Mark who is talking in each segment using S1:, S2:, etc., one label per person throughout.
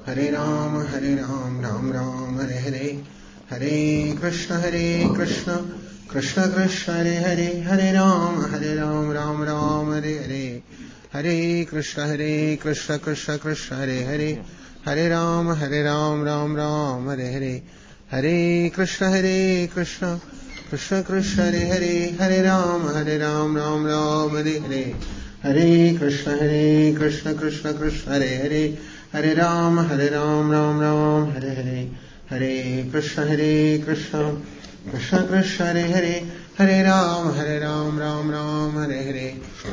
S1: हरे राम राम राम हरे हरे, हरे कृष्ण कृष्ण कृष्ण हरे हरे, हरे राम राम राम हरे हरे, हरे कृष्ण कृष्ण कृष्ण हरे हरे, हरे राम राम राम हरे हरे, हरे कृष्ण कृष्ण कृष्ण हरे हरे, हरे राम राम राम हरे हरे, हरे कृष्ण कृष्ण कृष्ण हरे हरे, हरे राम राम राम हरे हरे, हरे कृष्ण कृष्ण कृष्ण हरे हरे, हरे राम राम राम हरे हरे,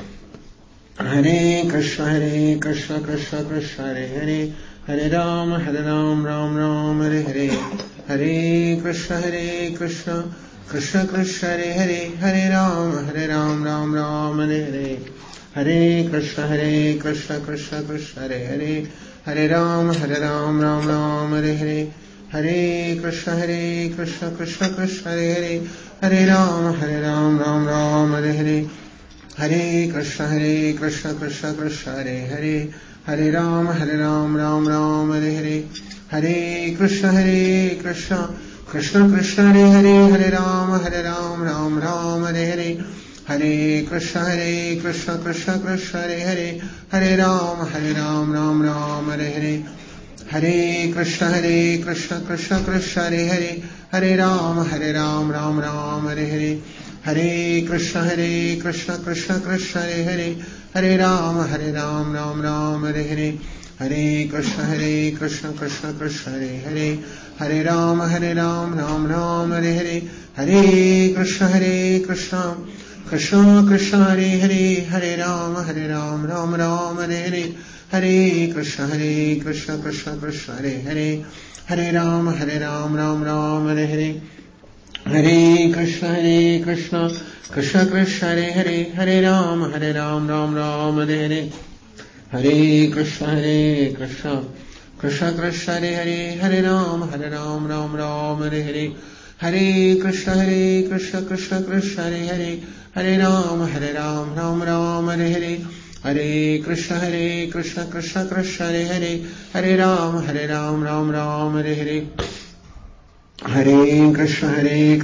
S1: हरे कृष्ण कृष्ण कृष्ण हरे हरे, हरे राम राम राम हरे हरे, हरे कृष्ण कृष्ण कृष्ण हरे हरे, हरे राम राम राम हरे हरे, हरे कृष्ण कृष्ण कृष्ण हरे हरे, हरे राम राम राम हरे हरे, हरे कृष्ण कृष्ण कृष्ण हरे हरे, हरे राम राम राम हरे हरे, हरे कृष्ण कृष्ण कृष्ण हरे हरे, हरे राम राम राम हरे हरे, हरे कृष्ण कृष्ण कृष्ण हरे हरे, हरे राम राम राम हरे हरे, हरे कृष्ण कृष्ण कृष्ण हरे हरे, हरे राम राम राम हरे हरे, हरे कृष्ण कृष्ण कृष्ण हरे हरे, हरे राम राम राम हरे हरे, हरे कृष्ण कृष्ण कृष्ण हरे हरे, हरे राम राम राम हरे हरे, हरे कृष्ण कृष्ण कृष्ण हरे हरे, हरे राम राम राम हरे हरे, हरे कृष्ण कृष्ण कृष्ण हरे हरे, हरे राम राम राम हरे हरे, हरे कृष्ण कृष्ण कृष्ण हरे हरे, हरे राम राम राम हरे हरे, हरे कृष्ण कृष्ण कृष्ण हरे हरे, हरे राम राम राम हरे हरे, हरे कृष्ण कृष्ण कृष्ण हरे हरे, हरे राम राम राम हरे हरे, हरे कृष्ण कृष्ण कृष्ण हरे हरे, हरे राम राम राम हरे हरे, हरे कृष्ण कृष्ण कृष्ण हरे हरे, हरे राम राम राम हरे हरे, हरे कृष्ण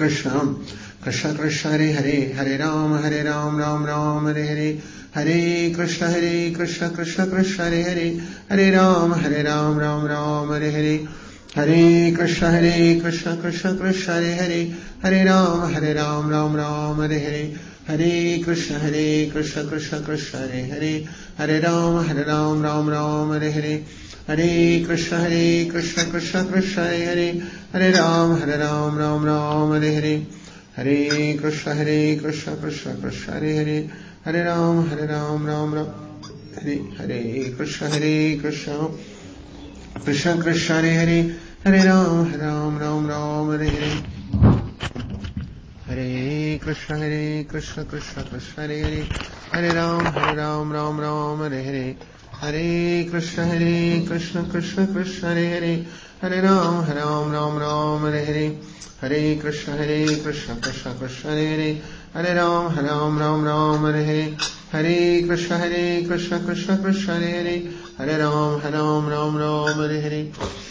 S1: कृष्ण कृष्ण हरे हरे, हरे राम राम राम हरे हरे, हरे कृष्ण कृष्ण कृष्ण हरे हरे, हरे राम राम राम हरे हरे, हरे कृष्ण कृष्ण कृष्ण हरे हरे, हरे राम राम राम हरे हरे, हरे कृष्ण कृष्ण कृष्ण हरे हरे, हरे राम राम राम हरे हरे, हरे कृष्ण कृष्ण कृष्ण हरे हरे, हरे राम राम राम हरे हरे, हरे कृष्ण कृष्ण कृष्ण हरे हरे, हरे राम राम राम हरे, हरे कृष्ण कृष्ण कृष्ण हरे हरे, हरे राम राम राम हरे हरे, हरे कृष्ण कृष्ण कृष्ण हरे हरे, हरे राम राम राम हरे हरे, हरे कृष्ण कृष्ण कृष्ण हरे हरे, हरे राम राम राम हरे हरे, हरे कृष्ण कृष्ण कृष्ण हरे हरे, हरे राम राम राम हरे हरे, हरे कृष्ण कृष्ण कृष्ण हरे हरे, हरे राम राम राम हरे हरे,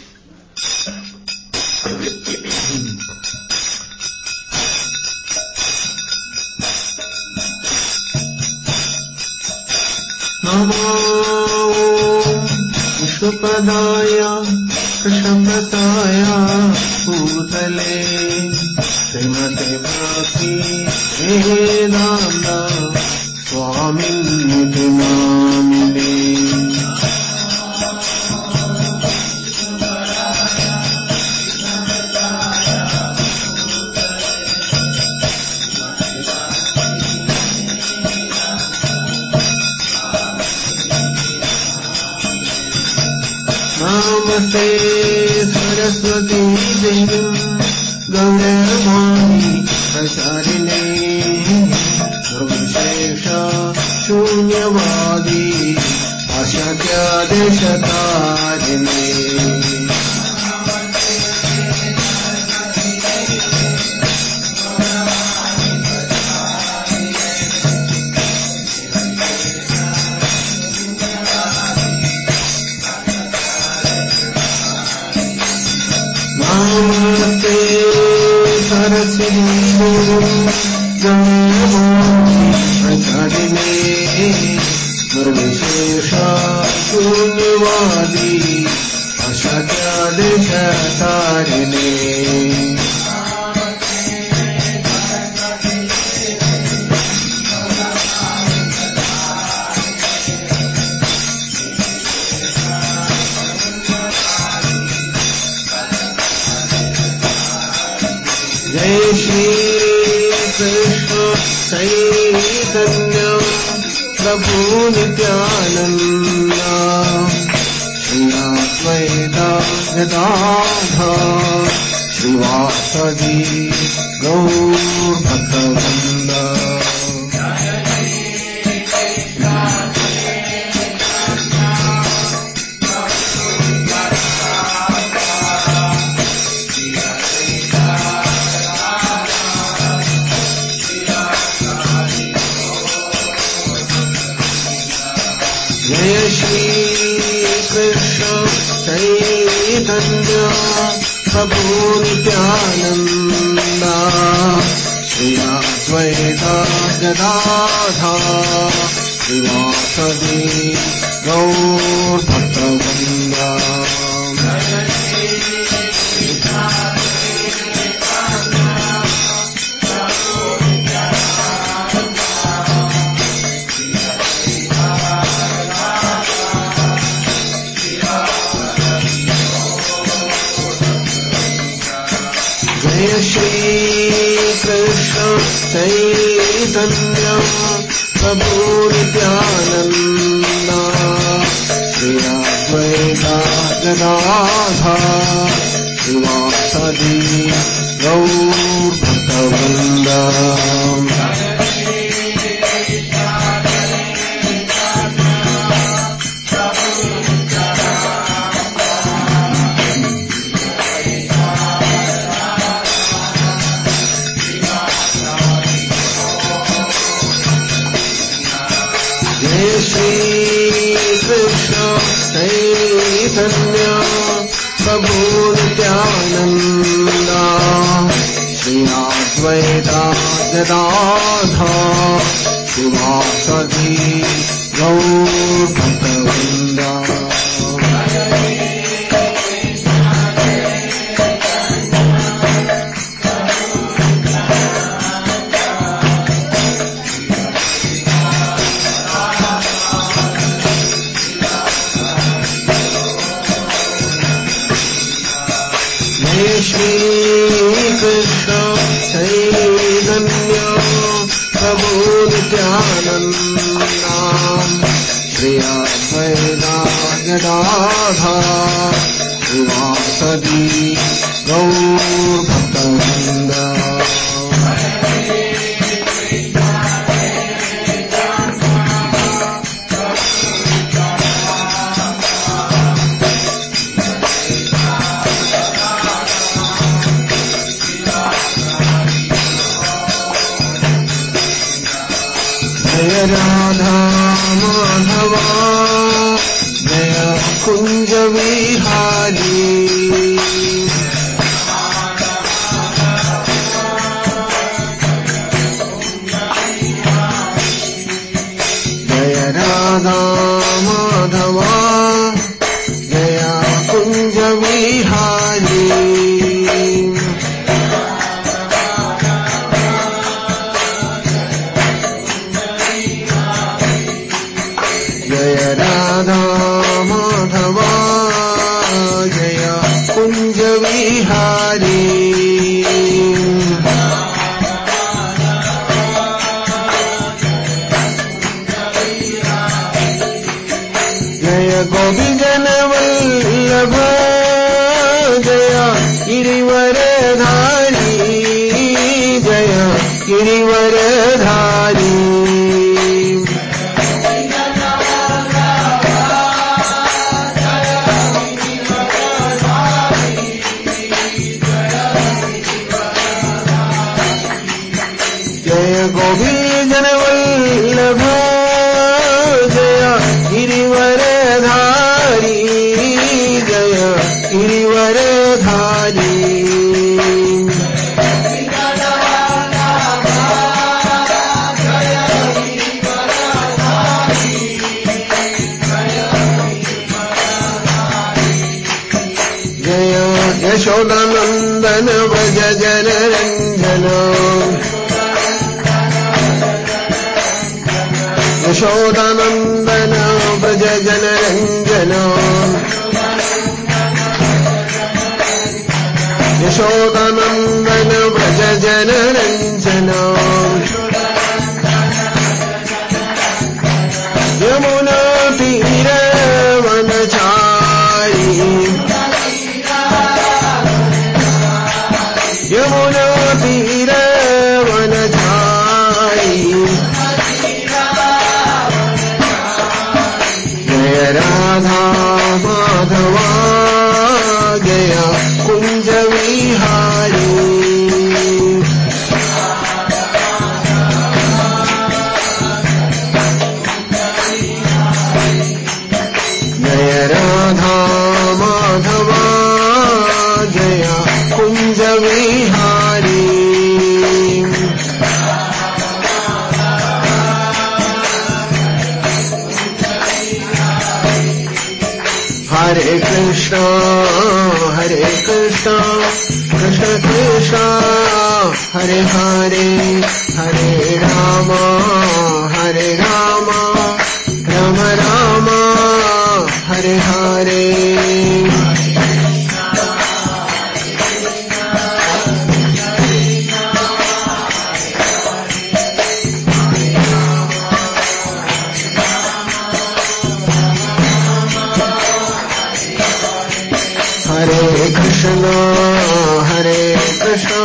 S1: नमो विष्णुपदाय कृष्णप्रदाय भूतले श्रीमते भक्ति वेदान्त स्वामिन्निति नामिने, नमस्ते सरस्वती देवी गौरवाणी प्रचारिणे, निर्विशेष शून्यवादी अशक्यदेशकारिणे, नमस्ते सरसिंधु प्रचारिणे निर्विशेष शून्यवादी अशक्यदेशतारिणे जय श्री कृष्ण चैतन्य प्रभु नित्यानंद श्री अद्वैत गदाधर श्रीवासदि गौर भक्तवृंद जय श्री कृष्ण चैतन्य प्रभु नित्यानंद श्री अद्वैत गदाधर श्रीवासदि गौर भक्तवृंद जय श्री कृष्ण चैतन्य प्रभु नित्यानंद श्री अद्वैत गदाधर श्रीवासदि गौर भक्तवृंद जय श्री कृष्ण चैतन्य प्रभु नित्यानंद श्री अद्वैत गदाधर श्रीवासदि गौर भक्तवृंद जय श्री कृष्ण चैतन्य प्रभु नित्यानंद श्री अद्वैत गदाधर श्रीवासदि गौर भक्तवृंद जय राधा माधवा जय कुंज विहारी जय राधा माधवा जय कुंज विहारी जय राधा माधवा जय कुंज विहारी जय गोपीजन वल्लभ जय गिरिवरधारी जय गिरिवरधारी जय गोपीजन वल्लभ जय गिरिवरधारी जय गिरिवरधारी यशोदानन्दन व्रज जनरञ्जन यशोदानन्दन व्रज जनरञ्जन यशोदानन्दन व्रज जनरञ्जन यमुना तीर वनचारी यमुना तीर वनचारी जय राधा माधवा गया कुंज विहारी जय राधा माधवा जया कुंज विहारी हरे कृष्णा कृष्ण कृष्ण हरे हरे हरे राम राम राम हरे हरे हरे कृष्ण कृष्ण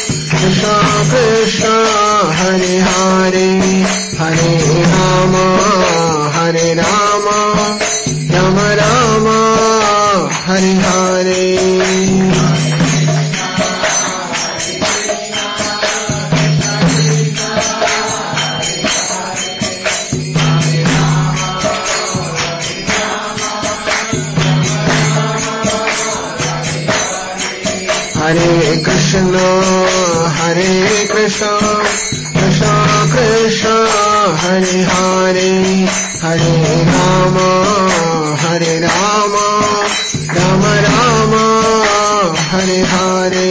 S1: कृष्ण हरे हरे हरे राम राम राम हरे हरे हरे कृष्ण कृष्ण कृष्ण हरे हरे हरे राम राम राम हरे हरे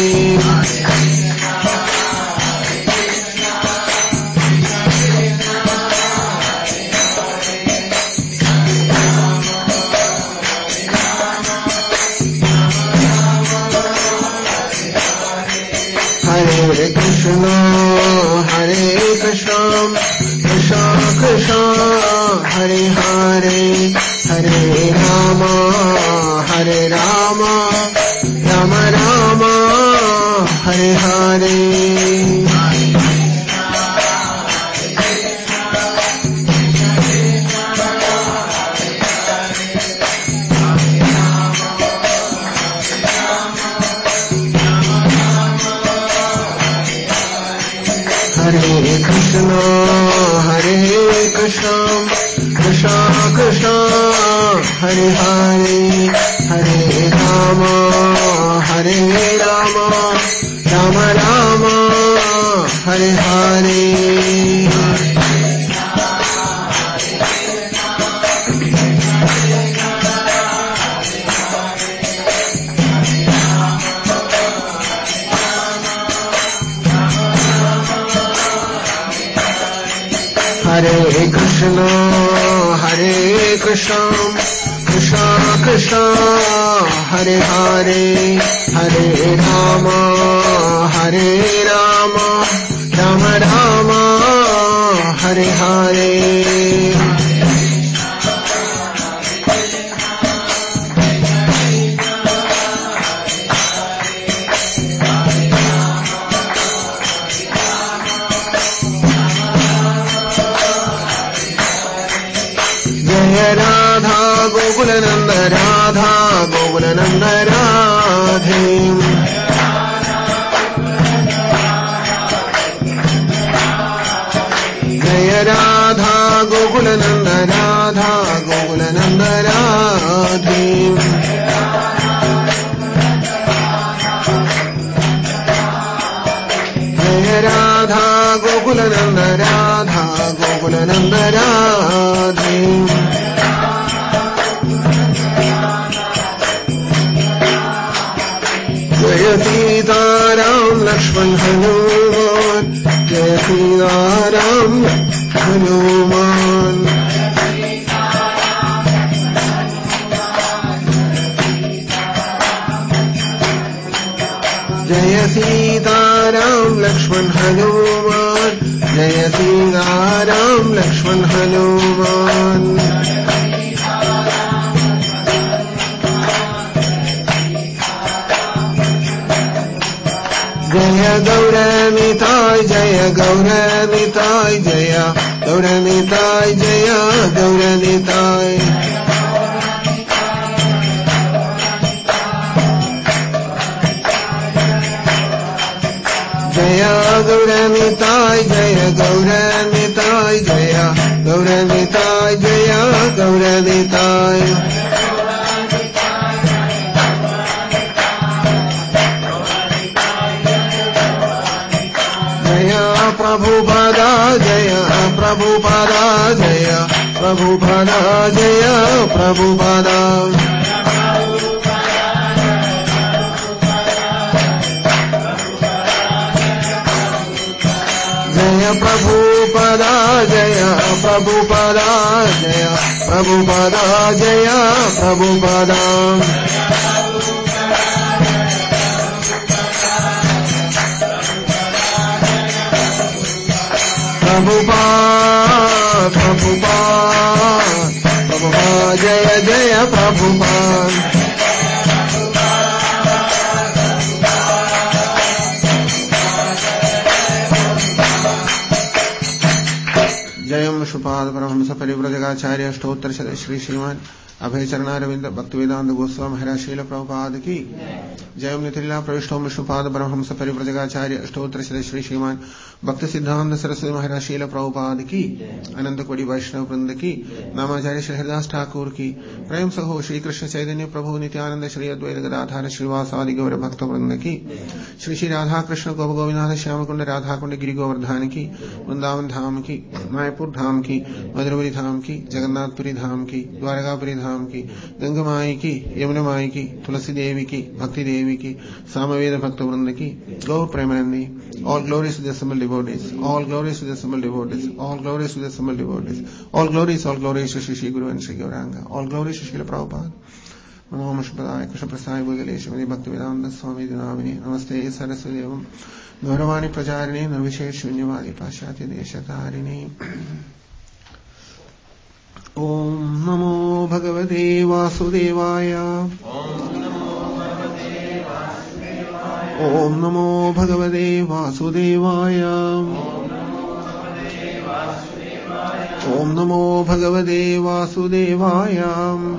S1: हरे कृष्ण कृष्ण कृष्ण हरे हरे हरे राम राम राम हरे हरे हरे कृष्ण कृष्ण कृष्ण हरे हरे हरे राम राम राम हरे हरे हरे कृष्ण कृष्ण कृष्ण हरे हरे हरे राम राम राम हरे हरे जय राधा गोकुलनंद राधे जय राधा गोकुलनंद राधे जय राधा गोकुलनंद राधे लक्ष्मण हनुमान जय सीता राम हनुमान जय सीताराम लक्ष्मण हनुमान जय सीताराम लक्ष्मण हनुमान जय गौरनिताय जय गौरनिताय जय गौरनिताय जय गौरनिताय जय गौरनिताय जय गौरनिताय जय गौरनिताय जय गौरनिताय जय प्रभुपादा जय प्रभुपादा जय प्रभुपादा जय प्रभुपादा जय प्रभुपादा जय प्रभुपादा जय प्रभुपादा जय प्रभुपादा प्रभुपाद प्रभुपाद प्रभुपाद जय जय प्रभुपाद जयम विष्णुपाद परमहंस परिव्रजकाचार्य अष्टोत्तर श्री श्रीमान अभय चरणारविंद भक्तिवेदांत गोस्वामी महाराज शील प्रभुपाद की जयम निथिला प्रविष्टो विष्णुपाद परमहंस परिव्रजकाचार्य अष्टोत्तर श्री श्रीमान भक्ति सिद्धांत सरस्वती महाराज शील प्रभुपाद की अनंत कोटि वैष्णव वृंद की नामाचार्य श्री हरिदास ठाकुर की प्रेम सहो श्री कृष्ण चैतन्य प्रभु नित्यानंद श्री अद्वैत गदाधर श्रीवासादि गौर भक्त वृंद की श्री श्री राधा कृष्ण गोप गोविंदनाथ श्याम कुंड राधा कुंड गिरि गोवर्धन की वृंदावन धाम की मायापुर धाम की मधुरपुरी धाम की जगन्नाथपुरी धाम की द्वारकापुरी धाम की गंगा माई की यमुना माई की तुलसी देवी की भक्ति देवी की सामवेद भक्त वृंद की गौर Premanandi all glories to the assembled devotees, all glories to the assembled devotees, all glories to the assembled devotees, all glories to Shri Guru and Shri Gauranga, all glories to Srila Prabhupada. Namo Mashpadaya Krishna Prasaya Bhagale Shrimati Bhaktivedanta Swami Dinamini Namaste Saraswati Devam Gauravani Prajarini Nirvishesh Shunyavadi Pashatya Deshatarini Om Namo Bhagavate Vasudevaya Om Namo Bhagavate Vasudevaya Om Namo Bhagavate Vasudevaya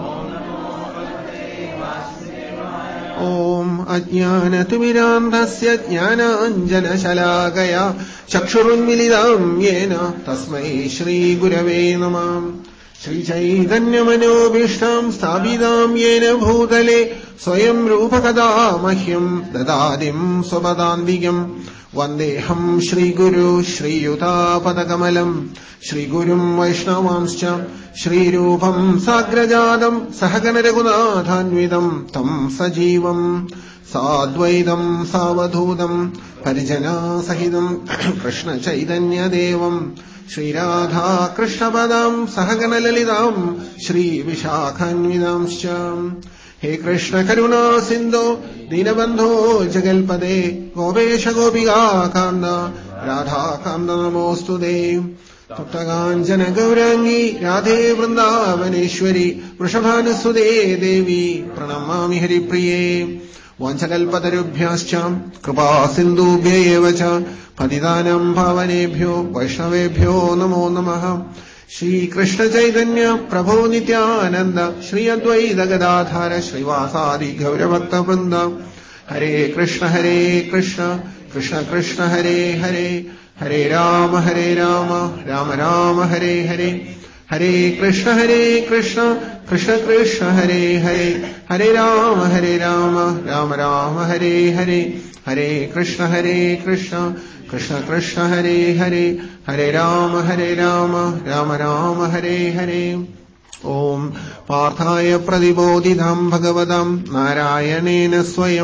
S1: Om Ajnanatimirandhasya Jnananjanashalakaya Chakshurunmilidam Yena Tasmai Shri Gurave Namah Shri Chaitanya Manobishtam Sthabidam Yena Bhutale Swayam Rupakada Mahyam Dadadim Swabadandiyam Vandeham Shri Guru Shri Yuta Padakamalam Shri Gurum Vaishnavanscha Shri Rupam Sagrajadam Sahagana Raghunathanvidam Tam Sajivam Sadvaidam Savadhudam Parijana Sahidam Krishna Chaitanya Devam Shri Radha Krishna Padam Sahagana Lalidam Shri Vishakhanvidamscha He Krishna Karuna Sindhu Dinabandho Jagalpade Gopesha Gopiga Kanda Radha Kanda Namostude Taptaganjana Gaurangi Radhe Vrindavaneshwari Vrishabhanasude Devi Pranamami Haripriye Vanchakalpatarubhyascha Kripa Sindhubhya evacha Patidanam Bhavanebhyo Vaishnavebhyo Namo Namaha Shri Krishna Chaitanya Prabhu Nityananda Shri Advaita Gadadhara Shri Vasadi Gaura Bhakta Vrinda Hare Krishna Krishna Krishna Hare Hare Hare Rama Rama Rama Hare Hare Hare Krishna Krishna Krishna Hare Hare Hare Rama Rama Rama Hare Hare Hare Krishna Krishna Krishna Hare Hare Hare Rama Rama Rama Hare Hare Om Parthaya Pradibodhidham Bhagavadam Narayanena Swayam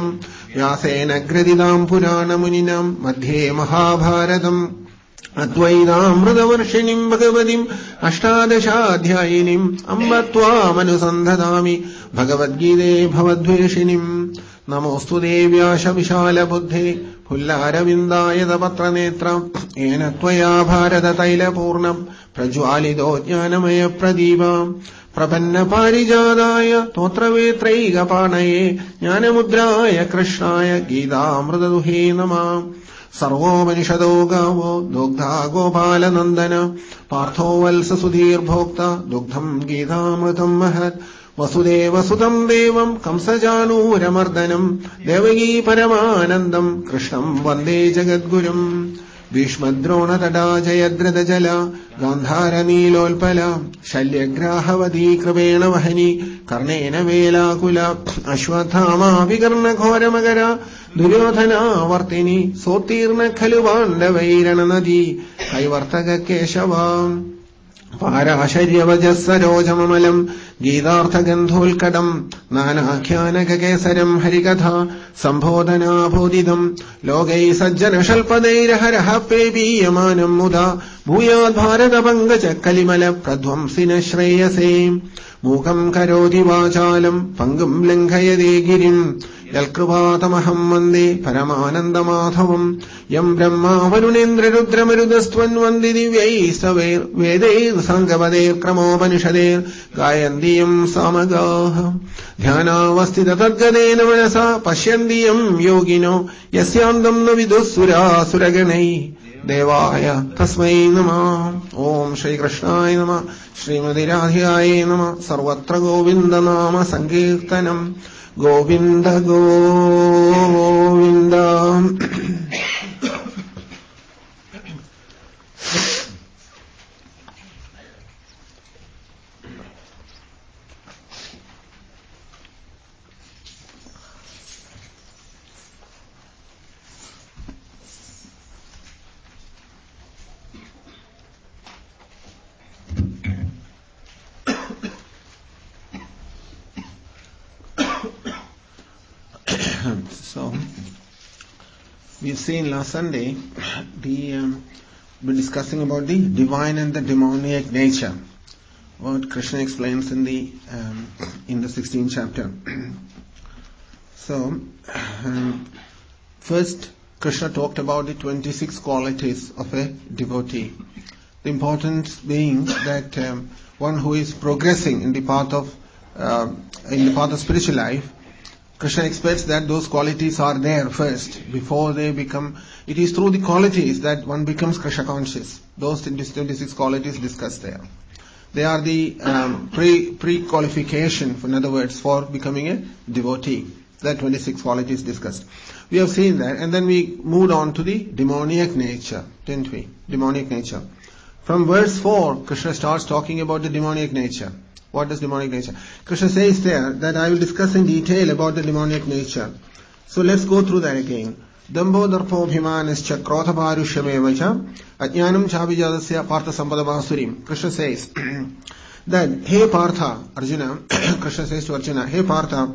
S1: व्यासेन ग्रथिताम् पुराणमुनिनाम् मध्ये महाभारतम् अद्वैतामृतवर्षिणीम् भगवतीम् अष्टादशाध्यायिनीम् अम्ब त्वामनुसन्धतामि भगवद्गीते भवद्वेषिणीम् नमोऽस्तु देव्याश विशालबुद्धे फुल्लारविन्दायतपत्रनेत्रम् येन त्वया भारततैलपूर्णम् प्रज्वालितो ज्ञानमयप्रदीपम् प्रपन्नपारिजाताय स्तोत्रवेत्रैकपाणये ज्ञानमुद्राय कृष्णाय गीतामृतदुहे नमः। सर्वोपनिषदो गावो दुग्धा गोपालनन्दन पार्थो वल्स सुधीर्भोक्ता दुग्धम् गीतामृतम् महत् वसुदेवसुतम् देवम् कंसजाणूरमर्दनम् देवकी परमानन्दम् कृष्णम् वन्दे जगद्गुरुम्। भीष्मद्रोणतटा जयद्रथजला गान्धारनीलोल्पला शल्यग्राहवती कृपेण वहनी कर्णेन वेलाकुला अश्वत्थामा विकर्णघोरमकरा दुर्योधनावर्तिनी सोत्तीर्ण खलु पाण्डवैरणनदी कैवर्तक केशवा पाराशर्यवजःसरोजममलम् गीतार्थगन्धोल्कटम् नानाख्यानककेसरम् हरिकथा सम्बोधनाबोधितम् लोकै सज्जनशल्पदैरहरः पेपीयमानम् मुदा भूयाद्भारतपङ्कजकलिमलप्रध्वंसिन श्रेयसे मूकम् करोति वाचालम् पङ्गुम् लङ्घयते गिरिम् यत्कृपातमहम् वन्दे परमानन्दमाधवम् यम् ब्रह्मा वरुणेन्द्ररुद्रमरुदस्त्वन्वन्दि दिव्यैस्तवैर्वेदैर्साङ्गपदैर्क्रमोपनिषदैर् गायन्ति यम् सामगाः ध्यानावस्थिततद्गतेन मनसा पश्यन्ति यम् योगिनो यस्यान्तम् न विदुःसुरासुरगणैः देवाय तस्मै नमः। ॐ श्रीकृष्णाय नमः। श्रीमति राधिकायै नमः। सर्वत्र गोविन्दनाम सङ्कीर्तनम् Govind Govind. So, we've seen last Sunday we're discussing about the divine and the demoniac nature, what Krishna explains in the 16th chapter. So, first Krishna talked about the 26 qualities of a devotee. The importance being that one who is progressing in the path of spiritual life, Krishna expects that those qualities are there first before they become. It is through the qualities that one becomes Krishna conscious. Those 26 qualities discussed there. They are the pre-qualification, in other words, for becoming a devotee. That 26 qualities discussed. We have seen that, and then we moved on to the demoniac nature, didn't we? Demoniac nature. From verse 4, Krishna starts talking about the demoniac nature. What is demonic nature? Krishna says there that I will discuss in detail about the demoniac nature. So let's go through that again. Dambho darpobhimanascha krodhaparushamevacha ajnanam chabijadasya partha sampadamasurim. Krishna says that, hey Partha, Arjuna, Krishna says to Arjuna, hey Partha,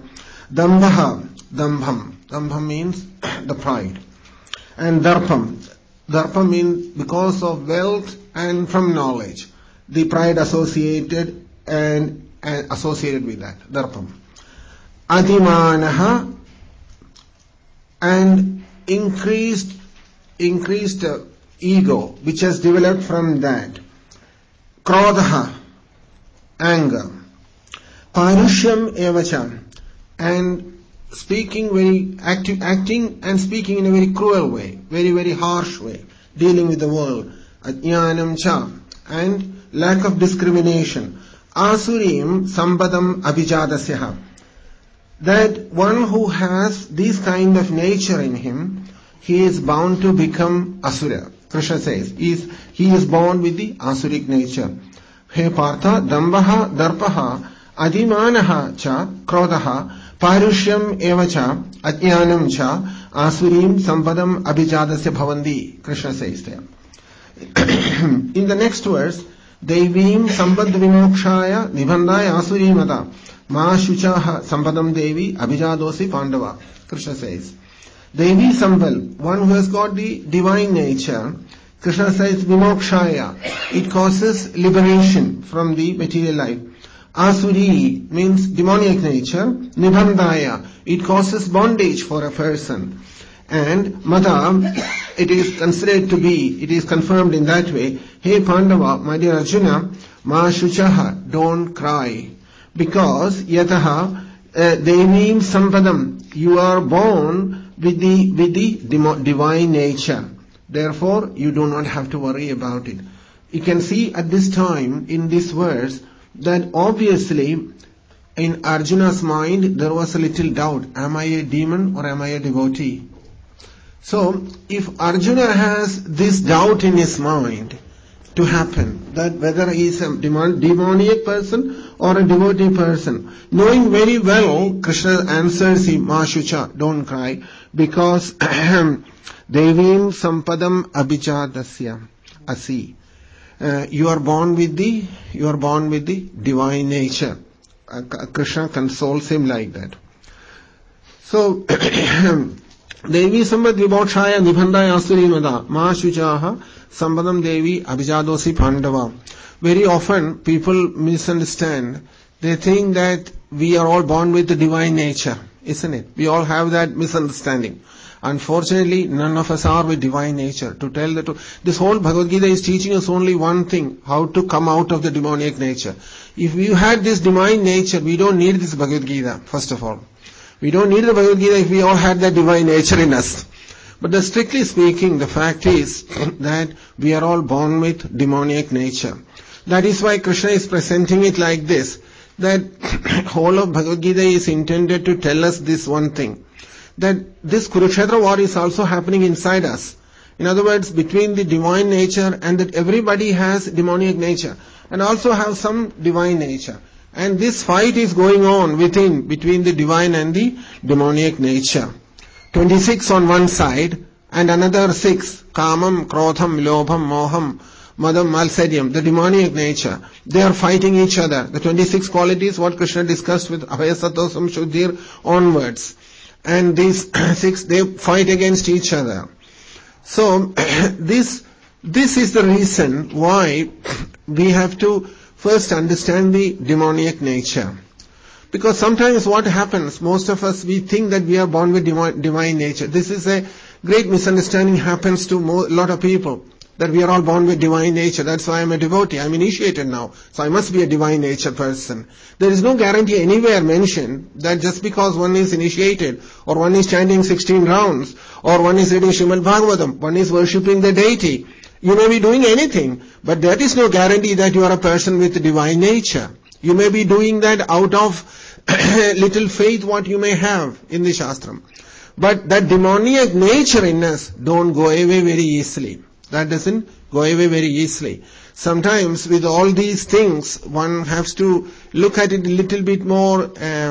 S1: dambham means the pride. And darpam means because of wealth and from knowledge. The pride associated with that, darpam. Adimanaha, and increased ego, which has developed from that. Krodha, anger. Parushyam evacha, and acting and speaking in a very cruel way, very, very harsh way, dealing with the world. Ajnanam cha, and lack of discrimination. Asurim sampadam abhijadasya, that one who has this kind of nature in him, he is bound to become asura. Krishna says, he is born with the asuric nature. He Partha, dambaha, darpaha, adimanaha cha, krodaha, parushyam evacha, ajnanam cha, asurim sampadam abhijadasya bhavandi. Krishna says there. In the next verse, Devim sambad vimokshaya nibandaya asurimata ma shuchaha sampadam devi abhijadosi pandava. Krishna says Devi Sambal, one who has got the divine nature, Krishna says Vimokshaya, it causes liberation from the material life. Asuri means demonic nature, Nibandhaya, it causes bondage for a person. And Mada, it is considered to be, it is confirmed in that way, Hey Pandava, my dear Arjuna, Ma Shuchaha, don't cry. Because Yataha, Devim Sampadam, you are born with the divine nature. Therefore, you do not have to worry about it. You can see at this time in this verse that obviously in Arjuna's mind there was a little doubt. Am I a demon or am I a devotee? So, if Arjuna has this doubt in his mind to happen, that whether he is a demoniac person or a devotee person, knowing very well, Krishna answers him, Ma Shucha, don't cry, because Devim Sampadam Abhijadasya Asi. You are born with the divine nature. Krishna consoles him like that. So, Devi Sambad Vibhokshaya Nibandhaya Asuri Mada Ma Shuchaha Sambadam Devi Abhijadosi Pandava. Very often people misunderstand. They think that we are all born with the divine nature, isn't it? We all have that misunderstanding. Unfortunately, none of us are with divine nature. To tell the truth, this whole Bhagavad Gita is teaching us only one thing, how to come out of the demoniac nature. If we had this divine nature, we don't need this Bhagavad Gita, first of all. We don't need the Bhagavad Gita if we all had that divine nature in us. But strictly speaking, the fact is that we are all born with demoniac nature. That is why Krishna is presenting it like this, that whole of Bhagavad Gita is intended to tell us this one thing, that this Kurukshetra war is also happening inside us. In other words, between the divine nature and that everybody has demoniac nature and also have some divine nature. And this fight is going on between the divine and the demoniac nature. 26 on one side and another 6, Kamam, Krodham, Lobham, Moham, Madam, Malsaryam, the demoniac nature. They are fighting each other. The 26 qualities what Krishna discussed with Abhayasatosam Shuddhir onwards. And these 6, they fight against each other. So, this is the reason why we have to first understand the demoniac nature. Because sometimes what happens, most of us, we think that we are born with divine nature. This is a great misunderstanding happens to a lot of people, that we are all born with divine nature. That's why I'm a devotee. I'm initiated now, so I must be a divine nature person. There is no guarantee anywhere mentioned that just because one is initiated, or one is chanting 16 rounds, or one is reading Srimad Bhagavatam, one is worshipping the deity. You may be doing anything, but that is no guarantee that you are a person with divine nature. You may be doing that out of little faith what you may have in the Shastram. But that demoniac nature in us don't go away very easily. That doesn't go away very easily. Sometimes with all these things, one has to look at it a little bit more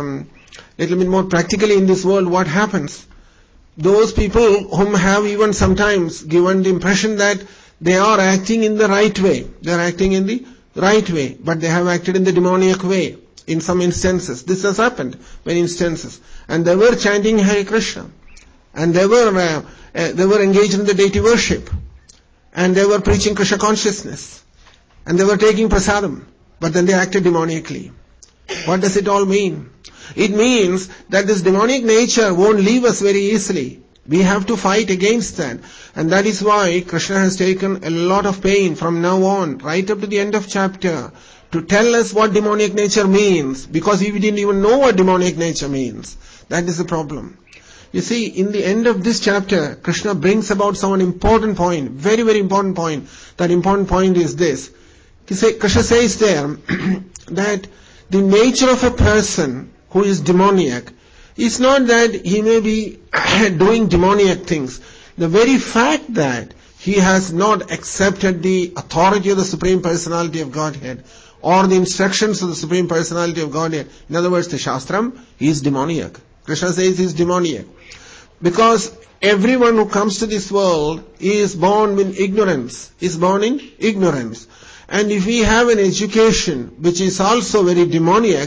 S1: practically in this world. What happens? Those people whom have even sometimes given the impression that they are acting in the right way. They are acting in the right way, but they have acted in the demoniac way in some instances. This has happened many instances. And they were chanting Hare Krishna. And they were engaged in the deity worship. And they were preaching Krishna consciousness. And they were taking prasadam. But then they acted demoniacally. What does it all mean? It means that this demonic nature won't leave us very easily. We have to fight against that. And that is why Krishna has taken a lot of pain from now on, right up to the end of chapter, to tell us what demonic nature means. Because we didn't even know what demonic nature means. That is the problem. You see, in the end of this chapter, Krishna brings about some important point, very, very important point. That important point is this. Krishna says there that the nature of a person who is demoniac is not that he may be doing demoniac things. The very fact that he has not accepted the authority of the Supreme Personality of Godhead or the instructions of the Supreme Personality of Godhead, in other words, the Shastram, he is demoniac. Krishna says he is demoniac. Because everyone who comes to this world is born in ignorance. Is born in ignorance. And if we have an education which is also very demoniac,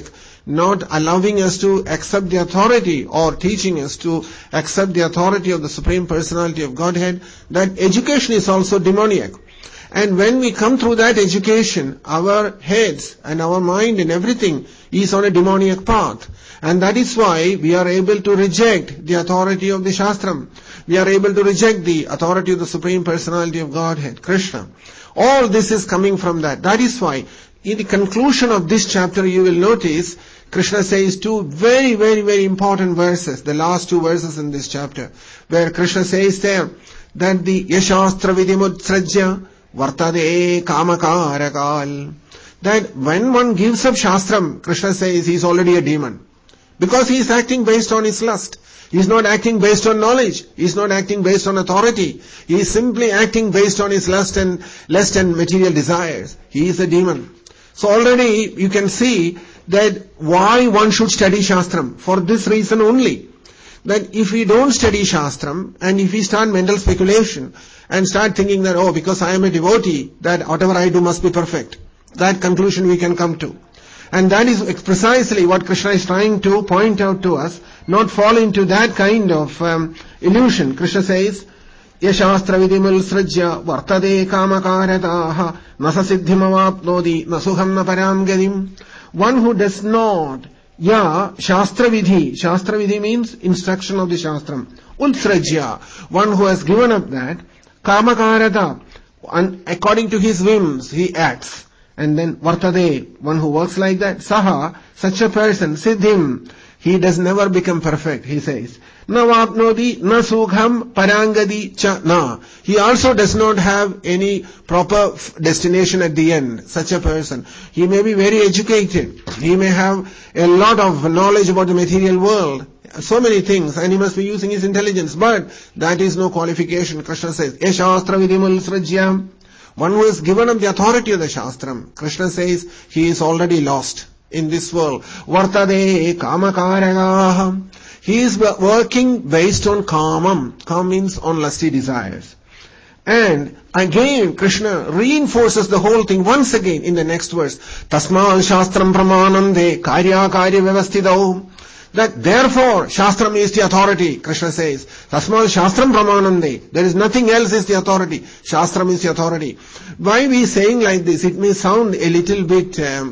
S1: not allowing us to accept the authority or teaching us to accept the authority of the Supreme Personality of Godhead, that education is also demoniac. And when we come through that education, our heads and our mind and everything is on a demoniac path. And that is why we are able to reject the authority of the Shastram. We are able to reject the authority of the Supreme Personality of Godhead, Krishna. All this is coming from that. That is why in the conclusion of this chapter you will notice Krishna says two very, very, very important verses, the last two verses in this chapter, where Krishna says there that the Yashastra Vidimutsrajya Vartade Kamakarakal. That when one gives up Shastram, Krishna says he is already a demon. Because he is acting based on his lust. He is not acting based on knowledge. He is not acting based on authority. He is simply acting based on his lust and material desires. He is a demon. So already you can see that why one should study Shastram. For this reason only. That if we don't study Shastram and if we start mental speculation and start thinking that, oh, because I am a devotee, that whatever I do must be perfect. That conclusion we can come to. And that is precisely what Krishna is trying to point out to us, not fall into that kind of illusion. Krishna says, Yashastra vidimul srajya vartade kamakarataha nasa siddhimavapnodi nasuham na param gadim. One who does not, Shastra vidhi means instruction of the Shastram. Ulsrajya, one who has given up that, kamakarata, according to his whims, he acts. And then Vartade, one who works like that, Saha, such a person, Siddhim, he does never become perfect, he says. Na vapnodi, na sukham, parangadi cha na. He also does not have any proper destination at the end, such a person. He may be very educated, he may have a lot of knowledge about the material world, so many things, and he must be using his intelligence, but that is no qualification. Krishna says, Yashastra vidimul srajyam. One who has given up the authority of the Shastram, Krishna says he is already lost in this world. Vartade kamakaragaha. He is working based on kamam. Kam means on lusty desires. And again Krishna reinforces the whole thing once again in the next verse. Tasmal shastram pramanande karya vyavastidau. That therefore Shastram is the authority, Krishna says. Tasmal Shastram Pramanande. There is nothing else is the authority. Shastram is the authority. Why we saying like this? It may sound a little bit,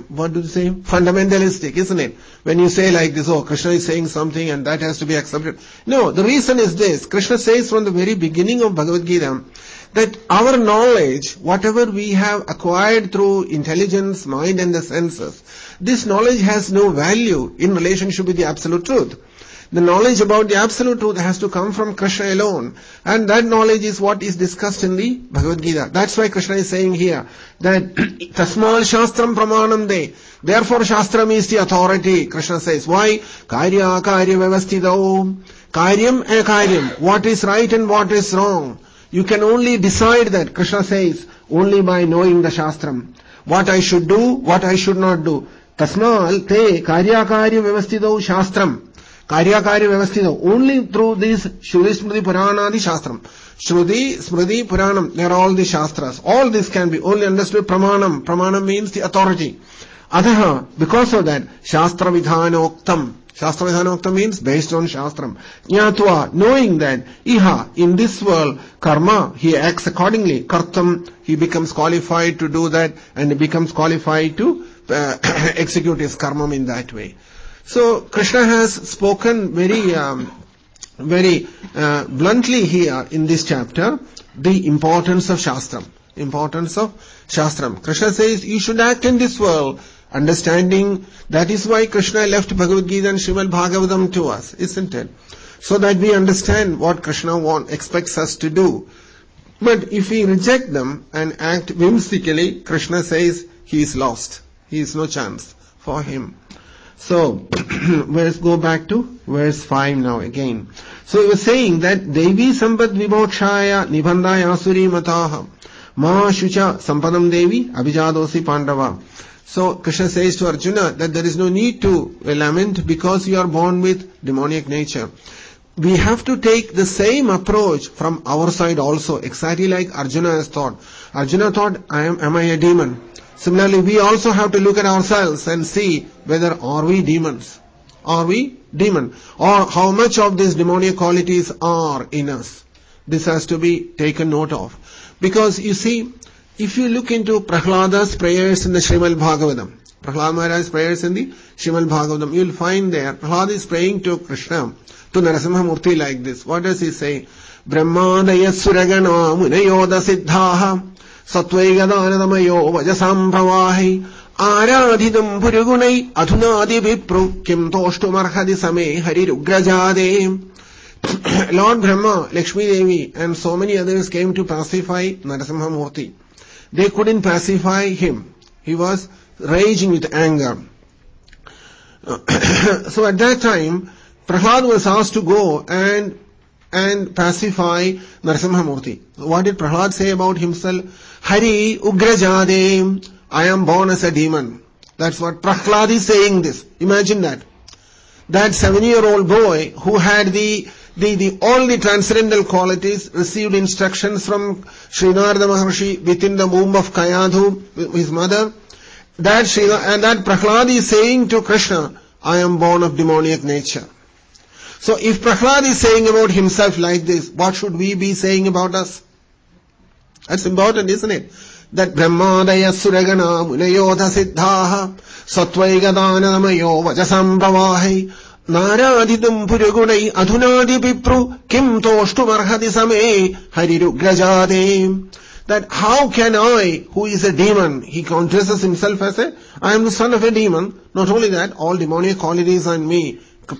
S1: fundamentalistic, isn't it? When you say like this, oh, Krishna is saying something and that has to be accepted. No, the reason is this. Krishna says from the very beginning of Bhagavad Gita, that our knowledge, whatever we have acquired through intelligence, mind and the senses, this knowledge has no value in relationship with the absolute truth. The knowledge about the absolute truth has to come from Krishna alone. And that knowledge is what is discussed in the Bhagavad Gita. That's why Krishna is saying here that Tasmal Shastram Pramanande. Therefore Shastram is the authority, Krishna says. Why? Karya vyavastidau. Karyam and karyam. What is right and what is wrong. You can only decide that, Krishna says, only by knowing the Shastram. What I should do, what I should not do. Tasmal te karya vyavastidau Shastram. Karya vyavastidau. Only through this Shruti Smriti Puranadi Shastram. Shruti, Smriti, Puranam. They are all the Shastras. All this can be only understood Pramanam. Pramanam means the authority. Adaha, because of that, Shastra Vidhanoktam. Shastra Vidhanoktam means based on Shastram. Jnatva, knowing that, Iha, in this world, karma, he acts accordingly. Kartam, he becomes qualified to do that and he becomes qualified to execute his karma in that way. So, Krishna has spoken very bluntly here in this chapter, the importance of Shastram. Importance of Shastram. Krishna says, you should act in this world, understanding, that is why Krishna left Bhagavad Gita and Srimad Bhagavatam to us, isn't it? So that we understand what Krishna expects us to do. But if we reject them and act whimsically, Krishna says he is lost. He is no chance for him. So, let's go back to verse 5 now again. So he was saying that Devi Sampad Vimokshaya Nibandaya Asuri Mataha Ma Shucha Sampadam Devi Abhijadosi Pandava. So Krishna says to Arjuna that there is no need to lament because you are born with demoniac nature. We have to take the same approach from our side also, exactly like Arjuna has thought. Arjuna thought, am I a demon? Similarly, we also have to look at ourselves and see whether are we demons. Are we demon? Or how much of these demonic qualities are in us. This has to be taken note of. Because you see, if you look into Prahlada's prayers in the Srimad Bhagavatam, Prahlada Maharaj's prayers in the Srimad Bhagavatam, you will find there, Prahlada is praying to Krishna, to Narasimha Murti like this. What does he say? Brahmadaya suragana munayoda siddhaha satvaigadanadamayo vajasam pravahi आराधितुम् पुरुगुणै अधुनादि Wipro किम् तोष्टुमर्हति समे हरिरुग्रजादे. Lord Brahma, Lakshmi Devi and so many others came to pacify Narasimha Murti. They couldn't pacify him. He was raging with anger. So at that time, Prahlad was asked to go and pacify Narasimha Murti. What did Prahlad say about himself? Hari Ugrajade. I am born as a demon. That's what Prahlad is saying this. Imagine that. That 7-year-old boy who had all the transcendental qualities received instructions from Srinarada Maharshi within the womb of Kayadhu, his mother. That Prahlad is saying to Krishna, I am born of demoniac nature. So if Prahlad is saying about himself like this, what should we be saying about us? That's important, isn't it? That Brahmadaya suragana munayodha siddhaha satvaigadanamayo vajasam pravahi naradhitum purugunai adhunadi vipru kim toshtumarhati same harirugrajade. That how can I, who is a demon, he addresses himself as I am the son of a demon. Not only that, all demonic qualities on me.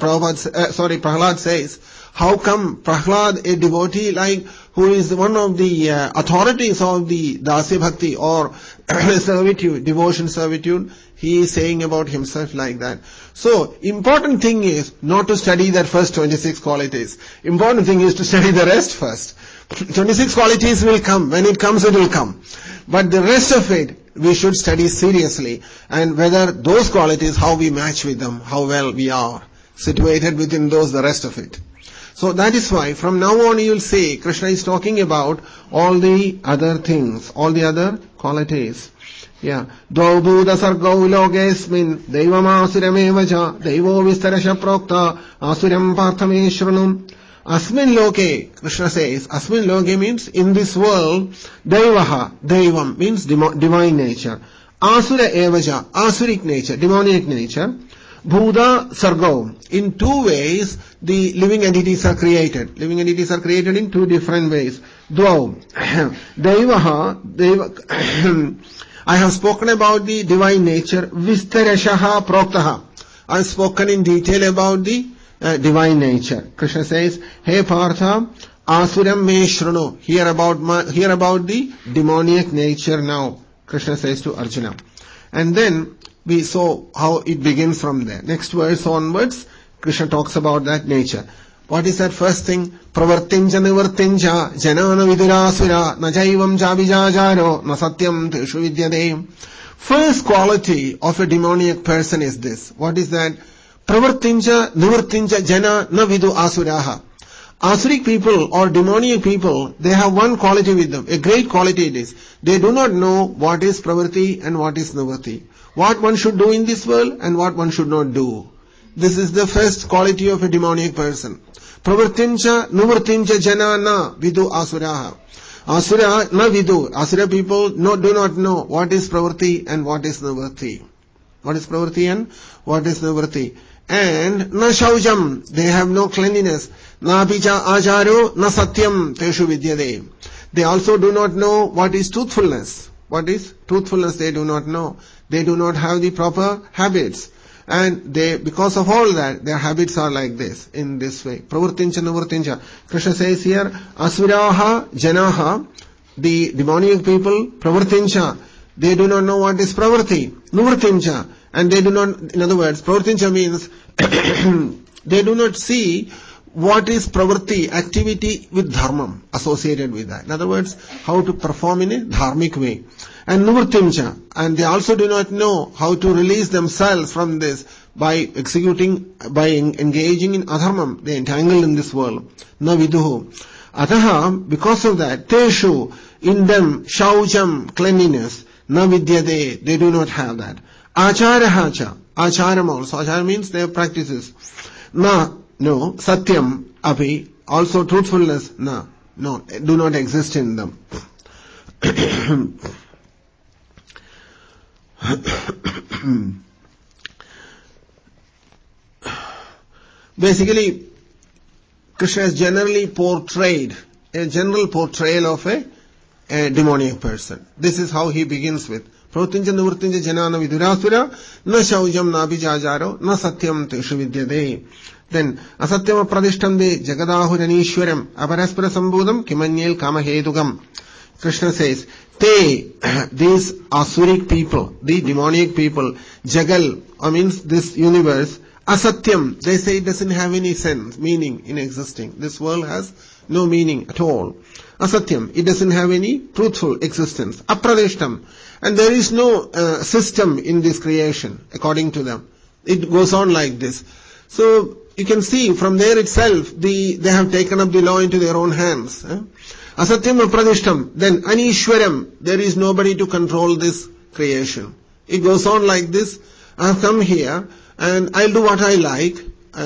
S1: Prahlad says, how come Prahlad, a devotee like who is one of the authorities of the Dasya Bhakti or servitude, devotion servitude, he is saying about himself like that. So, important thing is not to study that first 26 qualities. Important thing is to study the rest first. 26 qualities will come. When it comes, it will come. But the rest of it, we should study seriously. And whether those qualities, how we match with them, how well we are situated within those, the rest of it. So that is why from now on you will see Krishna is talking about all the other things, all the other qualities. Yeah. Dvaubhuda sargau logesmin devam asurameva devo vistarasha prokta asuram parthame shranam. Asmin loke, Krishna says, asmin loke means in this world, devaha, devam means divine nature. Asura evaja, asuric nature, demonic nature. Bhuda Sargo. In two ways, the living entities are created. Living entities are created in two different ways. Dvau. Devaha. I have spoken about the divine nature. Vistarashaha Proktaha. I have spoken in detail about the divine nature. Krishna says, Hey Partha, Asuram me shrunu. Hear about the demoniac nature now. Krishna says to Arjuna. And then, we saw how it begins from there. Next verse onwards, Krishna talks about that nature. What is that first thing? Pravartinja nivartinja janana vidurasura najaivam jabijajaro nasatyam teshu vidyade. First quality of a demoniac person is this. What is that? Pravartinja nivartinja jana na vidu asuraha. Asuric people or demoniac people, they have one quality with them. A great quality it is. They do not know what is pravarti and what is nivarti. What one should do in this world and what one should not do. This is the first quality of a demoniac person. Pravartincha, nuvartincha jana na vidu asuraha. Asura na vidu. Asura people do not know what is pravarti and what is nivarti. What is pravarti and what is nivarti. And na shaujam, they have no cleanliness. Na bija ajaro na satyam teshu vidyade. They also do not know what is truthfulness. What is truthfulness they do not know. They do not have the proper habits. And because of all that, their habits are like this, in this way. Pravartincha navartincha. Krishna says here, asuraha janaha, the demoniac people, pravartincha, they do not know what is pravarti. Nuvartincha, and they do not, in other words, pravartincha means, they do not see what is pravarti, activity with dharmam associated with that. In other words, how to perform in a dharmic way. And nuvurtimcha, and they also do not know how to release themselves from this by engaging in adharmam. They entangled in this world. Na viduhu. Ataha, because of that, teshu, in them, shaucham, cleanliness, na vidyate, they do not have that. Acharaha cha, acharam also, acharam means their practices. Na, no, satyam, api, also truthfulness, na, no, do not exist in them. Basically, Krishna is generally portrayed, a general portrayal of a demoniac person. This is how he begins with. Pratinja nivurtinja janana vidurasura, na shaujam na abhijajaro, na satyam teshu vidyade. Then, asatyam apradishtam de jagadahuranishwaram, aparaspara sambudam kimanyel kamahedugam. Krishna says, these asuric people, the demoniac people, jagal, means this universe, asatyam, they say it doesn't have any sense, meaning in existing. This world has no meaning at all. Asatyam, it doesn't have any truthful existence. Apradeshtam, and there is no system in this creation, according to them. It goes on like this. So, you can see from there itself, they have taken up the law into their own hands. Asatyam apradishtam, then anishwaram, there is nobody to control this creation. It goes on like this. I have come here and I'll do what I like.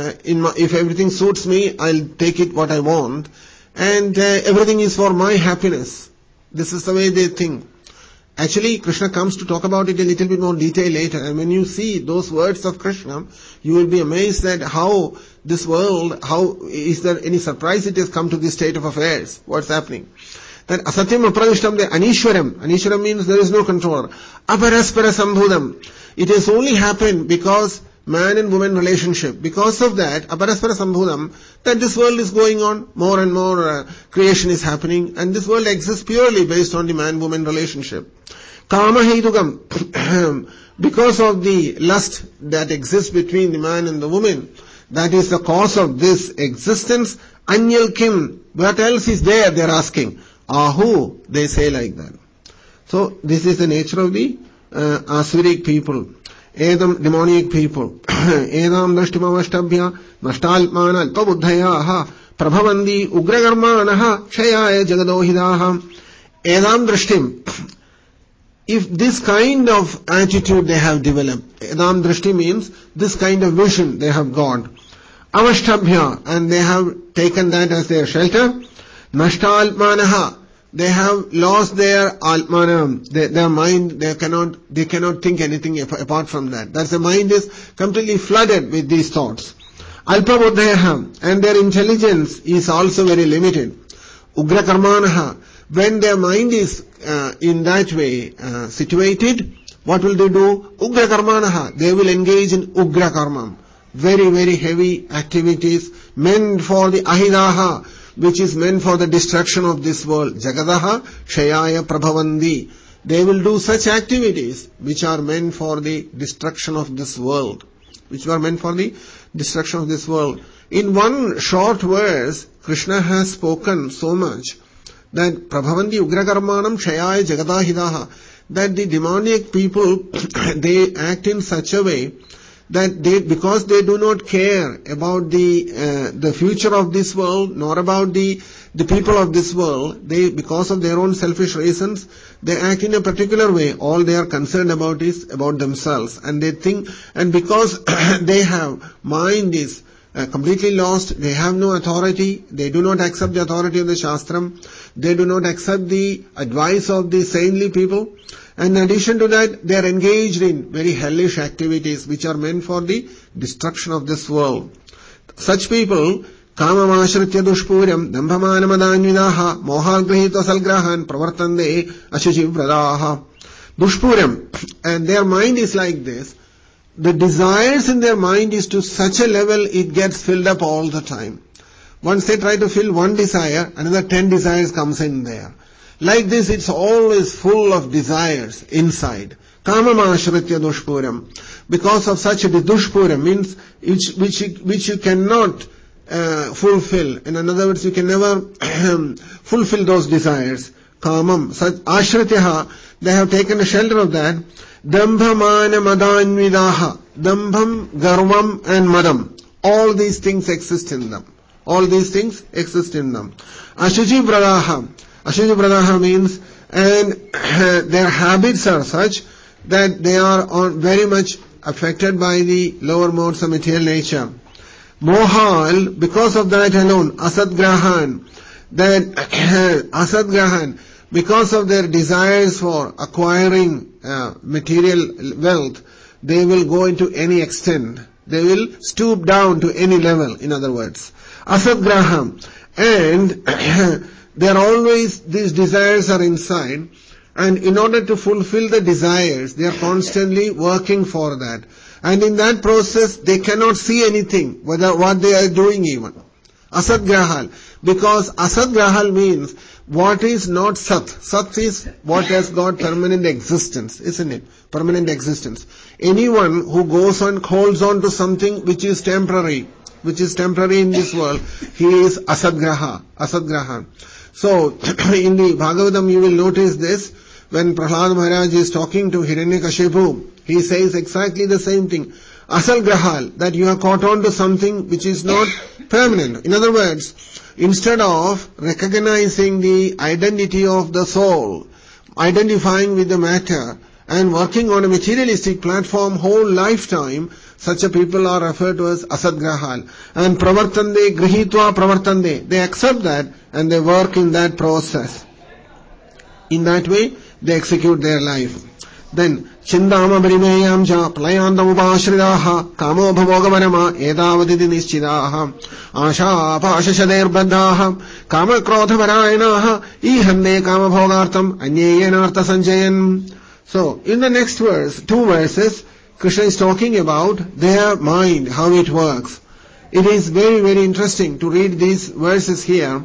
S1: If everything suits me, I'll take it what I want. And everything is for my happiness. This is the way they think. Actually, Krishna comes to talk about it a little bit more detail later. And when you see those words of Krishna, you will be amazed at how this world, how is there any surprise it has come to this state of affairs? What's happening? That asatyam apradishtam de anishwaram. Anishwaram means there is no controller. Aparaspara sambhudam. It has only happened because man and woman relationship. Because of that, aparaspara sambhudam, that this world is going on, more and more creation is happening, and this world exists purely based on the man-woman relationship. Kama hedugam, because of the lust that exists between the man and the woman, that is the cause of this existence. Anyal kim, what else is there, they are asking. Ahu, they say like that. So, this is the nature of the asuric people. Edam, demonic people. Edam nashtimavashtabhya, nashtalpmana alpabuddhayaha, prabhavandi ugragarmanaha, kshayaya jagadohidaha. Edam drashtim. If this kind of attitude they have developed, Edam drashti means this kind of vision they have got. Avashtabhya, and they have taken that as their shelter. Nashtalpmanaha, they have lost their altmanam, their mind, they cannot think anything apart from that. That's the mind is completely flooded with these thoughts. Alpabuddhayaha, and their intelligence is also very limited. Ugra karmanaha, when their mind is in that way situated, what will they do? Ugra karmanaha, they will engage in ugra karmam. Very, very heavy activities meant for the ahidaha, which is meant for the destruction of this world. Jagadaha shayaya prabhavandi. They will do such activities which are meant for the destruction of this world. Which are meant for the destruction of this world. In one short verse, Krishna has spoken so much that prabhavandi ugrakarmanam shayaya jagadahidaha, that the demoniac people, they act in such a way that because they do not care about the future of this world, nor about the people of this world, because of their own selfish reasons, they act in a particular way. All they are concerned about is about themselves. And they think, and because they have, mind is completely lost, they have no authority, they do not accept the authority of the Shastram, they do not accept the advice of the saintly people. And in addition to that, they are engaged in very hellish activities which are meant for the destruction of this world. Such people, kamamashritya dushpuram, dambhamanamadanvidaha, mohagrahita salgrahan, pravartande, ashuchivradaha. Dushpuram, and their mind is like this. The desires in their mind is to such a level it gets filled up all the time. Once they try to fill one desire, another 10 desires comes in there. Like this, it's always full of desires inside. Kamamashritya dushpuram. Because of such a dushpuram means which you cannot fulfill. In other words, you can never fulfill those desires. Kamam, such ashrityaha, they have taken a shelter of that. Dambhamana madanvidaha. Dambham, garvam and madam. All these things exist in them. All these things exist in them. Ashuchi bradaha. Ashuchi bradaha means and their habits are such that they are very much affected by the lower modes of material nature. Mohal, because of that alone, Asadgrahan, that Asadgrahan, because of their desires for acquiring material wealth, they will go into any extent. They will stoop down to any level, in other words. Asadgraham. And they are always, these desires are inside, and in order to fulfill the desires, they are constantly working for that. And in that process, they cannot see anything, whether what they are doing even. Asadgrahal. Because Asadgrahal means what is not Sat. Sat is what has got permanent existence, isn't it? Permanent existence. Anyone who goes on, holds on to something which is temporary in this world, he is Asadgraha. Asadgraha. So, in the Bhagavatam you will notice this, when Prahlad Maharaj is talking to Hiranyakashipu, he says exactly the same thing. Asalgrahal, that you are caught on to something which is not permanent. In other words, instead of recognizing the identity of the soul, identifying with the matter, and working on a materialistic platform whole lifetime, such a people are referred to as Asadgrahal. And pravartande, grihitva pravartande. They accept that and they work in that process. In that way, they execute their life. Then, Chindama Brimeyam Ja Playandam Upashridaha Kamo Bhavogavarama Edavadidi Nischidaha Asha Pashashader Baddaha Kama Krodhavarayanaha Ihande Kama Bhogartam Anyeyanartha Sanjayan. So, in the next verse, 2 verses, Krishna is talking about their mind, how it works. It is very, very interesting to read these verses here,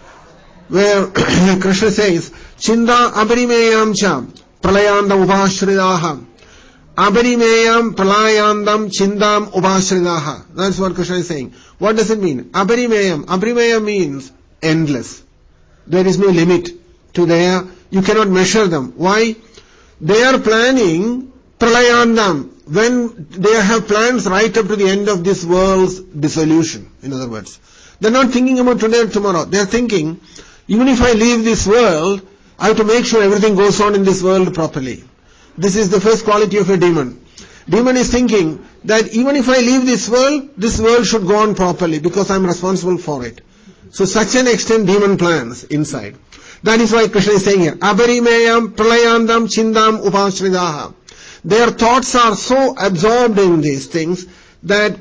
S1: where Krishna says, Chinda Abrimeyam Cha Pralayandam Upashridaha. Abrimeyam Pralayandam Chindam Upashridaha. That's what Krishna is saying. What does it mean? Abrimeyam. Abrimeyam means endless. There is no limit to their, you cannot measure them. Why? They are planning Pralayandam, when they have plans right up to the end of this world's dissolution, in other words. They're not thinking about today or tomorrow. They're thinking, even if I leave this world, I have to make sure everything goes on in this world properly. This is the first quality of a demon. Demon is thinking that even if I leave this world should go on properly because I'm responsible for it. So such an extent demon plans inside. That is why Krishna is saying here, Abarimeyam Pralayandam Chindam Upashridaha. Their thoughts are so absorbed in these things that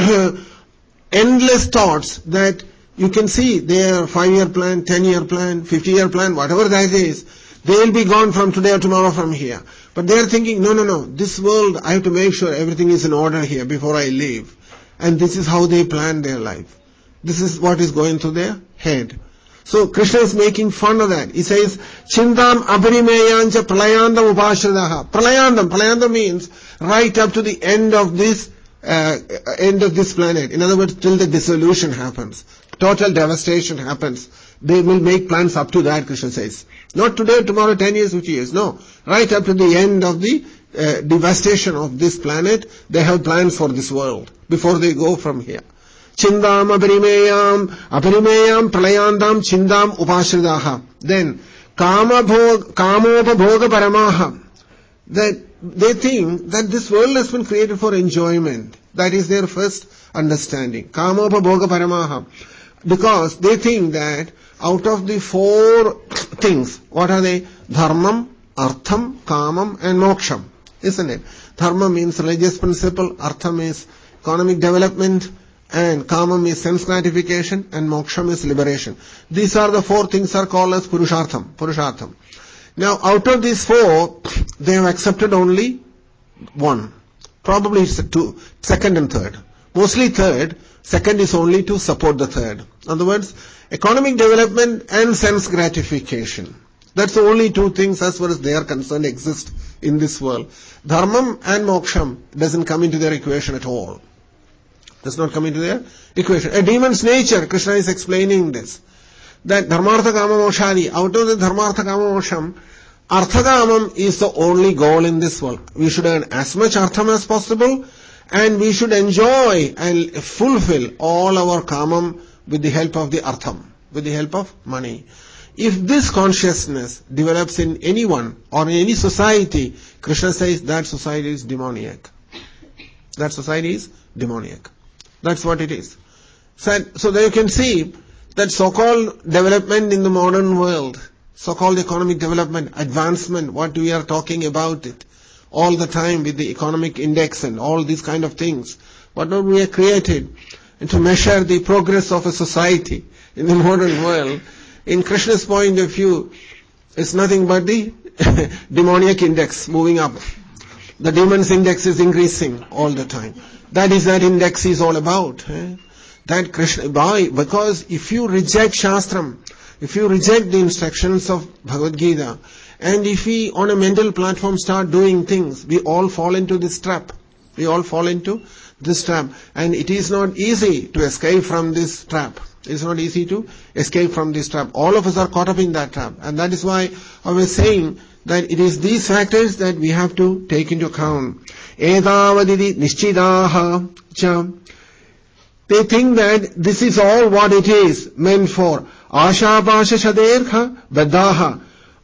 S1: endless thoughts that you can see their 5-year plan, 10-year plan, 50-year plan, whatever that is, they will be gone from today or tomorrow from here. But they are thinking, no, this world, I have to make sure everything is in order here before I leave. And this is how they plan their life. This is what is going through their head. So Krishna is making fun of that. He says, Chindam Abharimeyancha Pralayandam Upashradaha. Pralayandam means right up to the end of this planet. In other words, till the dissolution happens. Total devastation happens. They will make plans up to that, Krishna says. Not today, tomorrow, 10 years, 50 years. No. Right up to the end of the devastation of this planet, they have plans for this world before they go from here. Chindam Aparimeyam Pralayandam Chindam Upashridaha. Then, Kamopabhoga Paramaha. That they think that this world has been created for enjoyment. That is their first understanding. Kamopabhoga Paramaha. Because they think that out of the 4 things, what are they? Dharmam, Artham, Kamam and Moksham. Isn't it? Dharma means religious principle, Artham is economic development, and Kamam is sense gratification, and Moksham is liberation. These are the 4 things are called as Purushartham. Now, out of these 4, they have accepted only 1. Probably it's 2, second and third. Mostly third, second is only to support the third. In other words, economic development and sense gratification. That's the only 2 things as far as they are concerned exist in this world. Dharmam and Moksham doesn't come into their equation at all. Does not come into their equation. A demon's nature, Krishna is explaining this. That Dharmartha Kama Mokshadi, out of the Dharmartha Kama Moksham, Arthakamam is the only goal in this world. We should earn as much Artham as possible, and we should enjoy and fulfill all our Kamam with the help of the Artham, with the help of money. If this consciousness develops in anyone or in any society, Krishna says that society is demoniac. That society is demoniac. That's what it is. So there you can see that so-called development in the modern world, so-called economic development, advancement, what we are talking about it all the time with the economic index and all these kind of things, whatever we have created, and to measure the progress of a society in the modern world, in Krishna's point of view, it's nothing but the demoniac index moving up. The demon's index is increasing all the time. That index is all about. That Krishna, why? Because if you reject Shastram, if you reject the instructions of Bhagavad Gita, and if we on a mental platform start doing things, we all fall into this trap. We all fall into this trap. And it is not easy to escape from this trap. It's not easy to escape from this trap. All of us are caught up in that trap. And that is why I was saying that it is these factors that we have to take into account. Edavadidi nishchidaha cha. They think that this is all what it is meant for. Asha pasha shaderha badaha.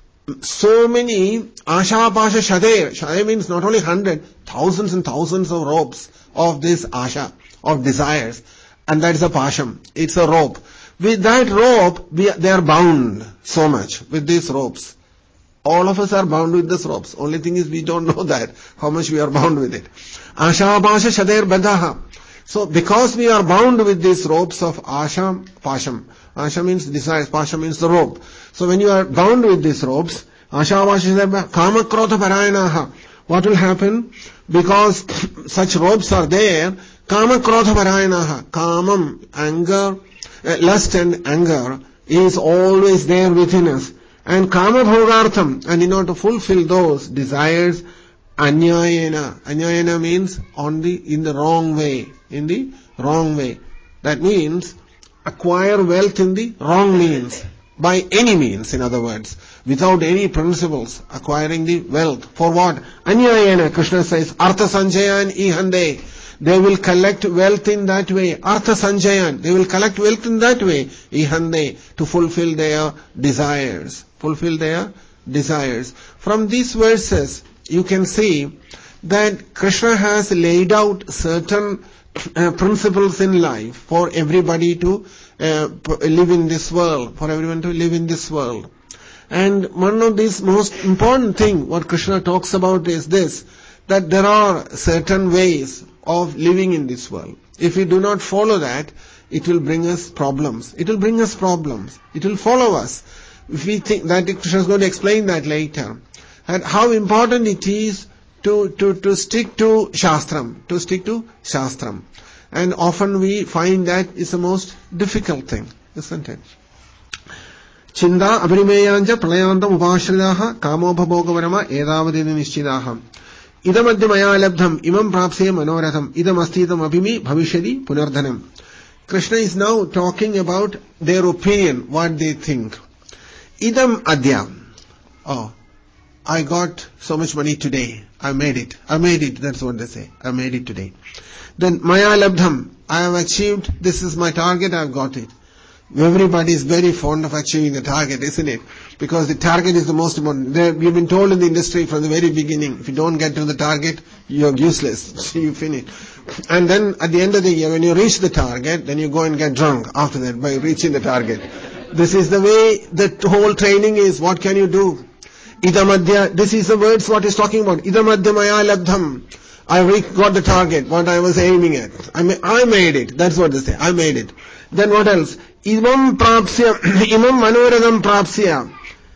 S1: So many asha pasha shader. Shader means not only 100, thousands and thousands of ropes of this asha, of desires. And that is a pasham. It's a rope. With that rope, they are bound so much with these ropes. All of us are bound with these ropes. Only thing is we don't know that, how much we are bound with it. Asha pasha shader badaha. So because we are bound with these ropes of asha, pasham. Asha means desires, pasha means the rope. So when you are bound with these ropes, asha pasha shader kama krodha parayanaha. What will happen? Because such ropes are there, kama krodha parayanaha. Kamam, anger, lust and anger is always there within us. And kama bhogartham, and in order to fulfill those desires, anyayena. Anyayena means in the wrong way. In the wrong way. That means acquire wealth in the wrong means. By any means, in other words. Without any principles. Acquiring the wealth. For what? Anyayena, Krishna says, Artha Sanjayan ihande. They will collect wealth in that way. Artha Sanjayan. They will collect wealth in that way. Ihande. To fulfill their desires. Fulfill their desires. From these verses, you can see that Krishna has laid out certain principles in life for everybody to live in this world, for everyone to live in this world. And one of these most important thing what Krishna talks about is this, that there are certain ways of living in this world. If we do not follow that, it will bring us problems. It will bring us problems. It will follow us. If we think that, Krishna is going to explain that later. And how important it is to stick to Shastram, to stick to Shastram. And often we find that is the most difficult thing, isn't it? Chinda abhrimeyanja pralayandam upashridaha kamobhabhogavarama edavadini nishchidaha. Idam adya maya labdham imam prapse manoratham idam astidam abhimi bhavishadi punardhanam. Krishna is now talking about their opinion, what they think. Idam adya. Oh, I got so much money today. I made it. That's what they say. I made it today. Then maya labdham. I have achieved. This is my target. I have got it. Everybody is very fond of achieving the target, isn't it? Because the target is the most important. We've been told in the industry from the very beginning, if you don't get to the target, you're useless. You finish. And then at the end of the year, when you reach the target, then you go and get drunk after that by reaching the target. This is the way the whole training is. What can you do? Idamadya, this is the words what is talking about. Idamadya maya labdham. I got the target, what I was aiming at. I made it. That's what they say. I made it. Then what else? Imam prapsya, imam manoradham prapsya.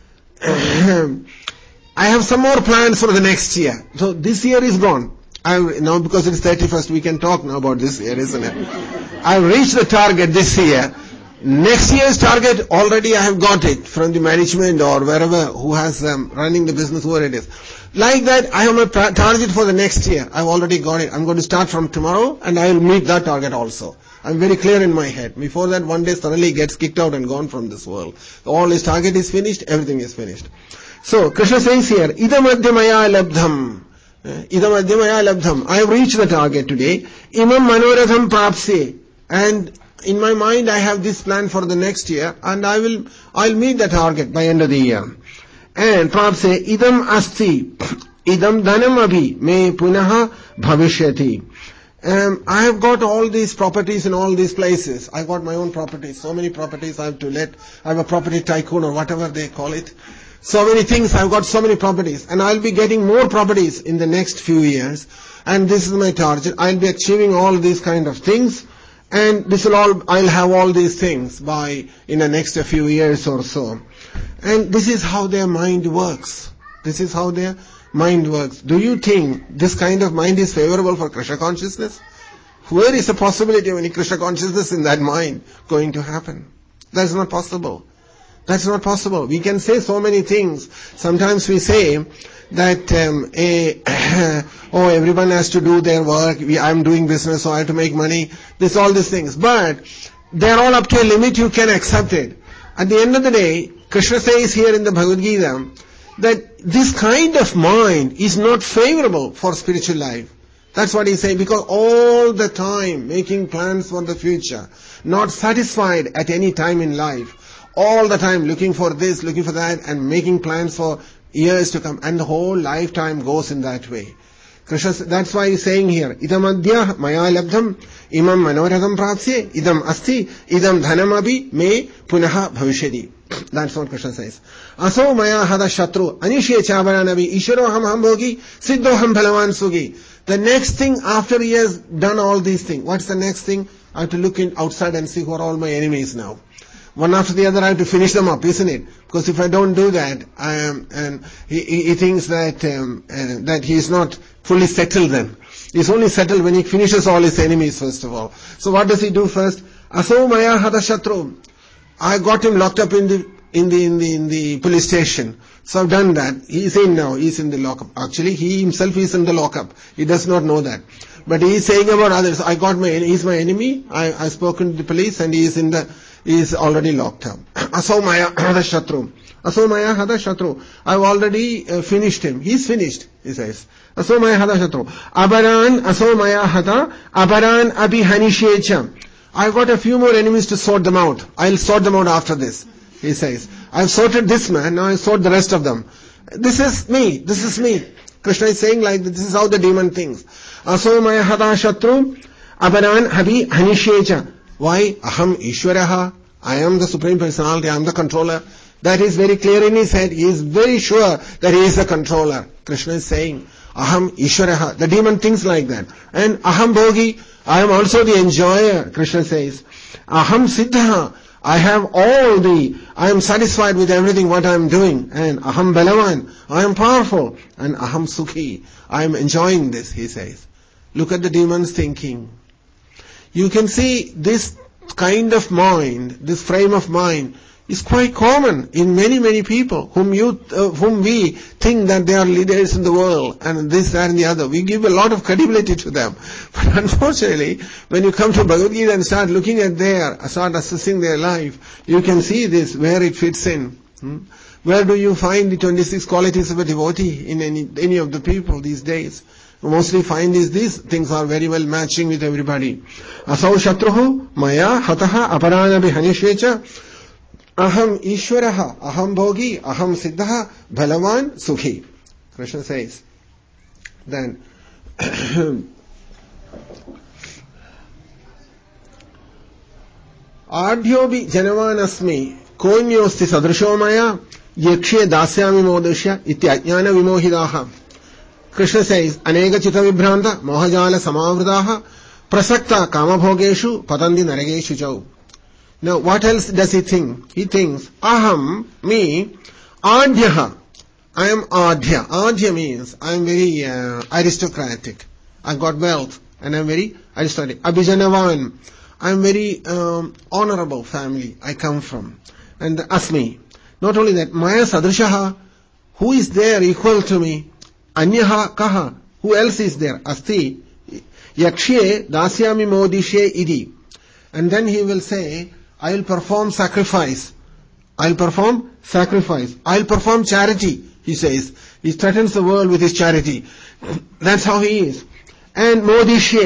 S1: I have some more plans for the next year. So this year is gone. Now because it's 31st, we can talk now about this year, isn't it? I reached the target this year. Next year's target, already I have got it from the management or wherever who has running the business, whoever it is. Like that, I have a target for the next year. I've already got it. I'm going to start from tomorrow and I will meet that target also. I'm very clear in my head. Before that, one day suddenly gets kicked out and gone from this world. All his target is finished, everything is finished. So, Krishna says here, Idam adhyamaya labdham. Idam adhyamaya labdham. I have reached the target today. Imam manoratham prapse. And in my mind I have this plan for the next year, and I'll meet the target by end of the year. And Prabhupada say, idam asti, idam dhanam abhi, me punaha bhavishyati. I have got all these properties in all these places. I got my own properties, so many properties I have to let. I have a property tycoon or whatever they call it. So many things, I've got so many properties, and I'll be getting more properties in the next few years, and this is my target. I'll be achieving all these kind of things, and I'll have all these things in the next few years or so. And this is how their mind works. This is how their mind works. Do you think this kind of mind is favorable for Krishna consciousness? Where is the possibility of any Krishna consciousness in that mind going to happen? That's not possible. That's not possible. We can say so many things. Sometimes we say that everyone has to do their work. I'm doing business, so I have to make money. All these things. But they're all up to a limit. You can accept it. At the end of the day, Krishna says here in the Bhagavad Gita that this kind of mind is not favorable for spiritual life. That's what he's saying, because all the time making plans for the future, not satisfied at any time in life, all the time looking for this, looking for that, and making plans for years to come, and the whole lifetime goes in that way. Krishna, that's why he's saying here, idam adya maya labdham imam manoratham prapsye idam asti idam dhanam abhi me punaha bhavishyati. That's what Krishna says. Aso maya hada shatru anishe chavaranavi isharo ham bhogi siddho ham bhalavan sugi. The next thing, after he has done all these things, what's the next thing? I have to look outside and see who are all my enemies now. One after the other I have to finish them up, isn't it? Because if I don't do that, and he thinks that he is not fully settled then. He's only settled when he finishes all his enemies first of all. So what does he do first? Aso maya hada shatru. I got him locked up in the police station. So I've done that. He's in now. He's in the lockup. Actually, he himself is in the lockup. He does not know that. But he is saying about others, he's my enemy. I've spoken to the police, and he is already locked up. Aso maya hada shatru. Aso maya hada shatru. I've already finished him. He's finished, he says. Aso maya hada shatru. Abaran aso maya hada abaran abhi hanishecha. I've got a few more enemies to sort them out. I'll sort them out after this, he says. I've sorted this man, now I'll sort the rest of them. This is me. Krishna is saying like this is how the demon thinks. Aso maya hada shatru abaran abhi hanishecha. Why? Aham Ishwaraha. I am the Supreme Personality. I am the controller. That is very clear in his head. He is very sure that he is the controller. Krishna is saying, Aham Ishwaraha. The demon thinks like that. And Aham Bhogi. I am also the enjoyer. Krishna says, Aham Siddha. I am satisfied with everything what I am doing. And Aham Balavan. I am powerful. And Aham Sukhi. I am enjoying this, he says. Look at the demon's thinking. You can see this kind of mind, this frame of mind, is quite common in many, many people whom we think that they are leaders in the world, and this, that, and the other. We give a lot of credibility to them. But unfortunately, when you come to Bhagavad Gita and start looking at start assessing their life, you can see this, where it fits in. Where do you find the 26 qualities of a devotee in any of the people these days? You mostly find these things are very well matching with everybody. Asau shatruhu maya hataha aparanabi hanishvecha aham ishwaraha aham bhogi aham siddha bhalavan sukhi. Krishna says then adhyobi janavan asmi konyosti sadrisho maya yakshe dasyami modashya ityajnana vimohidaha. Krishna says, Anega Chita Vibhranta, Mohajala Samavradaha, Prasakta Kamabhogeshu, Patandi Narageshu Jau. Now, what else does he think? He thinks, Aham, me, Adhyaha. I am Adhya. Adhya means, I am very aristocratic. I've got wealth, and I am very aristocratic. Abhijanavan. I am very honorable family I come from. And Asmi. Not only that, Maya Sadrishaha, who is there equal to me? Anyaha kaha. Who else is there? Asti. Yakshe dasyami modishe idi. And then he will say, I will perform sacrifice. I'll perform charity, he says. He threatens the world with his charity. That's how he is. And modishe.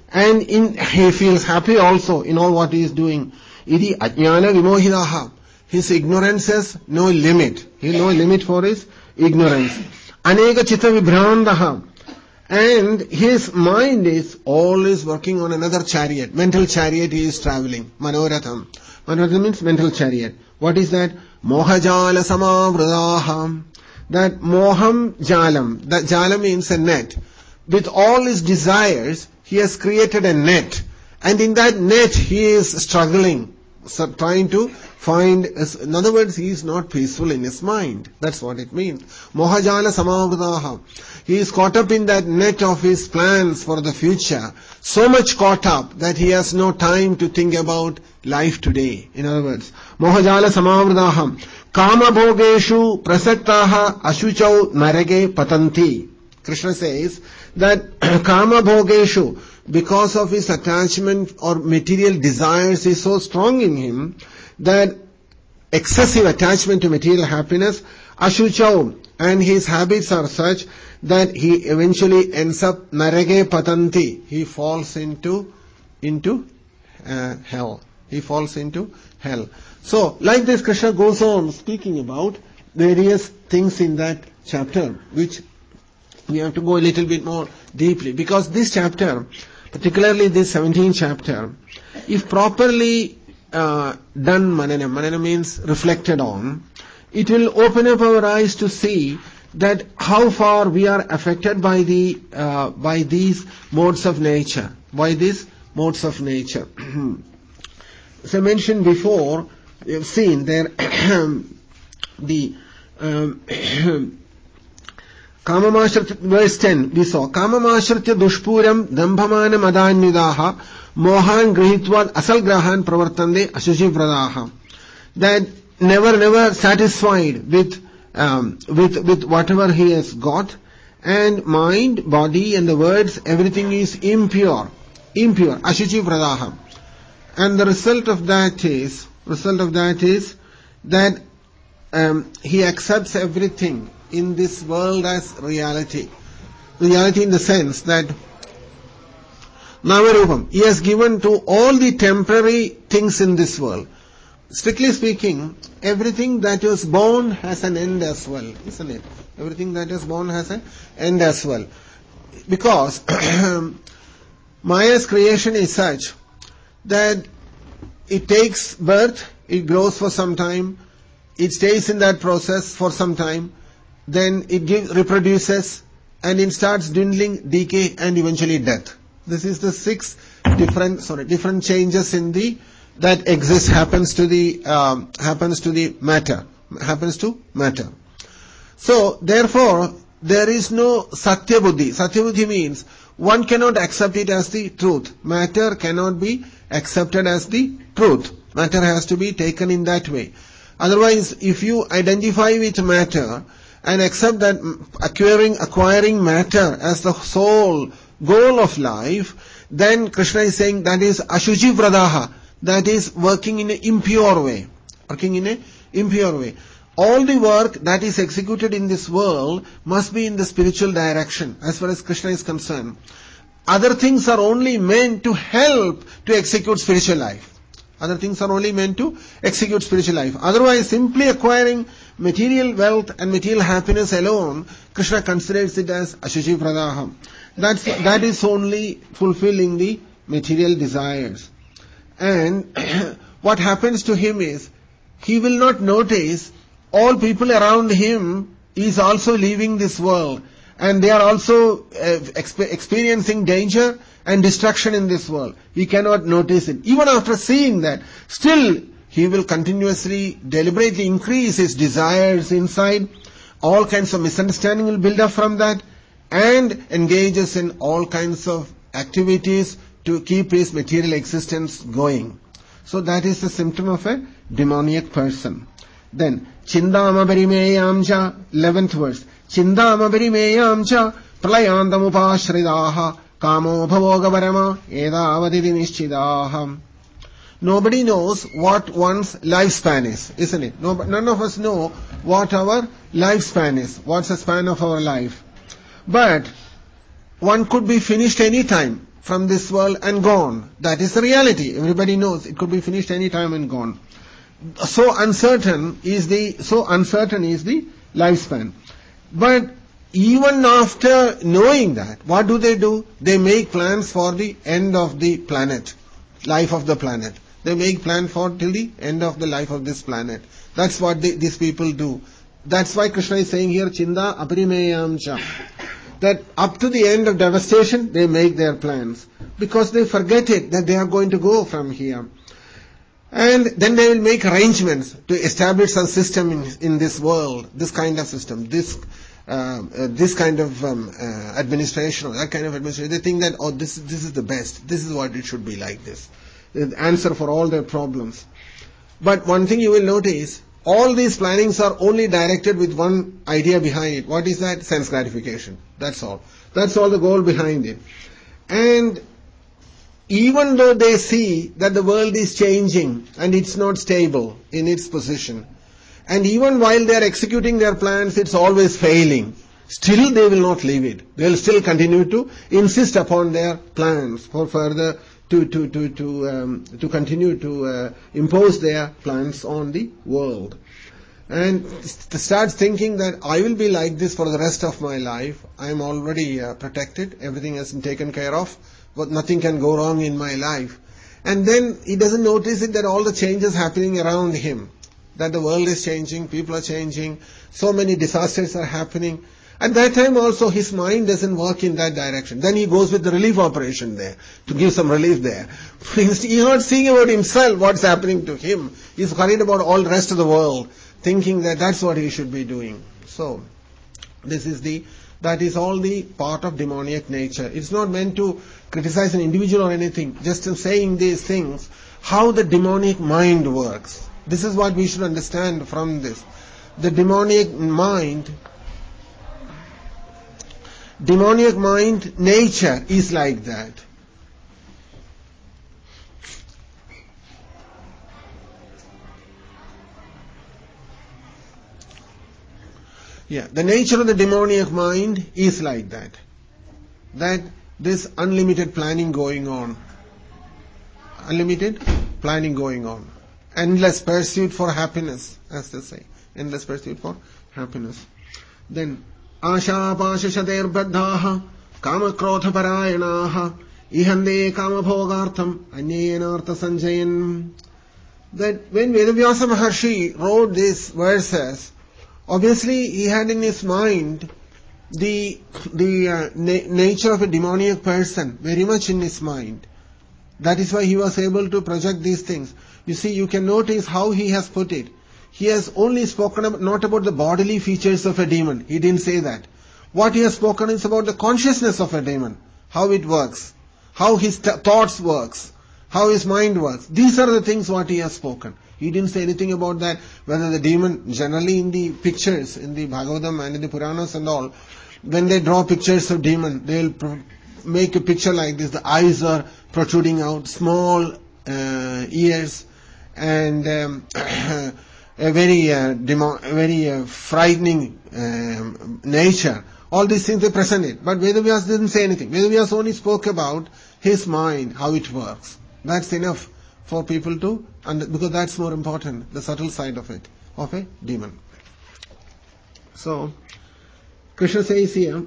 S1: And he feels happy also in all what he is doing. Iti ajnana vimohidaha. His ignorance has no limit. He has no limit for his ignorance. Aneka chitta vibhrandaha. And his mind is always working on another chariot. Mental chariot he is traveling. Manoratham. Manoratham means mental chariot. What is that? Mohajala samavradaham. That moham jalam. That jalam means a net. With all his desires, he has created a net. And in that net, he is struggling, trying to find, in other words, he is not peaceful in his mind. That's what it means. Mohajala samavadaha. He is caught up in that net of his plans for the future. So much caught up that he has no time to think about life today. In other words, Mohajala samavadaha. Kama bhogeshu prasaktaha ashuchau narage patanti. Krishna says that Kama Bhogeshu, because of his attachment or material desires is so strong in him that excessive attachment to material happiness, Ashuchau, and his habits are such that he eventually ends up Narage Patanti. He falls into hell. He falls into hell. So, like this, Krishna goes on speaking about various things in that chapter, which we have to go a little bit more deeply, because this chapter, particularly this 17th chapter, if properly done manana means reflected on, it will open up our eyes to see that how far we are affected by these modes of nature, As I mentioned before, we have seen there the Kamamashritya, verse 10, we saw, Kamamashritya dushpuram dambhamana madanyudaha mohan grihitvad asalgrahan pravartande ashuchi vradaha. That never satisfied with whatever he has got, and mind, body and the words, everything is impure, ashuchi vradaha. And the result of that is that he accepts everything in this world as reality. Reality in the sense that Namarupam, he has given to all the temporary things in this world. Strictly speaking, everything that is born has an end as well, isn't it? Everything that is born has an end as well. Because Maya's creation is such that it takes birth, it grows for some time, it stays in that process for some time, then it reproduces, and it starts dwindling, decay, and eventually death. This is the 6 different changes in that exists, happens to matter. So therefore, there is no Satya Buddhi. Satya Buddhi means one cannot accept it as the truth. Matter cannot be accepted as the truth. Matter has to be taken in that way. Otherwise, if you identify with matter and accept that acquiring matter as the sole goal of life, then Krishna is saying that is Ashuchi Vradaha, that is working in an impure way. All the work that is executed in this world must be in the spiritual direction, as far as Krishna is concerned. Other things are only meant to help to execute spiritual life. Otherwise, simply acquiring material wealth and material happiness alone, Krishna considers it as Ashuchi Pradaha. That is only fulfilling the material desires. And what happens to him is, he will not notice all people around him is also leaving this world, and they are also experiencing danger and destruction in this world. He cannot notice it. Even after seeing that, still he will continuously, deliberately increase his desires inside. All kinds of misunderstanding will build up from that, and engages in all kinds of activities to keep his material existence going. So that is the symptom of a demoniac person. Then, Chindama Barimeyamcha, 11th verse. Chindama Barimeyamcha, Pralayandamupashridaha, Kamo Bhavogavarama, Edavadidi Nishchidaha. Nobody knows what one's lifespan is, isn't it? None of us know what our lifespan is. What's the span of our life? But one could be finished any time. from this world and gone. That is the reality. Everybody knows it could be finished any time and gone. So uncertain is the lifespan. But even after knowing that, what do? They make plans for the end of the planet, life of the planet. They make plan for till the end of the life of this planet. That's what these people do. That's why Krishna is saying here, Chinda Aparimeyam Cha. That up to the end of devastation, they make their plans. Because they forget it, that they are going to go from here. And then they will make arrangements to establish a system in this world, this kind of system, this kind of administration, or that kind of administration. They think that, this is the best. This is what it should be like this. The answer for all their problems. But one thing you will notice, all these plannings are only directed with one idea behind it. What is that? Sense gratification. That's all. That's all the goal behind it. And even though they see that the world is changing and it's not stable in its position, and even while they are executing their plans, it's always failing, still they will not leave it. They will still continue to insist upon their plans for further to continue to impose their plans on the world. And start thinking that I will be like this for the rest of my life. I am already protected. Everything has been taken care of. But nothing can go wrong in my life. And then he doesn't notice it that all the changes happening around him. That the world is changing, people are changing, so many disasters are happening. At that time also his mind doesn't work in that direction. Then he goes with the relief operation there, to give some relief there. He's not seeing about himself, what's happening to him. He's worried about all the rest of the world, thinking that that's what he should be doing. So, that is all the part of demoniac nature. It's not meant to criticize an individual or anything, just in saying these things, how the demoniac mind works. This is what we should understand from this. The demoniac mind nature is like that. Yeah, the nature of the demoniac mind is like that. That this unlimited planning going on. Unlimited planning going on. Endless pursuit for happiness, as they say. Endless pursuit for happiness. Then, Asha Pasha Shader Baddhaha Kama Krotha Parayanaha Ihande Kama Bhogartham Anyenartha Sanjayan. That when Vedavyasa Maharshi wrote these verses, obviously he had in his mind the nature of a demoniac person very much in his mind. That is why he was able to project these things. You see, you can notice how he has put it. He has only spoken not about the bodily features of a demon. He didn't say that. What he has spoken is about the consciousness of a demon. How it works. How his thoughts works. How his mind works. These are the things what he has spoken. He didn't say anything about that, whether the demon, generally in the pictures, in the Bhagavatam and in the Puranas and all, when they draw pictures of demon, they'll make a picture like this. The eyes are protruding out, small ears, and a very frightening nature. All these things they present it. But Vedavyas didn't say anything. Vedavyas only spoke about his mind, how it works. That's enough for people to, because that's more important, the subtle side of it, of a demon. So, Krishna says here,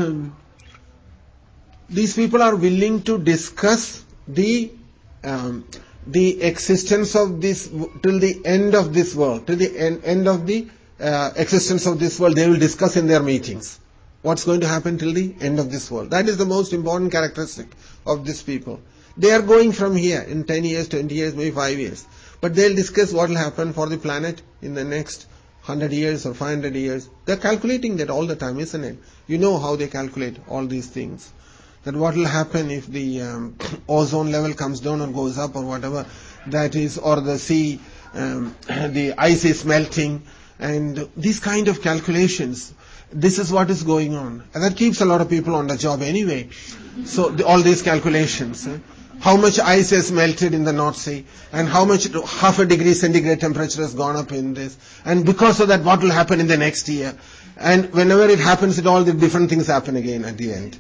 S1: these people are willing to discuss the existence of this till the end of this world, till the end of the existence of this world. They will discuss in their meetings what's going to happen till the end of this world. That is the most important characteristic of these people. They are going from here in 10 years, 20 years, maybe 5 years. But they'll discuss what will happen for the planet in the next 100 years or 500 years. They're calculating that all the time, isn't it? You know how they calculate all these things. That what will happen if the ozone level comes down or goes up or whatever that is, or the sea, the ice is melting, and these kind of calculations. This is what is going on. And that keeps a lot of people on the job anyway. So all these calculations. How much ice has melted in the North Sea, and how much, half a degree centigrade temperature has gone up in this. And because of that, what will happen in the next year? And whenever it happens, all the different things happen again at the end.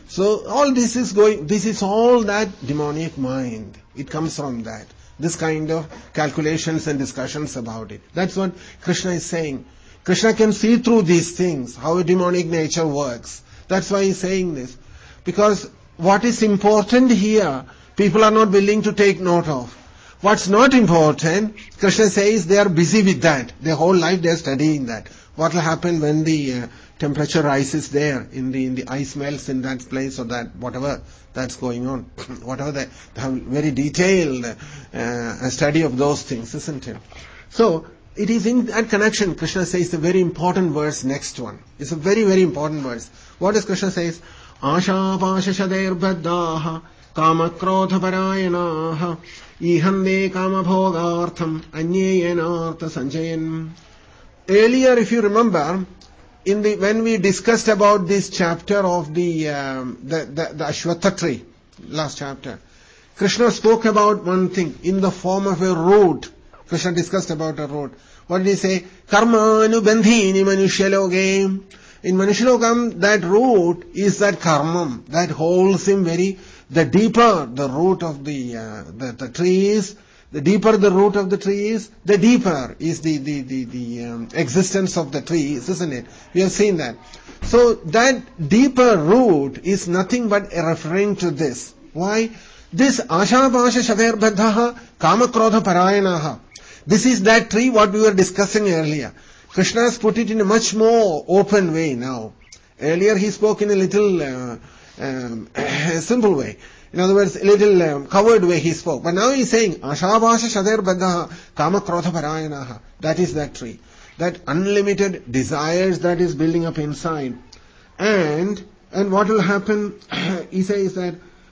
S1: So all this is all that demonic mind. It comes from that. This kind of calculations and discussions about it. That's what Krishna is saying. Krishna can see through these things, how a demonic nature works. That's why he's saying this. Because what is important here, people are not willing to take note of. What's not important, Krishna says they are busy with that. Their whole life they are studying that. What will happen when the temperature rises there, in the ice melts in that place, or that whatever that's going on. Whatever they have very detailed study of those things, isn't it? So it is in that connection Krishna says a very important verse, next one. It's a very, very important verse. What does Krishna says? Asha pasha shader baddaha kama krodha parayanaha ihande kama bhogartham anyeyanartha sanjayan. Earlier, if you remember, when we discussed about this chapter of the Ashwatha tree, last chapter, Krishna spoke about one thing in the form of a root. Krishna discussed about a root. What did he say? Karma anubandhini manushaloge. In Manushalokam, that root is that karma that holds him the deeper the root of the tree is, the deeper the root of the tree is, the deeper is the existence of the tree, isn't it? We have seen that. So that deeper root is nothing but referring to this. Why? This asha pasha shaver baddhaha kama krodha parayanaha. This is that tree what we were discussing earlier. Krishna has put it in a much more open way now. Earlier he spoke in a little simple way. In other words, a little covered way he spoke. But now he is saying, Ashabhasha Shader Baddaha Kama Krodha Parayanaha. That is that tree. That unlimited desires that is building up inside. And what will happen, he says that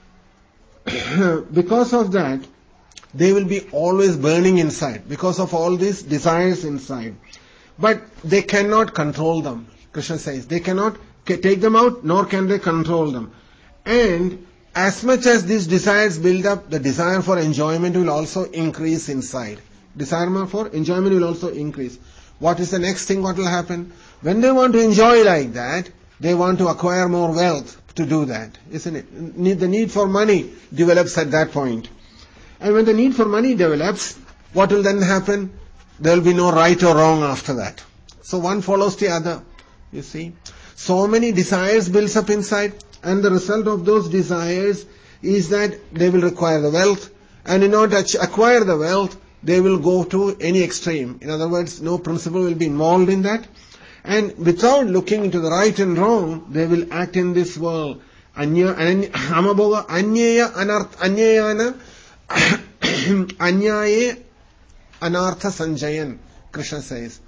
S1: because of that, they will be always burning inside. Because of all these desires inside. But they cannot control them. Krishna says, they cannot take them out, nor can they control them. And as much as these desires build up, the desire for enjoyment will also increase inside. Desire for enjoyment will also increase. What is the next thing what will happen? When they want to enjoy like that, they want to acquire more wealth to do that, isn't it? The need for money develops at that point. And when the need for money develops, what will then happen? There will be no right or wrong after that. So one follows the other, you see. So many desires builds up inside. And the result of those desires is that they will require the wealth. And in order to acquire the wealth, they will go to any extreme. In other words, no principle will be involved in that. And without looking into the right and wrong, they will act in this world. Anyaye anartha sanjayan, Krishna says.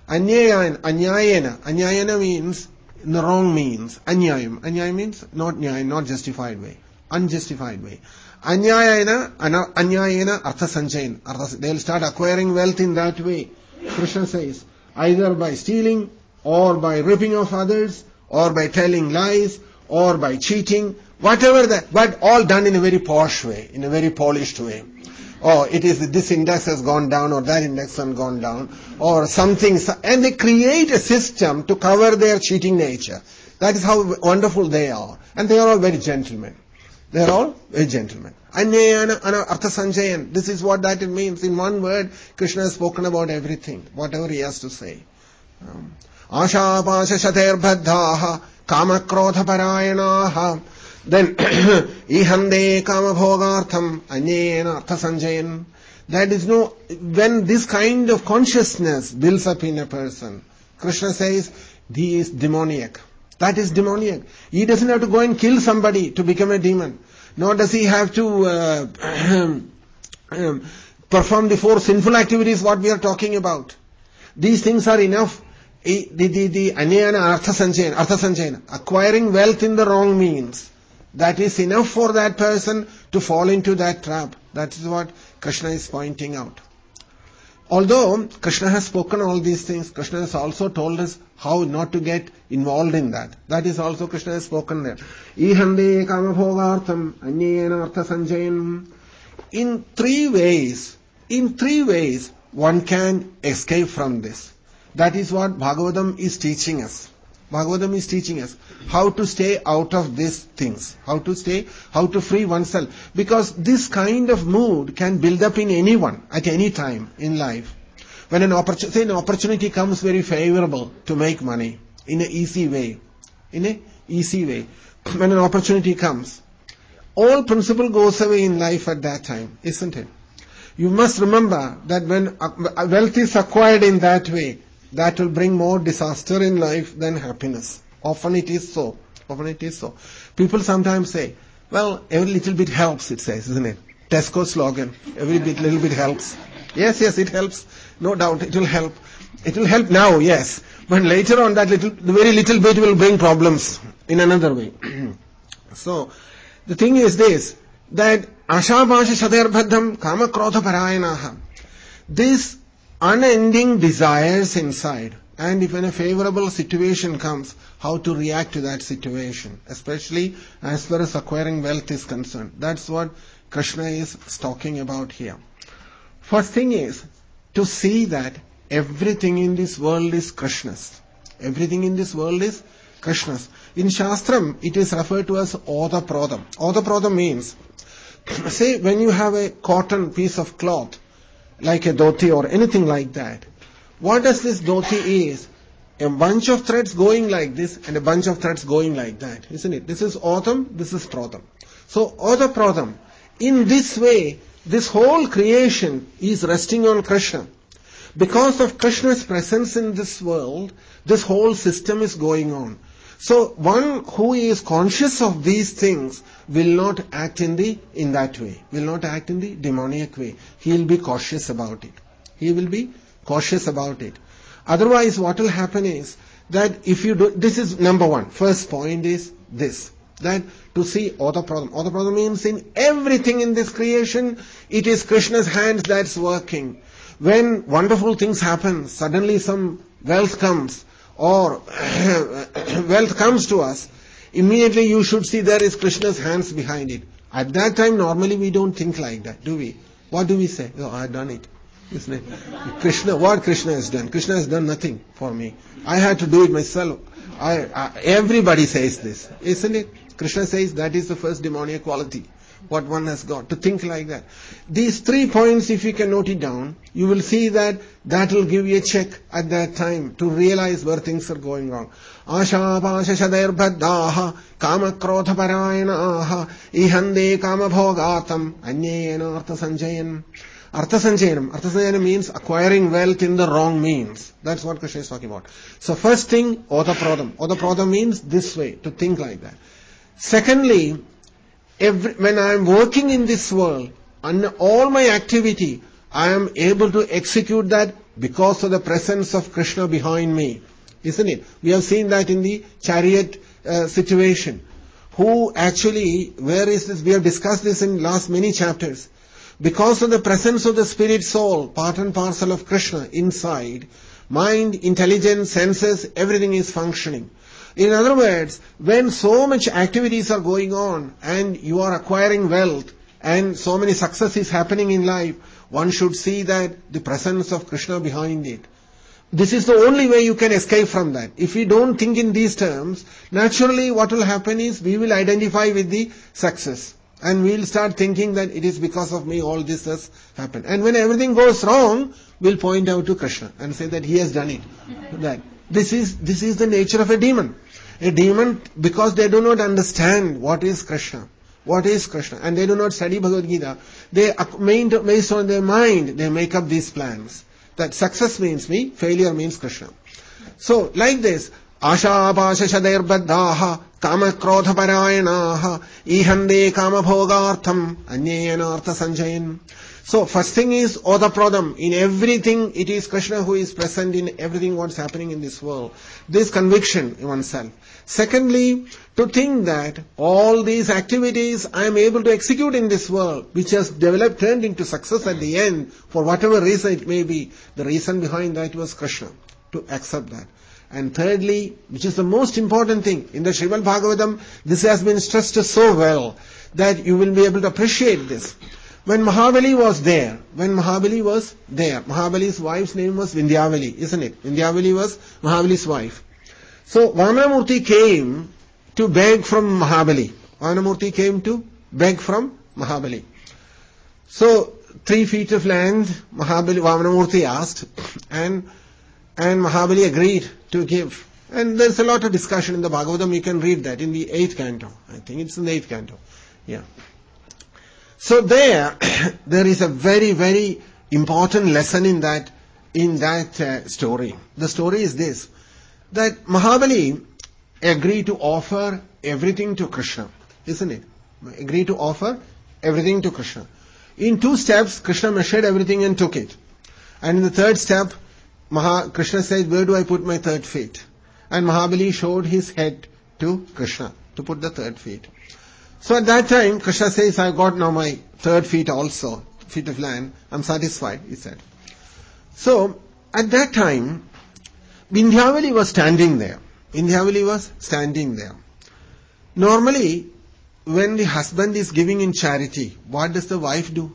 S1: Anyayena means in the wrong means. Anyayam means not nyayam, not justified way. Unjustified way. Anyayena artha sanjayan. They'll start acquiring wealth in that way. Krishna says, either by stealing, or by ripping off others, or by telling lies, or by cheating, whatever that, but all done in a very posh way, in a very polished way. Or it is this index has gone down, or that index has gone down, or something, and they create a system to cover their cheating nature. That is how wonderful they are. And they are all very gentlemen. They are all very gentlemen. Anyayana artha sanjayan. This is what that it means. In one word, Krishna has spoken about everything, whatever he has to say. Asha pasha shater baddhaha kama krodha parayanaha. Then, ihande kama bhogartham anyena artha sanjayan. That is when this kind of consciousness builds up in a person, Krishna says, he is demoniac. That is demoniac. He doesn't have to go and kill somebody to become a demon. Nor does he have to perform the four sinful activities what we are talking about. These things are enough. The anyana artha sanjayana, acquiring wealth in the wrong means. That is enough for that person to fall into that trap. That is what Krishna is pointing out. Although Krishna has spoken all these things, Krishna has also told us how not to get involved in that. That is also Krishna has spoken there. Ihande kama bhogartham anyena artha sanjayan. In three ways, one can escape from this. That is what Bhagavatam is teaching us. Bhagavatam is teaching us how to stay out of these things, how to free oneself. Because this kind of mood can build up in anyone at any time in life. When an opportunity comes very favorable to make money in an easy way, when an opportunity comes, all principle goes away in life at that time, isn't it? You must remember that when wealth is acquired in that way, that will bring more disaster in life than happiness. Often it is so. People sometimes say, well, every little bit helps, it says, isn't it? Tesco slogan, little bit helps. Yes, it helps. No doubt, it will help. It will help now, yes. But later on, the very little bit will bring problems in another way. So, the thing is this, that ashabhasha shadairbhaddham kama krodha parayanaha. This unending desires inside, and if in a favorable situation comes, how to react to that situation, especially as far as acquiring wealth is concerned. That's what Krishna is talking about here. First thing is to see that everything in this world is Krishna's. Everything in this world is Krishna's. In Shastram, it is referred to as Odaprodam. Odaprodam means, say when you have a cotton piece of cloth, like a dhoti or anything like that. What does this dhoti is? A bunch of threads going like this and a bunch of threads going like that, isn't it? This is Odam, this is Prodam. So Odaprodam. In this way, this whole creation is resting on Krishna. Because of Krishna's presence in this world, this whole system is going on. So one who is conscious of these things will not act in that way, will not act in the demoniac way. He will be cautious about it. Otherwise, what will happen is that if you do, this is number one. First point is this, that to see Odaprodam. Odaprodam means in everything in this creation, it is Krishna's hand that's working. When wonderful things happen, suddenly some wealth comes, or wealth comes to us, immediately you should see there is Krishna's hands behind it. At that time, normally we don't think like that, do we? What do we say? Oh, I have done it. Isn't it? What Krishna has done? Krishna has done nothing for me. I had to do it myself. Everybody says this, isn't it? Krishna says that is the first demoniac quality, what one has got, to think like that. These 3 points, if you can note it down, you will see that will give you a check at that time to realize where things are going wrong. Asha pasha shadairbhaddhaha kama krodha parayanaha ihande kama bhogatam anyena artha sanjayan. Artha sanjayanam means acquiring wealth in the wrong means. That's what Krishna is talking about. So first thing, Odaprodam. Odaprodam means this way, to think like that. Secondly, when I am working in this world, and all my activity, I am able to execute that because of the presence of Krishna behind me. Isn't it? We have seen that in the chariot situation. Where is this? We have discussed this in last many chapters. Because of the presence of the spirit soul, part and parcel of Krishna inside, mind, intelligence, senses, everything is functioning. In other words, when so much activities are going on and you are acquiring wealth and so many success is happening in life, one should see that the presence of Krishna behind it. This is the only way you can escape from that. If we don't think in these terms, naturally what will happen is we will identify with the success. And we'll start thinking that it is because of me all this has happened. And when everything goes wrong, we'll point out to Krishna and say that he has done it. That this is the nature of a demon. A demon, because they do not understand what is Krishna. And they do not study Bhagavad Gita. Based on their mind, they make up these plans. That success means me, failure means Krishna. So, like this, Asha pasha shadairbhaddhaha kama krodha parayanaha ihande kama bhogartham anyena artha sanjayan. So first thing is Odaprodam. In everything it is Krishna who is present in everything what's happening in this world. This conviction in oneself. Secondly, to think that all these activities I am able to execute in this world, which has turned into success at the end, for whatever reason it may be, the reason behind that was Krishna. To accept that. And thirdly, which is the most important thing, in the Srimad Bhagavatam, this has been stressed so well that you will be able to appreciate this. When Mahabali was there, Mahabali's wife's name was Vindhyavali, isn't it? Vindhyavali was Mahabali's wife. So Vamanamurti came to beg from Mahabali. Vamanamurti came to beg from Mahabali. So 3 feet of land Vamanamurti asked, and Mahabali agreed to give. And there's a lot of discussion in the Bhagavatam. You can read that in the 8th canto. I think it's in the 8th canto. Yeah. So there is a very, very important lesson in that story. The story is this, that Mahabali agreed to offer everything to Krishna, isn't it? Agreed to offer everything to Krishna. In 2 steps, Krishna measured everything and took it. And in the 3rd step, Krishna said, where do I put my 3rd feet? And Mahabali showed his head to Krishna to put the 3rd feet. So at that time, Krishna says, I've got now my 3rd feet also, feet of land. I'm satisfied, he said. So at that time, Vindhyavali was standing there. Normally, when the husband is giving in charity, what does the wife do?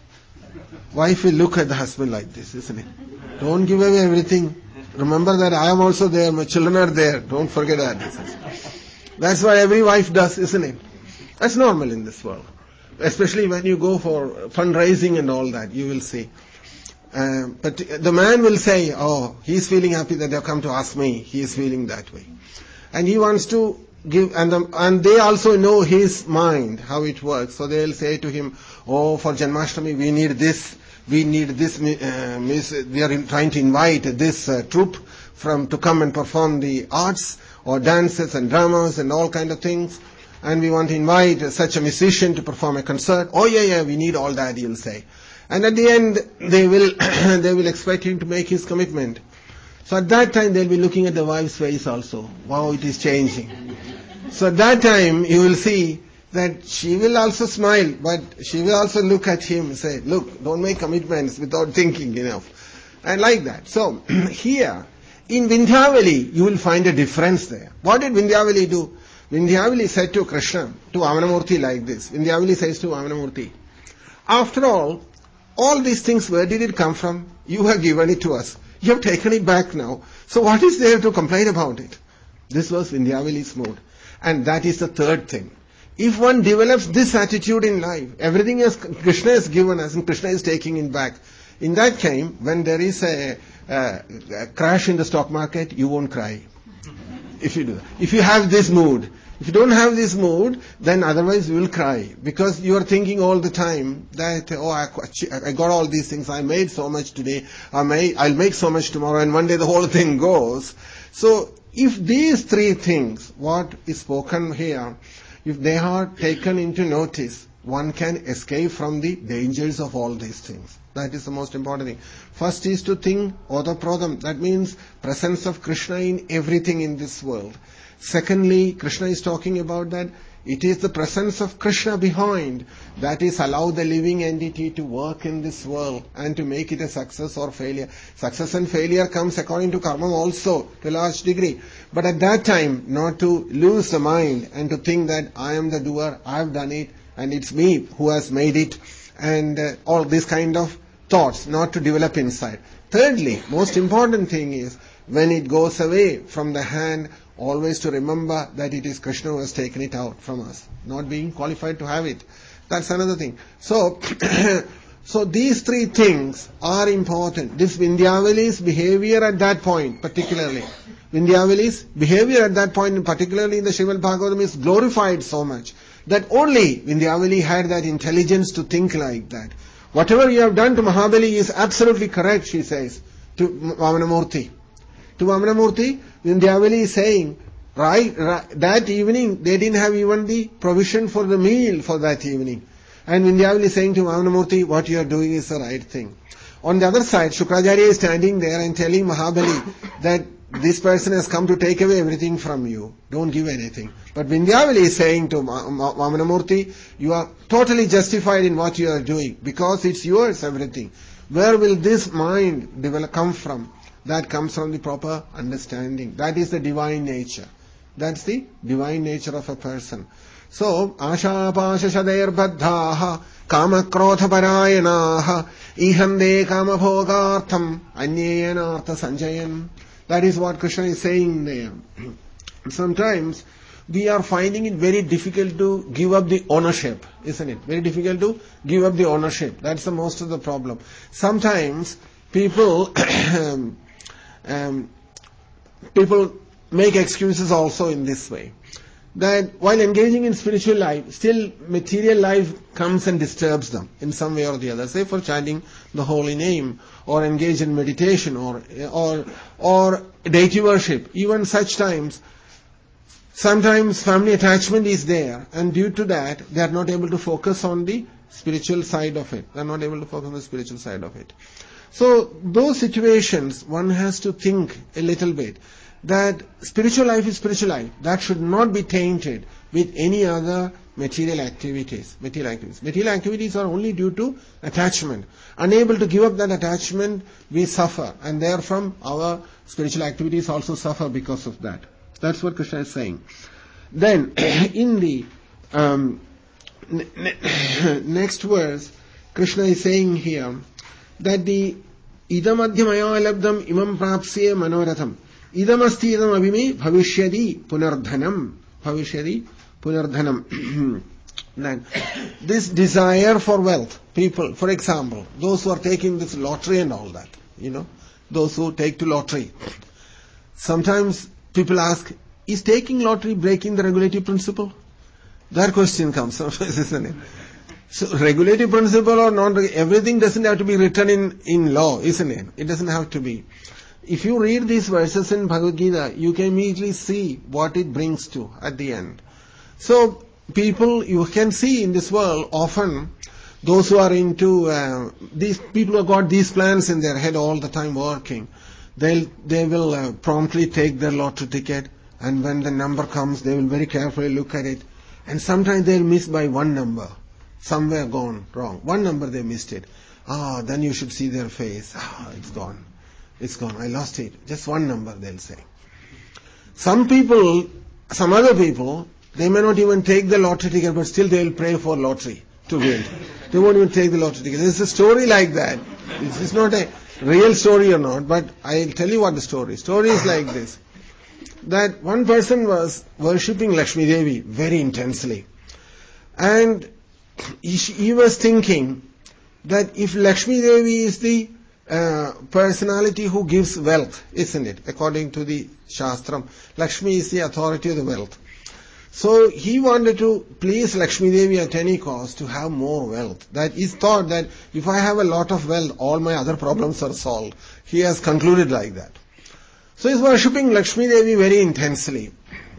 S1: Wife will look at the husband like this, isn't it? Don't give away everything. Remember that I am also there, my children are there. Don't forget that. That's what every wife does, isn't it? That's normal in this world. Especially when you go for fundraising and all that, you will see. But the man will say, oh, he's feeling happy that they've come to ask me. He is feeling that way. And he wants to give, and they also know his mind, how it works. So they'll say to him, oh, for Janmashtami we need this. We are trying to invite this troupe to come and perform the arts or dances and dramas and all kind of things. And we want to invite such a musician to perform a concert. Oh yeah, we need all that, he'll say. And at the end, they will expect him to make his commitment. So at that time, they'll be looking at the wife's face also. Wow, it is changing. So at that time, you will see that she will also smile, but she will also look at him and say, look, don't make commitments without thinking enough. And like that. So here, in Vindhyavali, you will find a difference there. What did Vindhyavali do? Vindhyavali said to Krishna, to Vamanamurti like this. Vindhyavali says to Vamanamurti, after all these things, where did it come from? You have given it to us. You have taken it back now. So what is there to complain about it? This was Vindhyavali's mood. And that is the 3rd thing. If one develops this attitude in life, everything else Krishna has given us and Krishna is taking it back. In that case, when there is a crash in the stock market, you won't cry. If you do that. If you have this mood. If you don't have this mood, then otherwise you will cry. Because you are thinking all the time that, I got all these things, I made so much today, I'll make so much tomorrow, and one day the whole thing goes. So, if these 3 things, what is spoken here, if they are taken into notice, one can escape from the dangers of all these things. That is the most important thing. First is to think Otaprodam. That means presence of Krishna in everything in this world. Secondly, Krishna is talking about that it is the presence of Krishna behind that is allow the living entity to work in this world and to make it a success or failure. Success and failure comes according to karma also to a large degree. But at that time, not to lose the mind and to think that I am the doer, I have done it, and it's me who has made it, and all these kind of thoughts, not to develop inside. Thirdly, most important thing is, when it goes away from the hand, always to remember that it is Krishna who has taken it out from us, not being qualified to have it. That's another thing. So, so these 3 things are important. This Vindhyavali's behavior at that point, particularly, Vindhyavali's behavior at that point, particularly in the Srimad Bhagavatam, is glorified so much that only Vindhyavali had that intelligence to think like that. Whatever you have done to Mahabali is absolutely correct, she says to Vamanamurti. To Vamanamurti, Vindhyavali is saying, right, that evening they didn't have even the provision for the meal for that evening. And Vindhyavali is saying to Vamanamurti, what you are doing is the right thing. On the other side, Shukracharya is standing there and telling Mahabali that this person has come to take away everything from you. Don't give anything. But Vindhyavali is saying to Vamanamurti, you are totally justified in what you are doing because it's yours, everything. Where will this mind come from? That comes from the proper understanding. That is the divine nature. That's the divine nature of a person. So, Asha Pasha Shadeir Baddhaha Kama Krodha Parayanaha Ihande Kama Bhogartham Anyeyanartha Sanjayan. That is what Krishna is saying there. Sometimes we are finding it very difficult to give up the ownership, isn't it? Very difficult to give up the ownership. That's the most of the problem. Sometimes people people make excuses also in this way, that while engaging in spiritual life, still material life comes and disturbs them in some way or the other. Say for chanting the holy name, or engage in meditation, or deity worship. Even such times, sometimes family attachment is there, and due to that, they are not able to focus on the spiritual side of it. They are not able to focus on the spiritual side of it. So, those situations, one has to think a little bit that spiritual life is spiritual life. That should not be tainted with any other material activities. Material activities are only due to attachment. Unable to give up that attachment, we suffer, and therefrom our spiritual activities also suffer because of that. That's what Krishna is saying. Then, in the next verse, Krishna is saying here that the idam adhyamaya labdham imam prapsye manoratham idam asti idam abhime bhavishyadi punardhanam. Then, this desire for wealth, people, for example, those who are taking this lottery and all that, those who take to lottery. Sometimes people ask, is taking lottery breaking the regulative principle? That question comes, isn't it? So, regulative principle or not, everything doesn't have to be written in law, isn't it? It doesn't have to be. If you read these verses in Bhagavad Gita, you can immediately see what it brings to at the end. So, people, you can see in this world, often, those who are into, these people who have got these plans in their head all the time working, they will promptly take their lottery ticket, and when the number comes, they will very carefully look at it, and sometimes they'll miss by one number. Somewhere gone wrong. One number they missed it. Then you should see their face. It's gone. It's gone. I lost it. Just one number, they'll say. Some other people, they may not even take the lottery ticket, but still they'll pray for lottery to win. They won't even take the lottery ticket. There's a story like that. It's not a real story or not, but I'll tell you what the story is. Story is like this. That one person was worshipping Lakshmi Devi very intensely. And he was thinking that if Lakshmi Devi is the personality who gives wealth, isn't it? According to the Shastram, Lakshmi is the authority of the wealth. So he wanted to please Lakshmi Devi at any cost to have more wealth. That he thought that if I have a lot of wealth, all my other problems are solved. He has concluded like that. So he's worshipping Lakshmi Devi very intensely.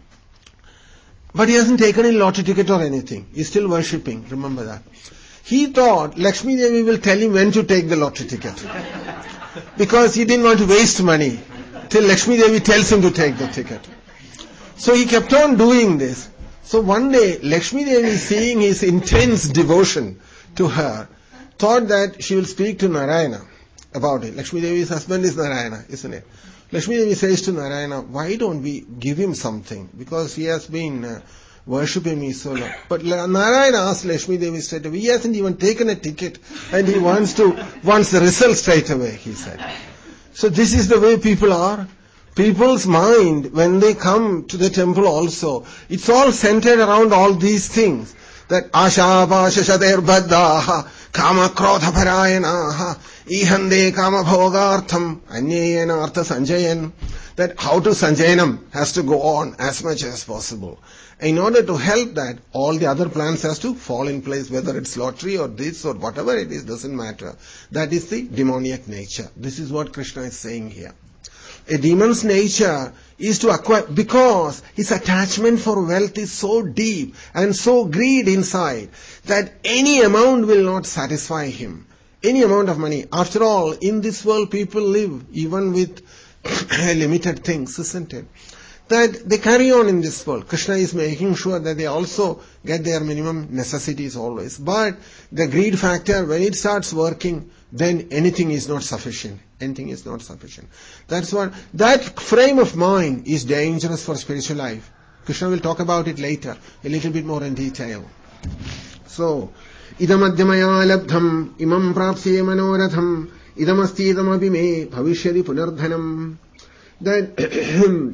S1: But he hasn't taken a lottery ticket or anything. He's still worshipping, remember that. He thought Lakshmi Devi will tell him when to take the lottery ticket. Because he didn't want to waste money till Lakshmi Devi tells him to take the ticket. So he kept on doing this. So one day, Lakshmi Devi, seeing his intense devotion to her, thought that she will speak to Narayana about it. Lakshmi Devi's husband is Narayana, isn't it? Lakshmi Devi says to Narayana, why don't we give him something? Because he has been worshipping me so long. But Narayana asked Lakshmi Devi straight away, he hasn't even taken a ticket and he wants the result straight away, he said. So this is the way people are. People's mind, when they come to the temple also, it's all centered around all these things. That asha pasha shader baddaha kama krodha parayanaha ihande kama bhogartham anyayena artha sanjayan. That how to sanjayanam has to go on as much as possible. In order to help that, all the other plans has to fall in place, whether it's lottery or this or whatever it is, doesn't matter. That is the demoniac nature. This is what Krishna is saying here. A demon's nature is to acquire, because his attachment for wealth is so deep and so greed inside that any amount will not satisfy him. Any amount of money. After all, in this world people live even with limited things, isn't it? That they carry on in this world. Krishna is making sure that they also get their minimum necessities always. But the greed factor, when it starts working, then anything is not sufficient. Anything is not sufficient. That frame of mind is dangerous for spiritual life. Krishna will talk about it later, a little bit more in detail. So, idam adhyamaya labdham imam prapsye manoratham idam asti idam abhime bhavishyadi punardhanam. that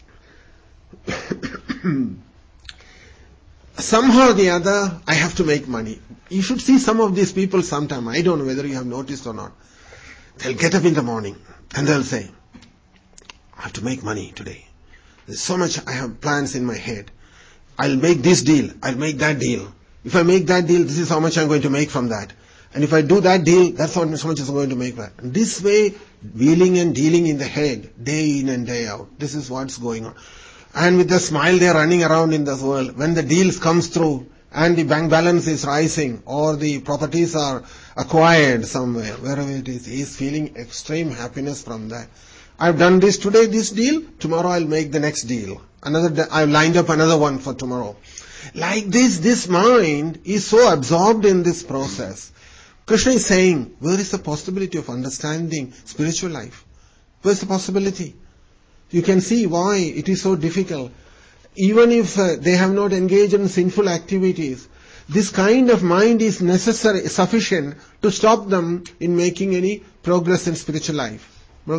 S1: somehow or the other, I have to make money. You should see some of these people sometime. I don't know whether you have noticed or not. They'll get up in the morning and they'll say, I have to make money today. There's so much I have plans in my head. I'll make this deal. I'll make that deal. If I make that deal, this is how much I'm going to make from that. And if I do that deal, that's how much I'm going to make that. And this way, wheeling and dealing in the head, day in and day out. This is what's going on. And with a smile, they're running around in this world. When the deals comes through and the bank balance is rising or the properties are acquired somewhere, wherever it is, he's feeling extreme happiness from that. I've done this today, this deal. Tomorrow I'll make the next deal. I've lined up another one for tomorrow. Like this mind is so absorbed in this process. Krishna is saying, where is the possibility of understanding spiritual life? Where's the possibility? You can see why it is so difficult. Even if they have not engaged in sinful activities, this kind of mind is sufficient to stop them in making any progress in spiritual life.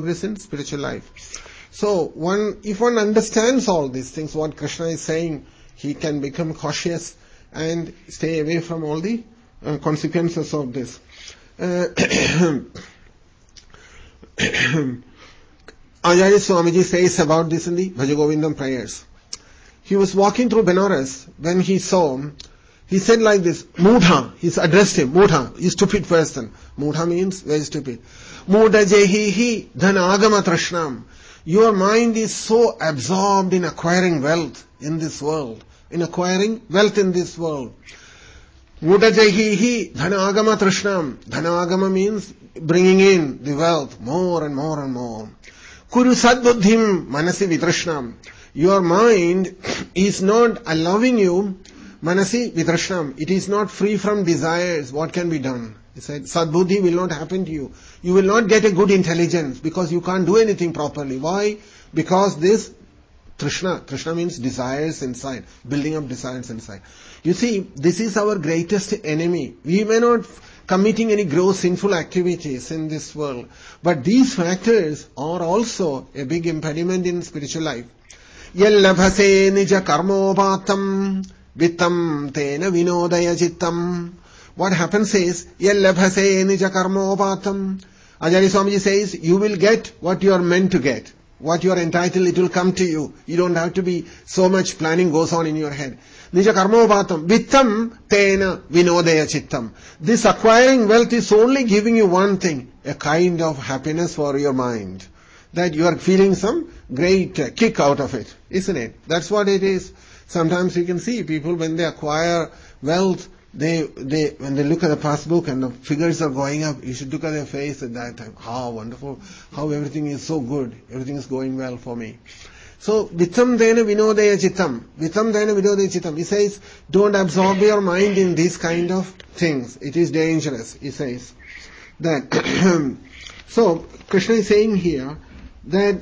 S1: So if one understands all these things, what Krishna is saying, he can become cautious and stay away from all the consequences of this. Acharya Swamiji says about this in the Bhajagovindam prayers. He was walking through Benares when he said like this, Mudha, he addressed him, Mudha, you stupid person. Mudha means very stupid. Mudha jehihi dhanagama trashnam. Your mind is so absorbed in acquiring wealth in this world. Mudha jehihi dhanagama trashnam. Dhanagama means bringing in the wealth more and more and more. Kuru sadbuddhim manasi vitrashnam. Your mind is not allowing you manasi vitrashnam. It is not free from desires. What can be done? He said, sadbuddhi will not happen to you. You will not get a good intelligence because you can't do anything properly. Why? Because this Trishna means desires inside, building up desires inside. You see, this is our greatest enemy. We may not committing any gross sinful activities in this world, but these factors are also a big impediment in spiritual life. Yallabhase nija karmopatam vittam tena vinodaya chittam. What happens is, yallabhase nija karmopatam. Acharya Swamiji says, you will get what you are meant to get. What you are entitled, it will come to you. You don't have to be, so much planning goes on in your head. Nija karmopatam vittam tena vinodaya chittam. This acquiring wealth is only giving you one thing, a kind of happiness for your mind. That you are feeling some great kick out of it, isn't it? That's what it is. Sometimes you can see people when they acquire wealth, when they look at the passbook and the figures are going up, you should look at their face at that time. How wonderful, how everything is so good, everything is going well for me. So, vittam dena vinodaya chittam. He says, don't absorb your mind in these kind of things. It is dangerous, he says. That so, Krishna is saying here that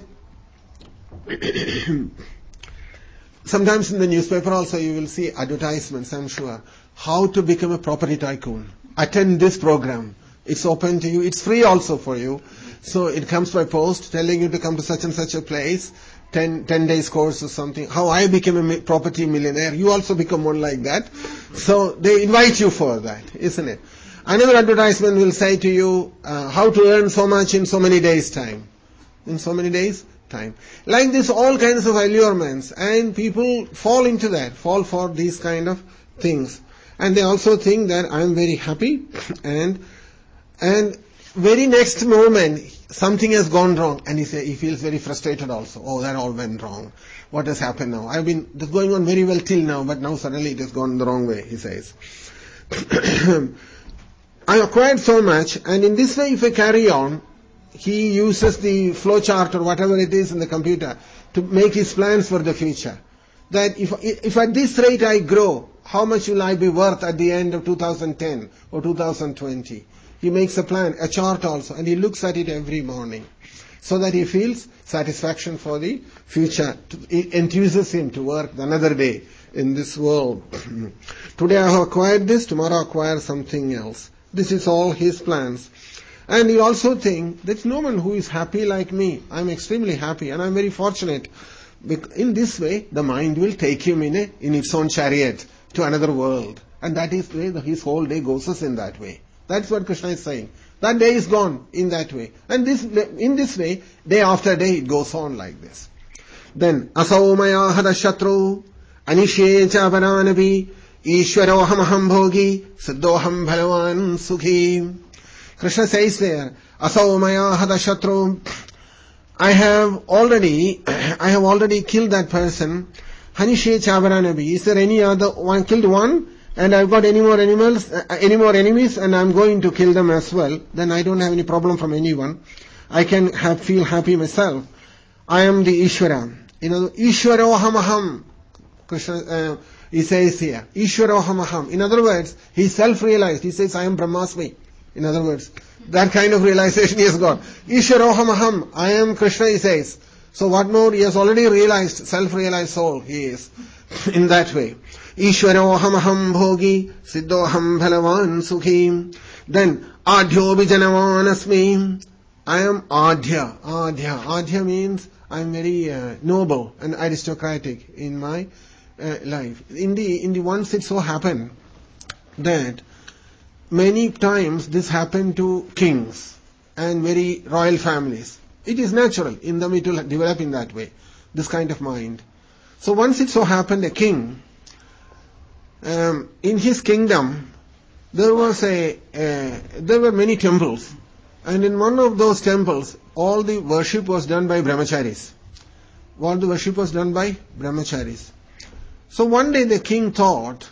S1: sometimes in the newspaper also you will see advertisements, I'm sure. How to become a property tycoon. Attend this program. It's open to you. It's free also for you. So it comes by post telling you to come to such and such a place. 10 days course or something. How I became a property millionaire. You also become one like that. So they invite you for that, isn't it? Another advertisement will say to you, how to earn so much in so many days time. In so many days time. Like this, all kinds of allurements. And people fall into that. Fall for these kind of things. And they also think that I am very happy and very next moment something has gone wrong and he feels very frustrated also. Oh, that all went wrong. What has happened now? I've been going on very well till now, but now suddenly it has gone the wrong way, he says. I acquired so much, and in this way if I carry on, he uses the flow chart or whatever it is in the computer to make his plans for the future. That if at this rate I grow, how much will I be worth at the end of 2010 or 2020? He makes a plan, a chart also, and he looks at it every morning so that he feels satisfaction for the future. It enthuses him to work another day in this world. Today I have acquired this, tomorrow I acquire something else. This is all his plans. And you also think, there's no one who is happy like me. I'm extremely happy and I'm very fortunate. In this way, the mind will take him in its own chariot to another world. And that is the way his whole day goes in that way. That's what Krishna is saying. That day is gone in that way. And in this way, day after day, it goes on like this. Then, asau maya hada shatru, anishe cha varanavi, ishwaroham bhogi, siddhoham bhalavan sukhi. Krishna says there, asau maya hada shatru, I have already killed that person. Hanishe Chavaranabi. Is there any other one? Killed one, and I've got any more enemies, and I'm going to kill them as well. Then I don't have any problem from anyone. I can feel happy myself. I am the Ishvara. Ishwarohamaham. Krishna, he says here, Ishwarohamaham. In other words, he self-realized. He says, I am Brahmasmi. In other words, that kind of realization he has got. Ishwarohamaham, I am Krishna, he says. So what more? He has already realized, self-realized soul he is. In that way. Ishwarohamaham bhogi, siddhoham bhalavan sukhi. Then, adhyo bijanavan asmi. I am adhya. Adhya means I am very noble and aristocratic in my life. In the once it so happened that many times this happened to kings and very royal families. It is natural in them, it will develop in that way, this kind of mind. So once it so happened a king, in his kingdom there were many temples, and in one of those temples all the worship was done by brahmacharis. All the worship was done by brahmacharis. So one day the king thought,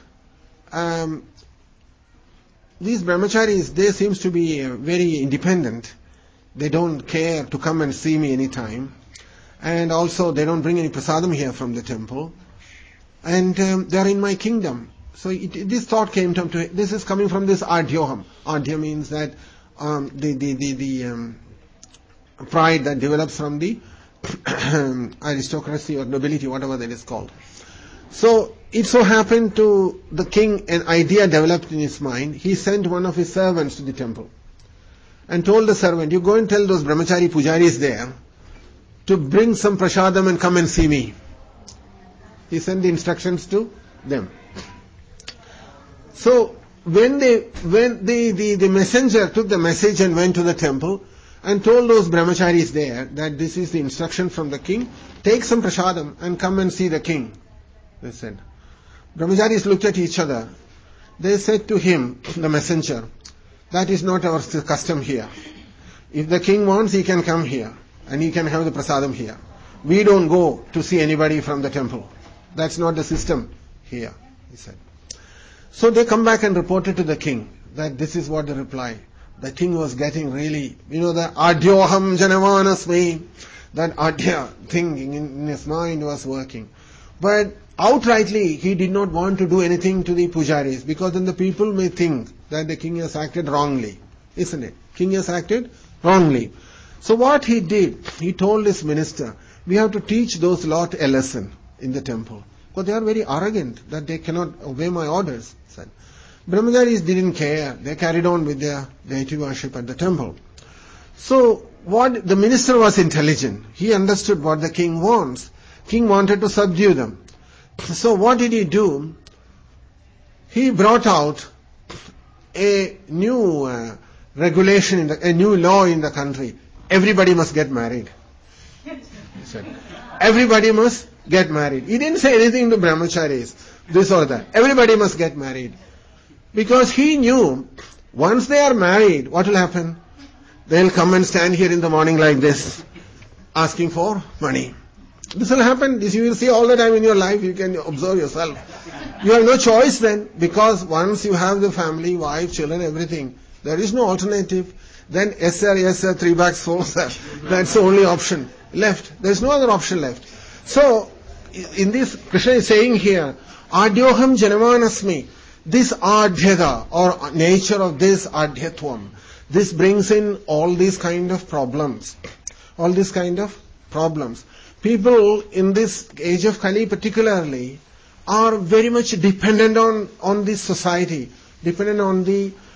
S1: these brahmacharis, they seems to be very independent. They don't care to come and see me anytime. And also they don't bring any prasadam here from the temple. And they are in my kingdom. So this thought came to him. This is coming from this adhyoham. Adhya means that the pride that develops from the aristocracy or nobility, whatever that is called. So it so happened to the king, an idea developed in his mind. He sent one of his servants to the temple and told the servant, you go and tell those brahmachari pujaris there to bring some prasadam and come and see me. He sent the instructions to them. So when the messenger took the message and went to the temple and told those brahmacharis there that this is the instruction from the king, take some prasadam and come and see the king. They said. Brahmacharis looked at each other. They said to him, the messenger, that is not our custom here. If the king wants, he can come here and he can have the prasadam here. We don't go to see anybody from the temple. That's not the system here, he said. So they come back and reported to the king that this is what the reply. The king was getting really, the adhyoham janavanasmi, that adhya thing in his mind was working. But outrightly, he did not want to do anything to the pujaris, because then the people may think that the king has acted wrongly. Isn't it? King has acted wrongly. So what he did, he told his minister, we have to teach those lot a lesson in the temple. Because they are very arrogant that they cannot obey my orders. Said. Brahmacharis didn't care. They carried on with their deity worship at the temple. So the minister was intelligent. He understood what the king wants. King wanted to subdue them. So what did he do? He brought out a new regulation, a new law in the country. Everybody must get married. He said, everybody must get married. He didn't say anything to brahmacharis, this or that. Everybody must get married. Because he knew, once they are married, what will happen? They'll come and stand here in the morning like this, asking for money. This will happen. This you will see all the time in your life. You can observe yourself. You have no choice then, because once you have the family, wife, children, everything, there is no alternative. Then yes sir, 3 bags, 4 sir. That's the only option left. There is no other option left. So, in this, Krishna is saying here, adhyoham janavanasmi, this adhyata or nature of this adhyatvam, this brings in all these kind of problems. All these kind of problems. People in this age of Kali particularly are very much dependent on this society, dependent on the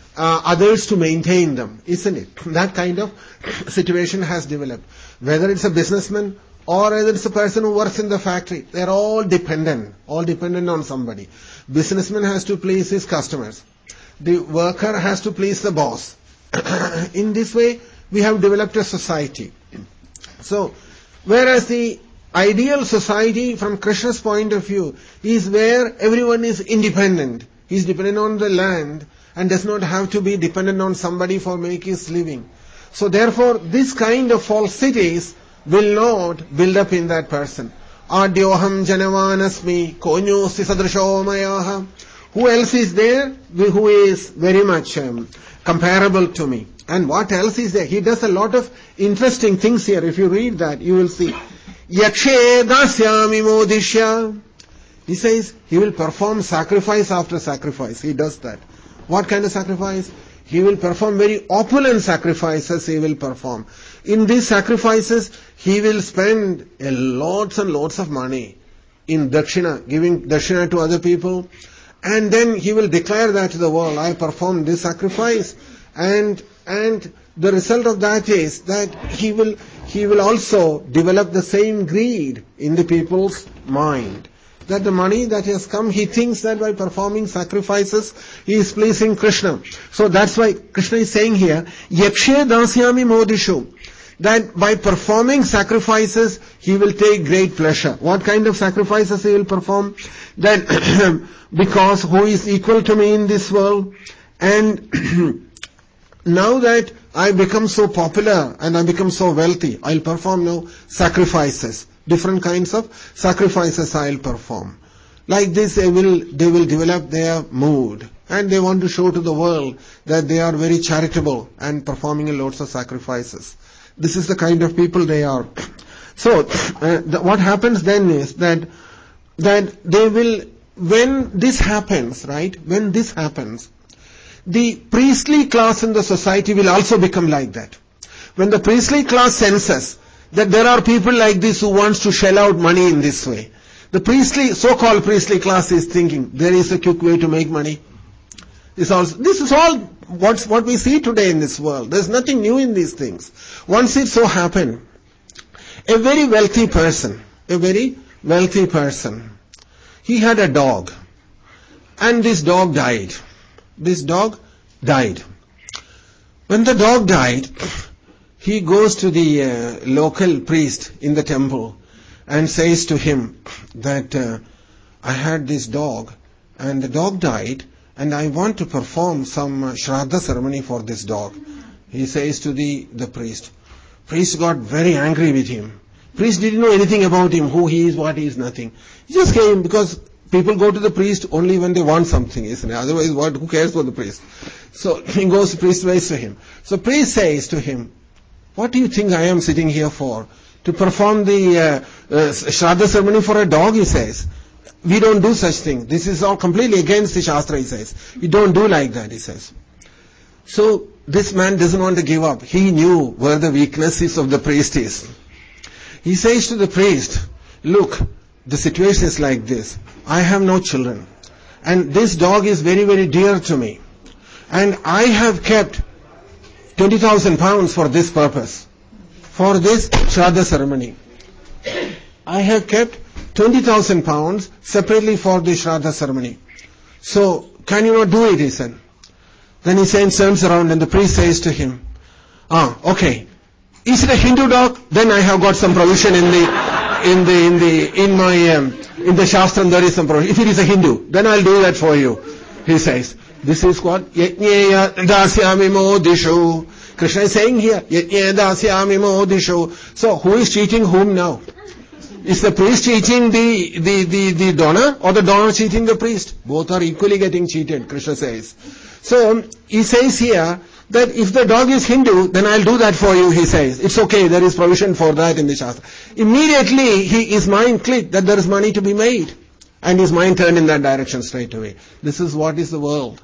S1: others to maintain them, isn't it? That kind of situation has developed. Whether it's a businessman or whether it's a person who works in the factory, they're all dependent on somebody. Businessman has to please his customers. The worker has to please the boss. In this way, we have developed a society. So, whereas the ideal society from Krishna's point of view is where everyone is independent. He is dependent on the land and does not have to be dependent on somebody for making his living. So therefore, this kind of false cities will not build up in that person. Adyoham janavanasmi konyosi sadrisho mayaha. Who else is there who is very much comparable to me? And what else is there? He does a lot of interesting things here. If you read that, you will see. Yakshe dasyami modishya. He says he will perform sacrifice after sacrifice. He does that. What kind of sacrifice? He will perform very opulent sacrifices he will perform. In these sacrifices, he will spend lots and lots of money in dakshina, giving dakshina to other people. And then he will declare that to the world, I performed this sacrifice. And the result of that is that he will also develop the same greed in the people's mind. That the money that has come, he thinks that by performing sacrifices, he is pleasing Krishna. So that's why Krishna is saying here, Yakshe dasyami modishu. That by performing sacrifices, he will take great pleasure. What kind of sacrifices he will perform? That because who is equal to me in this world? And now that I become so popular and I become so wealthy, I'll perform now sacrifices. Different kinds of sacrifices I'll perform. Like this, they will develop their mood. And they want to show to the world that they are very charitable and performing lots of sacrifices. This is the kind of people they are. So, what happens then is that they will, when this happens, right, when this happens, the priestly class in the society will also become like that. When the priestly class senses that there are people like this who wants to shell out money in this way, the so-called priestly class is thinking, there is a quick way to make money. This is all what we see today in this world. There's nothing new in these things. Once it so happened, a very wealthy person, he had a dog. And this dog died. When the dog died, he goes to the local priest in the temple and says to him that I had this dog and the dog died and I want to perform some Shraddha ceremony for this dog. He says to the priest. Priest got very angry with him. Priest didn't know anything about him, who he is, what he is, nothing. He just came because people go to the priest only when they want something, isn't it? Otherwise, who cares for the priest? So he goes, priest waits to him. So priest says to him, what do you think I am sitting here for? To perform the Shraddha ceremony for a dog, he says. We don't do such thing. This is all completely against the Shastra, he says. You don't do like that, he says. So this man doesn't want to give up. He knew where the weaknesses of the priest is. He says to the priest, look, the situation is like this. I have no children. And this dog is very, very dear to me. And I have kept 20,000 pounds for this purpose. For this Shraddha ceremony. I have kept 20,000 pounds separately for the Shraddha ceremony. So, can you not do it, he said. Then he turns around and the priest says to him, okay. Is it a Hindu dog? Then I have got some provision in the Shastra, there is some provision. If it is a Hindu, then I'll do that for you. He says, this is what? Yajñeya dasyami modishu. Krishna is saying here, Yajñeya dasyami modishu. So, who is cheating whom now? Is the priest cheating the donor or the donor cheating the priest? Both are equally getting cheated, Krishna says. So, he says here that if the dog is Hindu, then I'll do that for you, he says. It's okay, there is provision for that in the Shastra. Immediately, his mind clicked that there is money to be made. And his mind turned in that direction straight away. This is what is the world.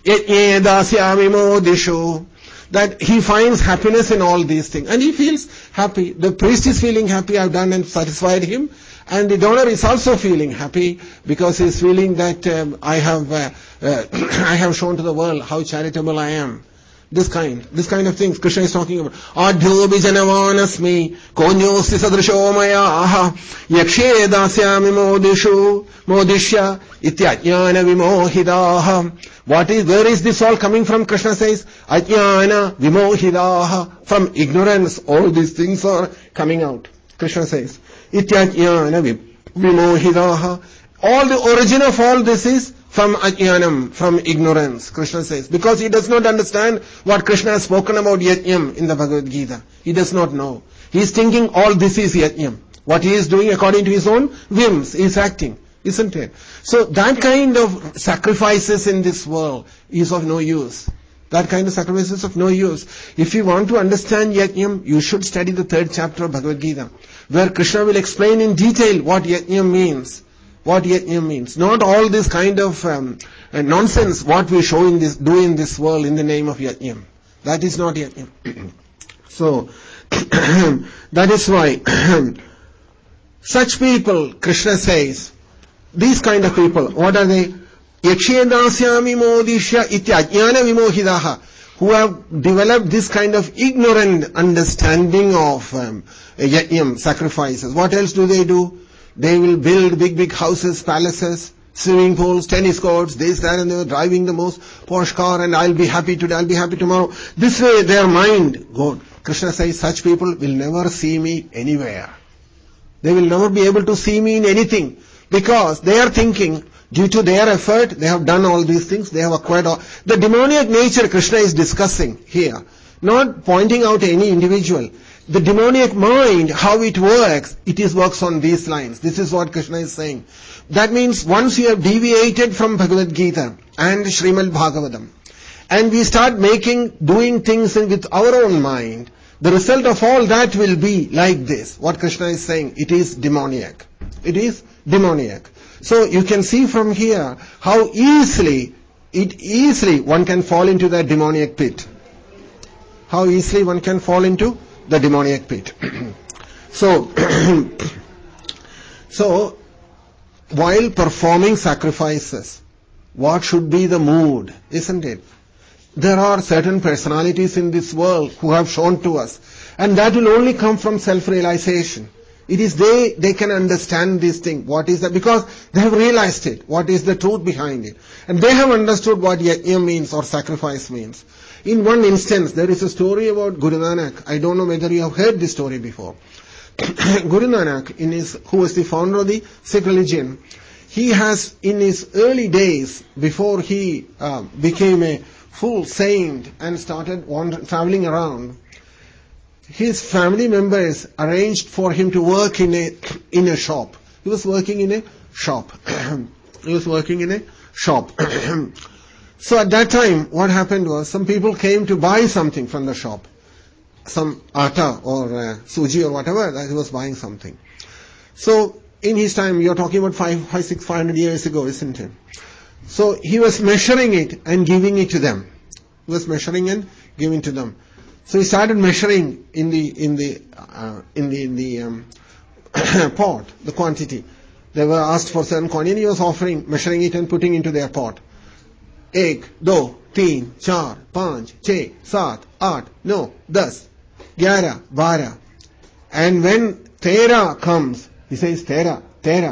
S1: That he finds happiness in all these things. And he feels happy. The priest is feeling happy, I've done and satisfied him. And the donor is also feeling happy because he's feeling that I have I have shown to the world how charitable I am. This kind of things Krishna is talking about. Adhyobi janavanasmi konyosti sadrisho maya yakshe dasyami modishya ityajnana vimohidaha. Where is this all coming from? Krishna says, ajnana vimohidaha. From ignorance, all these things are coming out. Krishna says, ityajnana vimohidaha. All the origin of all this is from ajnanam, from ignorance, Krishna says. Because he does not understand what Krishna has spoken about yajnam in the Bhagavad Gita. He does not know. He is thinking all this is yajnam. What he is doing according to his own whims, he is acting. Isn't it? So that kind of sacrifices in this world is of no use. That kind of sacrifice is of no use. If you want to understand yajnam, you should study the 3rd chapter of Bhagavad Gita, where Krishna will explain in detail what yajnam means. What yajnam means. Not all this kind of nonsense what we do in this world in the name of yajnam. That is not yajnam. So, that is why such people, Krishna says, these kind of people, what are they? Yakshedasyami modishya ityajnana vimohidaha, who have developed this kind of ignorant understanding of yajnam, sacrifices. What else do? They will build big houses, palaces, swimming pools, tennis courts, this, that, and they are driving the most posh car, and I'll be happy today, I'll be happy tomorrow. This way their mind goes. Krishna says such people will never see me anywhere. They will never be able to see me in anything, because they are thinking, due to their effort, they have done all these things, they have acquired all. The demoniac nature Krishna is discussing here, not pointing out any individual. The demoniac mind, how it works, works on these lines. This is what Krishna is saying. That means once you have deviated from Bhagavad Gita and Srimad Bhagavatam, and we start doing things with our own mind, the result of all that will be like this. What Krishna is saying, it is demoniac. It is demoniac. So you can see from here how easily one can fall into that demoniac pit. How easily one can fall into the demoniac pit. So while performing sacrifices, what should be the mood, isn't it? There are certain personalities in this world who have shown to us, and that will only come from self-realization. It is they can understand this thing. What is that? Because they have realized it. What is the truth behind it? And they have understood what yajna means or sacrifice means. In one instance, there is a story about Guru Nanak. I don't know whether you have heard this story before. Guru Nanak, who was the founder of the Sikh religion, he has, in his early days, before he became a full saint and started traveling around, his family members arranged for him to work in a shop. He was working in a shop. So at that time, what happened was, some people came to buy something from the shop. Some atta or suji or whatever, that he was buying something. So in his time, you're talking about 500 years ago, isn't it? So he was measuring it and giving it to them. So he started measuring in the pot, the quantity. They were asked for certain quantity, he was measuring it and putting into their pot. 1, 2, 3, 4, 5, 6, 7, 8, 9, 10, 11, 12. And when Tera comes, he says Tera.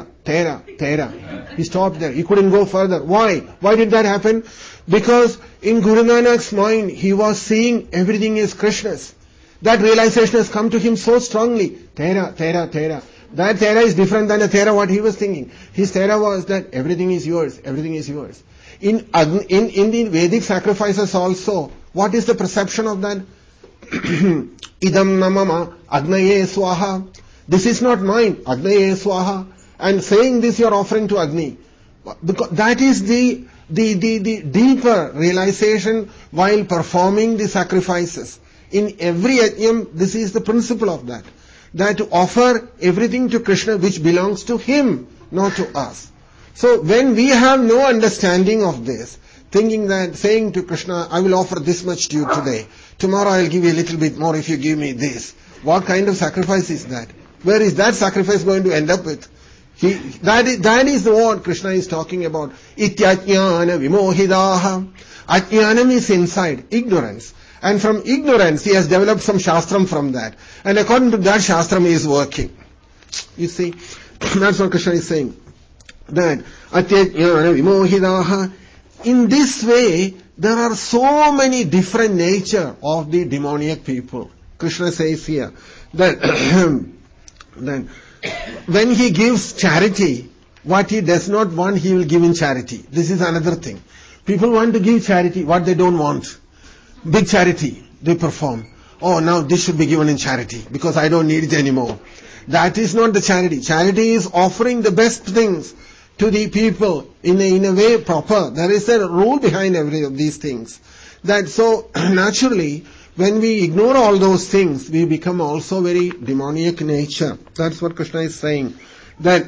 S1: He stopped there. He couldn't go further. Why? Why did that happen? Because in Guru Nanak's mind, he was seeing everything is Krishna's. That realization has come to him so strongly. Tera. That Tera is different than the Tera what he was thinking. His Tera was that everything is yours. In the Vedic sacrifices also, what is the perception of that? Idam namama agnaye swaha. This is not mine. Agnaye swaha. And saying this, you are offering to Agni. Because that is the deeper realization while performing the sacrifices. In every yajna, this is the principle of that. That to offer everything to Krishna which belongs to him, not to us. So when we have no understanding of this, saying to Krishna, I will offer this much to you today. Tomorrow I will give you a little bit more if you give me this. What kind of sacrifice is that? Where is that sacrifice going to end up with? That is what Krishna is talking about. Ityajnana vimohidaha. Ajnanam is inside, ignorance. And from ignorance, he has developed some shastram from that. And according to that shastram, he is working. You see, that's what Krishna is saying. That Atyajnana vimohidaha. In this way, there are so many different nature of the demoniac people. Krishna says here that, that when he gives charity, what he does not want, he will give in charity. This is another thing. People want to give charity, what they don't want. Big charity, they perform. Oh, now this should be given in charity, because I don't need it anymore. That is not the charity. Charity is offering the best things to the people in a way proper. There is a rule behind every of these things. That so, naturally, when we ignore all those things, we become also very demoniac nature. That's what Krishna is saying. That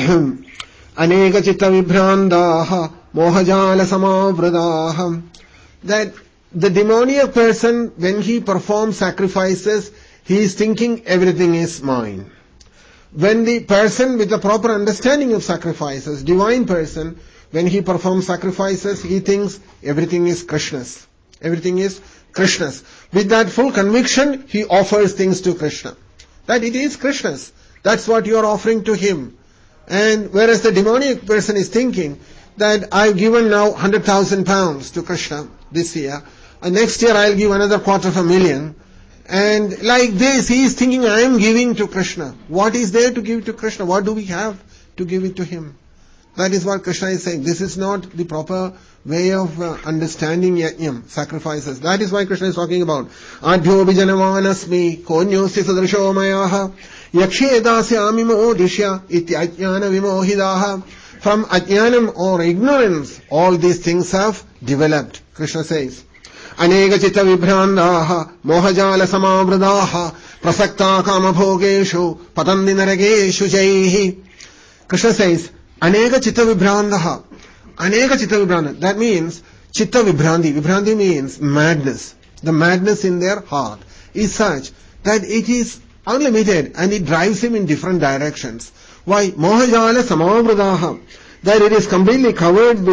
S1: aneka chitta vibhrandaha mohajala samavradaha. That the demoniac person, when he performs sacrifices, he is thinking everything is mine. When the person with a proper understanding of sacrifices, divine person, when he performs sacrifices, he thinks everything is Krishna's. Everything is Krishna's. With that full conviction, he offers things to Krishna. That it is Krishna's. That's what you are offering to him. And whereas the demoniac person is thinking that I've given now 100,000 pounds to Krishna this year, and next year I'll give another 250,000. And like this, he is thinking, I am giving to Krishna. What is there to give to Krishna? What do we have to give it to him? That is what Krishna is saying. This is not the proper way of understanding yajnam, sacrifices. That is why Krishna is talking about Adhyo vijanavanasmi konyosti sadrisho mayaha yakshe dasyami modishya ityajnana vimohidaha. From ajnanam or ignorance, all these things have developed. Krishna says, Aneka chitta vibhrandaha mohajala samavradaha prasakta kama bhogeshu patandi narageshu jaihi. Krishna says, Aneka chitta vibhrandaha. Aneka chitta vibhranda. That means chitta vibhranti. Vibhranti means madness. The madness in their heart is such that it is unlimited and it drives him in different directions. Why? Mohajala samavradaha. That it is completely covered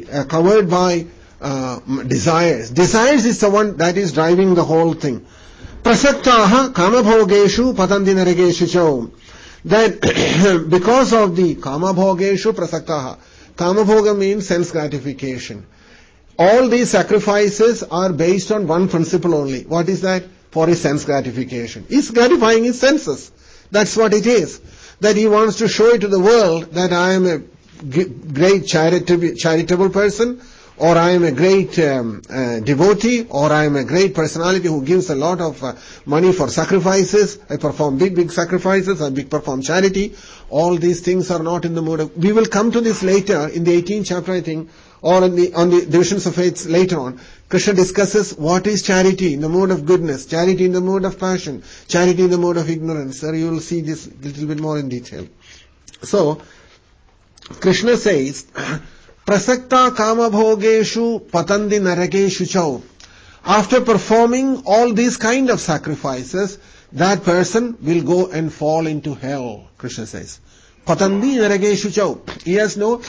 S1: by desires. Desires is the one that is driving the whole thing. Prasaktaha kamabhogeshu patanti narageshu chau. That because of the kamabhogeshu prasaktaha. Kamabhoga means sense gratification. All these sacrifices are based on one principle only. What is that? For his sense gratification. He's gratifying his senses. That's what it is. That he wants to show it to the world that I am a great charitable person, or I am a great devotee, or I am a great personality who gives a lot of money for sacrifices. I perform big sacrifices. I perform charity. All these things are not in the mood of... We will come to this later in the 18th chapter, I think, or on the divisions of faiths later on. Krishna discusses what is charity in the mode of goodness, charity in the mode of passion, charity in the mode of ignorance. Sir, you will see this a little bit more in detail. So, Krishna says, Prasakta kama bhogeshu patandi narageshu chau. After performing all these kind of sacrifices, that person will go and fall into hell, Krishna says. Patandi narageshu chau. He has no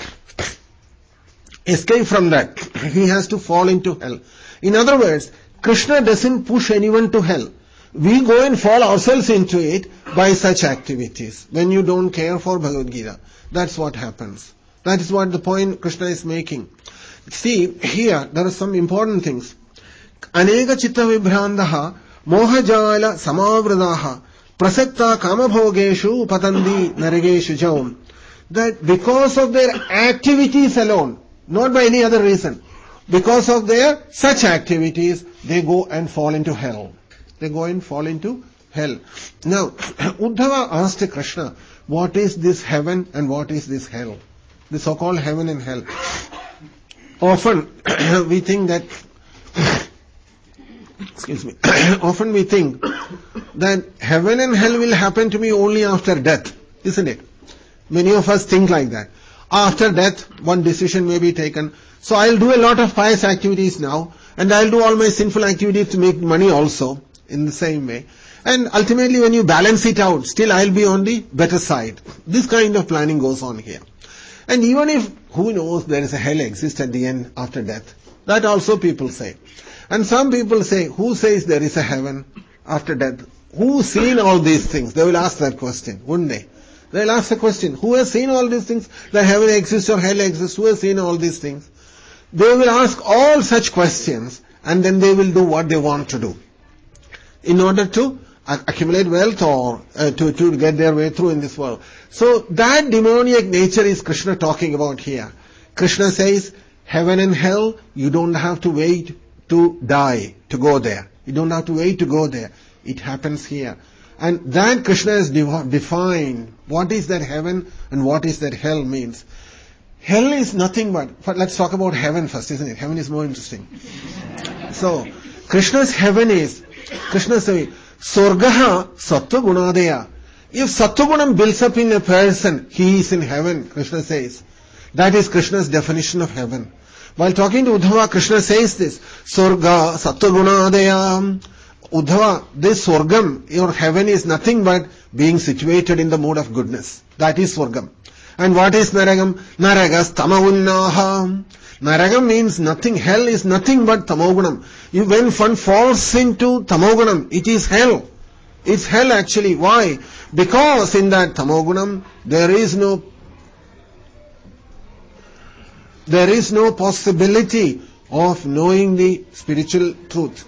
S1: escape from that. He has to fall into hell. In other words, Krishna doesn't push anyone to hell. We go and fall ourselves into it by such activities. When you don't care for Bhagavad Gita. That's what happens. That is what the point Krishna is making. See, here, there are some important things. Aneka chitta vibhrandaha mohajala samavradaha prasakta kamabhogeshu patandi narageshu jaum. That because of their activities alone, not by any other reason, because of their such activities, they go and fall into hell. They go and fall into hell. Now, Uddhava asked Krishna, what is this heaven and what is this hell? The so-called heaven and hell. Often we think that, often we think that heaven and hell will happen to me only after death, isn't it? Many of us think like that. After death, one decision may be taken. So I'll do a lot of pious activities now, and I'll do all my sinful activities to make money also, in the same way. And ultimately when you balance it out, still I'll be on the better side. This kind of planning goes on here. And even if, who knows, there is a hell exists at the end after death. That also people say. And some people say, who says there is a heaven after death? Who's seen all these things? They will ask that question, wouldn't they? They'll ask the question, who has seen all these things? That heaven exists or hell exists? Who has seen all these things? They will ask all such questions, and then they will do what they want to do in order to accumulate wealth or to get their way through in this world. So that demoniac nature is Krishna talking about here. Krishna says, heaven and hell, you don't have to wait to die to go there. You don't have to wait to go there. It happens here. And that Krishna has defined what is that heaven and what is that hell means. Hell is nothing but let's talk about heaven first, isn't it? Heaven is more interesting. So, Krishna's heaven is, Krishna says, Sorgaha Sattva Gunadaya. If Sattva Gunam builds up in a person, he is in heaven, Krishna says. That is Krishna's definition of heaven. While talking to Uddhava, Krishna says this, Sorga Sattva Gunadaya. Uddhava, this Swargam, your heaven is nothing but being situated in the mood of goodness. That is Swargam. And what is Naragam? Naragas Tamagunnaha. Naragam means nothing. Hell is nothing but Tamogunam. When one falls into Tamogunam, it is hell. It's hell actually. Why? Because in that Tamogunam, there is no possibility of knowing the spiritual truth.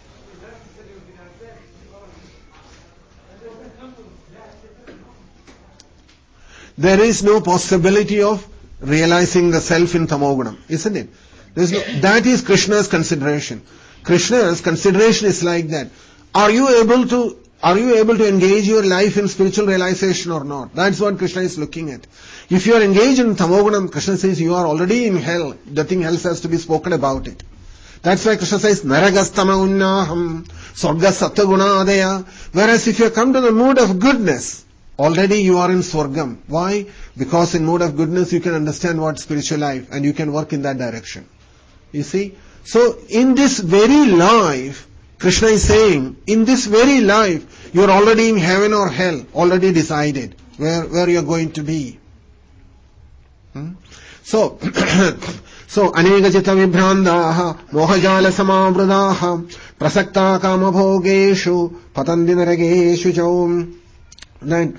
S1: There is no possibility of realizing the self in Tamogunam, isn't it? That is Krishna's consideration. Krishna's consideration is like that. Are you able to engage your life in spiritual realization or not? That's what Krishna is looking at. If you are engaged in Tamogunam, Krishna says you are already in hell. Nothing else has to be spoken about it. That's why Krishna says, Naragastama unnaham, Swarga Sattvagunadaya. Whereas if you come to the mood of goodness, already you are in Swargam. Why? Because in mood of goodness you can understand what spiritual life and you can work in that direction. You see? So in this very life, Krishna is saying, in this very life, you are already in heaven or hell, already decided where you are going to be. So, anegajita vibhrandaha, mohajala samavrudaha, prasakta kama bhogeshu, patandi narageshu chaum. Then,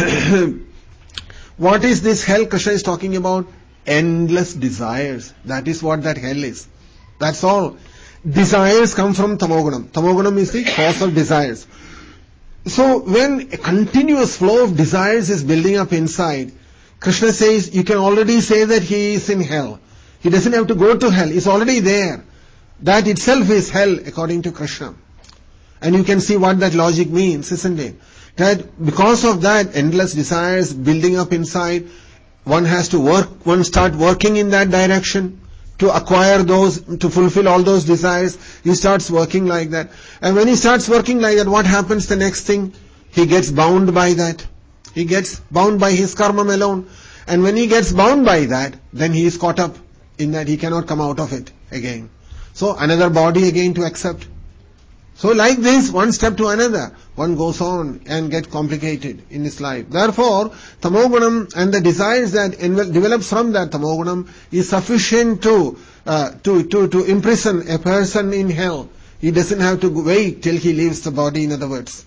S1: what is this hell Krishna is talking about? Endless desires. That is what that hell is. That's all. Desires come from Tamogunam. Tamogunam is the cause of desires. So when a continuous flow of desires is building up inside, Krishna says you can already say that he is in hell. He doesn't have to go to hell. He's already there. That itself is hell according to Krishna. And you can see what that logic means, isn't it? That because of that endless desires building up inside, one start working in that direction to acquire those, to fulfill all those desires. He starts working like that. And when he starts working like that, what happens the next thing? He gets bound by that. He gets bound by his karma alone. And when he gets bound by that, then he is caught up in that he cannot come out of it again. So another body again to accept. So like this, one step to another, one goes on and gets complicated in his life. Therefore, Tamogunam and the desires that develops from that Tamogunam is sufficient to imprison a person in hell. He doesn't have to wait till he leaves the body, in other words.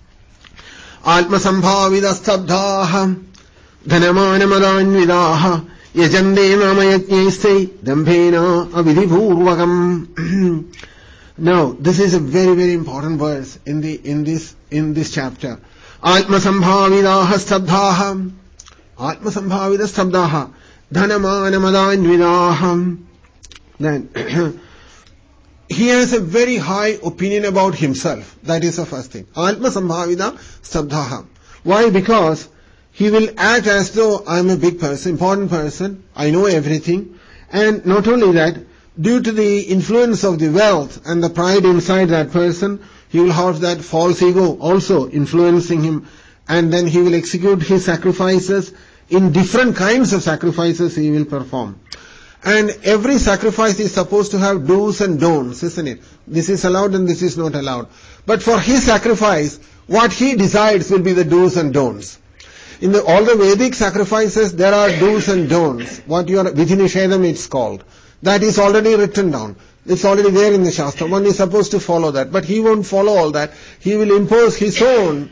S1: Atma sambhavida stabdhaha dhanamana madanvidaha yajande namayajneste dambhena avidhipurvakam. Now, this is a very, very important verse in this chapter. Atma sambhavidaha stabdhaha, Atma sambhavida stabdhaha, dhanamana madanvidaha. Then, he has a very high opinion about himself. That is the first thing. Atma sambhavida stabdhaha. Why? Because he will act as though I am a big person, important person, I know everything. And not only that, due to the influence of the wealth and the pride inside that person, he will have that false ego also influencing him, and then he will execute his sacrifices in different kinds of sacrifices he will perform. And every sacrifice is supposed to have do's and don'ts, isn't it? This is allowed and this is not allowed. But for his sacrifice, what he decides will be the do's and don'ts. In all the Vedic sacrifices, there are do's and don'ts. What you are, Vidhinishedam it's called. That is already written down. It's already there in the Shastra. One is supposed to follow that. But he won't follow all that. He will impose his own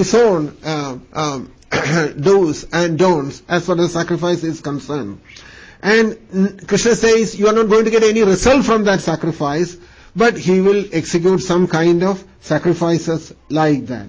S1: do's and don'ts as far as sacrifice is concerned. And Krishna says, you are not going to get any result from that sacrifice, but he will execute some kind of sacrifices like that.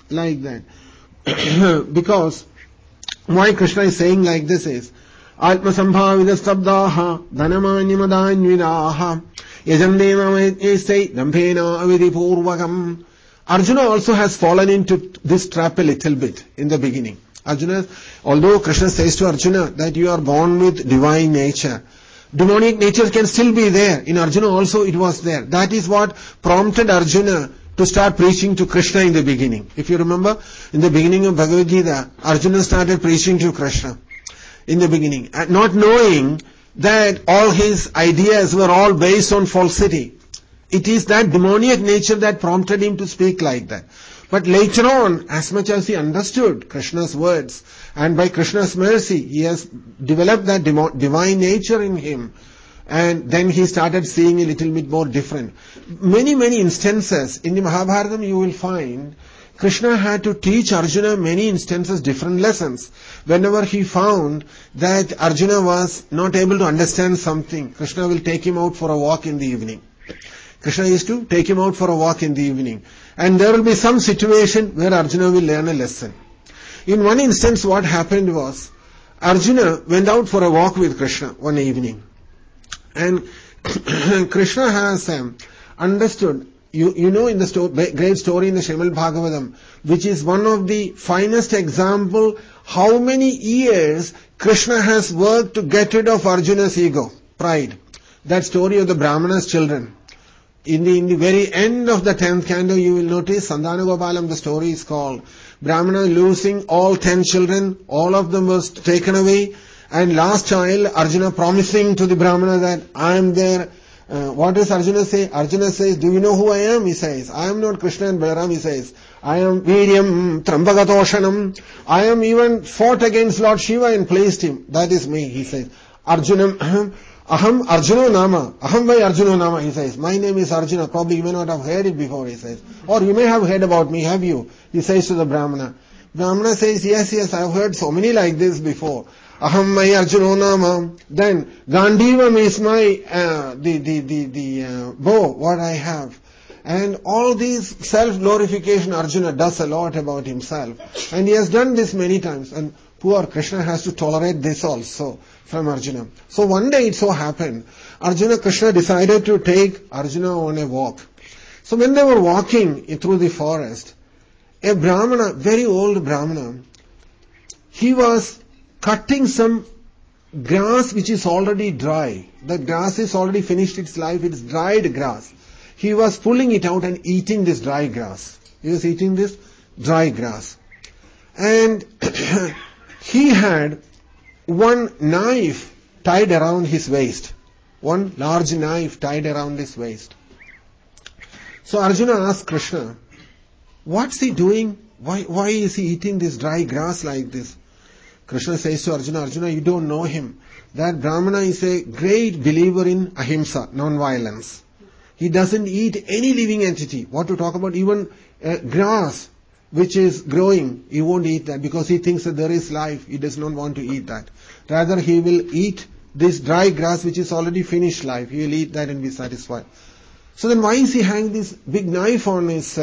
S1: Because why Krishna is saying like this is, Atma Sambhavida Stabdaha Dhanamanyamadanvinaha Yajandema Estai Dampena Avidi Purvakam. Arjuna also has fallen into this trap a little bit in the beginning. Arjuna, although Krishna says to Arjuna that you are born with divine nature, demonic nature can still be there. In Arjuna also it was there. That is what prompted Arjuna to start preaching to Krishna in the beginning. If you remember, in the beginning of Bhagavad Gita, Arjuna started preaching to Krishna in the beginning, not knowing that all his ideas were all based on falsity. It is that demoniac nature that prompted him to speak like that. But later on, as much as he understood Krishna's words, and by Krishna's mercy, he has developed that divine nature in him, and then he started seeing a little bit more different. Many instances in the Mahabharata you will find Krishna had to teach Arjuna many instances different lessons. Whenever he found that Arjuna was not able to understand something, Krishna will take him out for a walk in the evening. Krishna used to take him out for a walk in the evening. And there will be some situation where Arjuna will learn a lesson. In one instance what happened was, Arjuna went out for a walk with Krishna one evening. And Krishna has understood, you know in the great story in the Srimad Bhagavatam, which is one of the finest example, how many years Krishna has worked to get rid of Arjuna's ego, pride. That story of the Brahmana's children. In the very end of the 10th canto, you will notice Sandana Gopalam, the story is called. Brahmana losing all 10 children, all of them was taken away, and last child, Arjuna promising to the Brahmana that I am there. What does Arjuna say? Arjuna says, do you know who I am? He says, I am not Krishna and Balaram. He says, I am Viryam Trambakatoshanam. I am even fought against Lord Shiva and placed him. That is me, he says. Arjuna, Aham Arjuno Nama. Aham by Arjuno Nama, he says. My name is Arjuna. Probably you may not have heard it before, he says. Or you may have heard about me, have you? He says to the Brahmana. Brahmana says, yes, I have heard so many like this before. Aham my Arjuno Nama. Then, Gandivam is my, bow, what I have. And all these self-glorification Arjuna does a lot about himself. And he has done this many times. And poor Krishna has to tolerate this also from Arjuna. So one day it so happened, Krishna decided to take Arjuna on a walk. So when they were walking through the forest, a Brahmana, very old Brahmana, he was cutting some grass which is already dry. The grass is already finished its life, it's dried grass. He was pulling it out and eating this dry grass. He was eating this dry grass. And he had one knife tied around his waist. One large knife tied around his waist. So Arjuna asked Krishna, what's he doing? Why is he eating this dry grass like this? Krishna says to Arjuna, you don't know him. That Brahmana is a great believer in ahimsa, non-violence. He doesn't eat any living entity. What to talk about? Even grass which is growing, he won't eat that because he thinks that there is life. He does not want to eat that. Rather, he will eat this dry grass which is already finished life. He will eat that and be satisfied. So then why is he hanging this big knife on his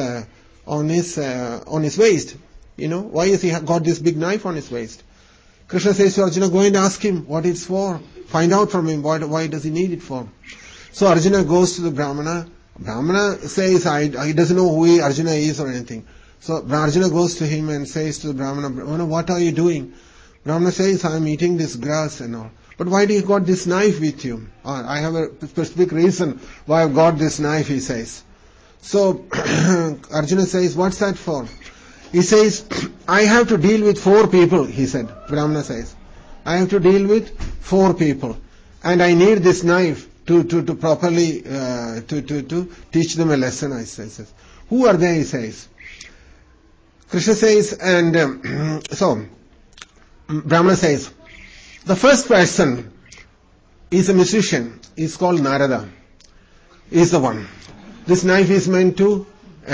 S1: waist? You know, why has he got this big knife on his waist? Krishna says to Arjuna, go and ask him what it's for. Find out from him why does he need it for. So Arjuna goes to the Brahmana. Brahmana says he doesn't know who Arjuna is or anything. So Arjuna goes to him and says to the Brahmana, what are you doing? Brahmana says, I am eating this grass and all. But why do you got this knife with you? I have a specific reason why I've got this knife, he says. So Arjuna says, what's that for? He says, I have to deal with 4 people, he said. Brahmana says, I have to deal with 4 people. and I need this knife to properly to teach them a lesson. I says, who are they? He says. Krishna says, and so Brahmana says, the first person is a musician. He's called Narada. He's the one. This knife is meant to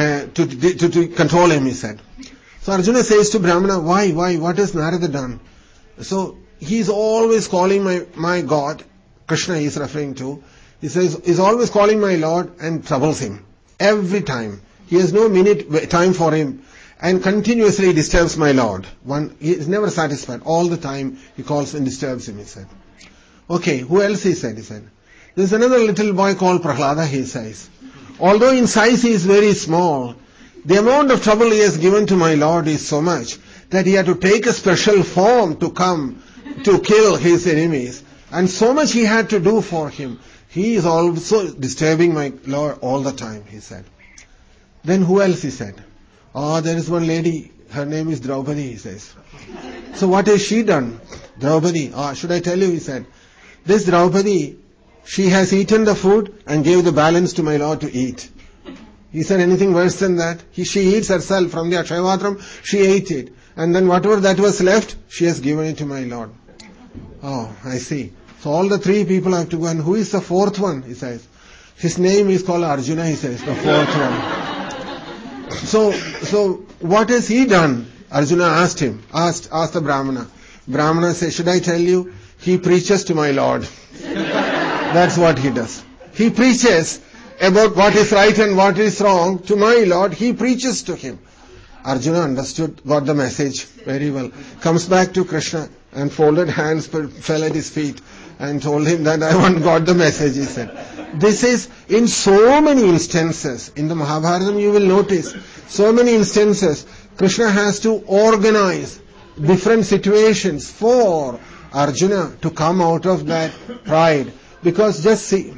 S1: control him, he said. So Arjuna says to Brahmana, why? What has Narada done? So he's always calling my God, Krishna he is referring to. He says, he's always calling my Lord and troubles him. Every time. He has no minute time for him and continuously disturbs my Lord. He is never satisfied. All the time he calls and disturbs him, he said. Okay, who else he said? He said, there's another little boy called Prahlada, he says. Although in size he is very small, the amount of trouble he has given to my Lord is so much that he had to take a special form to come to kill his enemies. And so much he had to do for him. He is also disturbing my Lord all the time, he said. Then who else he said? There is one lady, her name is Draupadi, he says. So what has she done? Draupadi, should I tell you, he said. This Draupadi, she has eaten the food and gave the balance to my Lord to eat. He said anything worse than that? She eats herself from the Akshayavatram, she ate it. And then whatever that was left, she has given it to my Lord. Oh, I see. So all the three people have to go. And who is the fourth one? He says. His name is called Arjuna, he says, the fourth one. So what has he done? Arjuna asked the Brahmana. Brahmana says, should I tell you? He preaches to my Lord. That's what he does. He preaches about what is right and what is wrong to my Lord. He preaches to him. Arjuna understood, got the message very well. Comes back to Krishna and folded hands, fell at his feet and told him that I got the message, he said. This is in so many instances. In the Mahabharata you will notice, so many instances, Krishna has to organize different situations for Arjuna to come out of that pride. Because just see,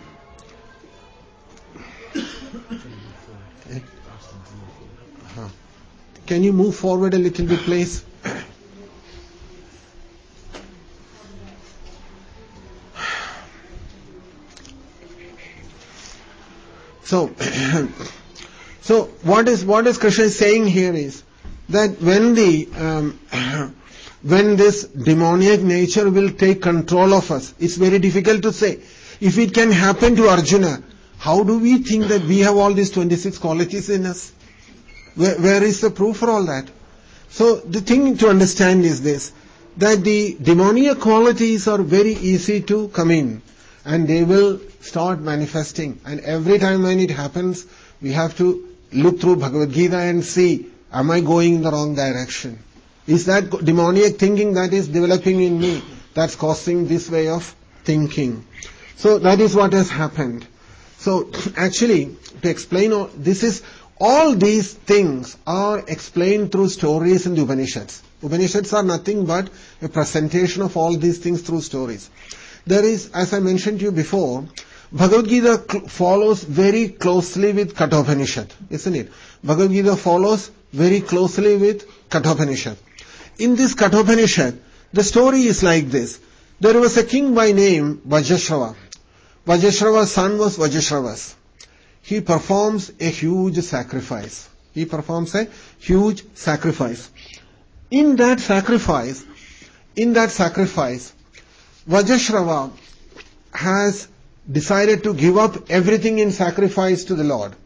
S1: can you move forward a little bit, please? So what is Krishna saying here is that when this demoniac nature will take control of us, it's very difficult to say. If it can happen to Arjuna, how do we think that we have all these 26 qualities in us? Where is the proof for all that? So the thing to understand is this, that the demoniac qualities are very easy to come in and they will start manifesting. And every time when it happens, we have to look through Bhagavad Gita and see, am I going in the wrong direction? Is that demoniac thinking that is developing in me that's causing this way of thinking? So that is what has happened. So actually, to explain all these things are explained through stories in the Upanishads. Upanishads are nothing but a presentation of all these things through stories. There is, as I mentioned to you before, Bhagavad Gita follows very closely with Kathopanishad, isn't it? Bhagavad Gita follows very closely with Kathopanishad. In this Kathopanishad, the story is like this. There was a king by name Vajrashrava. Vajrashrava's son was Vajrashravas. He performs a huge sacrifice. In that sacrifice, Vajrashrava has decided to give up everything in sacrifice to the Lord.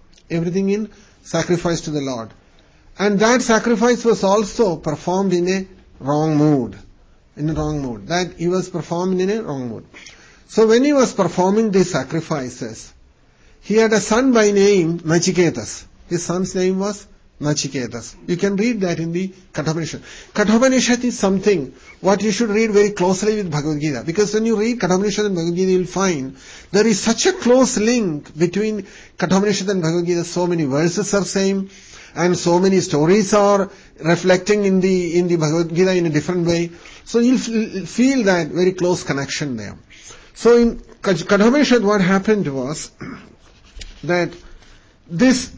S1: And that sacrifice was also performed in a wrong mood. That he was performed in a wrong mood. So when he was performing these sacrifices, he had a son by name Nachiketas. His son's name was Nachiketas. You can read that in the Kathopanishad. Kathopanishad is something what you should read very closely with Bhagavad Gita. Because when you read Kathopanishad and Bhagavad Gita, you will find there is such a close link between Kathopanishad and Bhagavad Gita. So many verses are same, and so many stories are reflecting in the Bhagavad Gita in a different way. So you'll feel that very close connection there. So in Kathopanishad, what happened was that this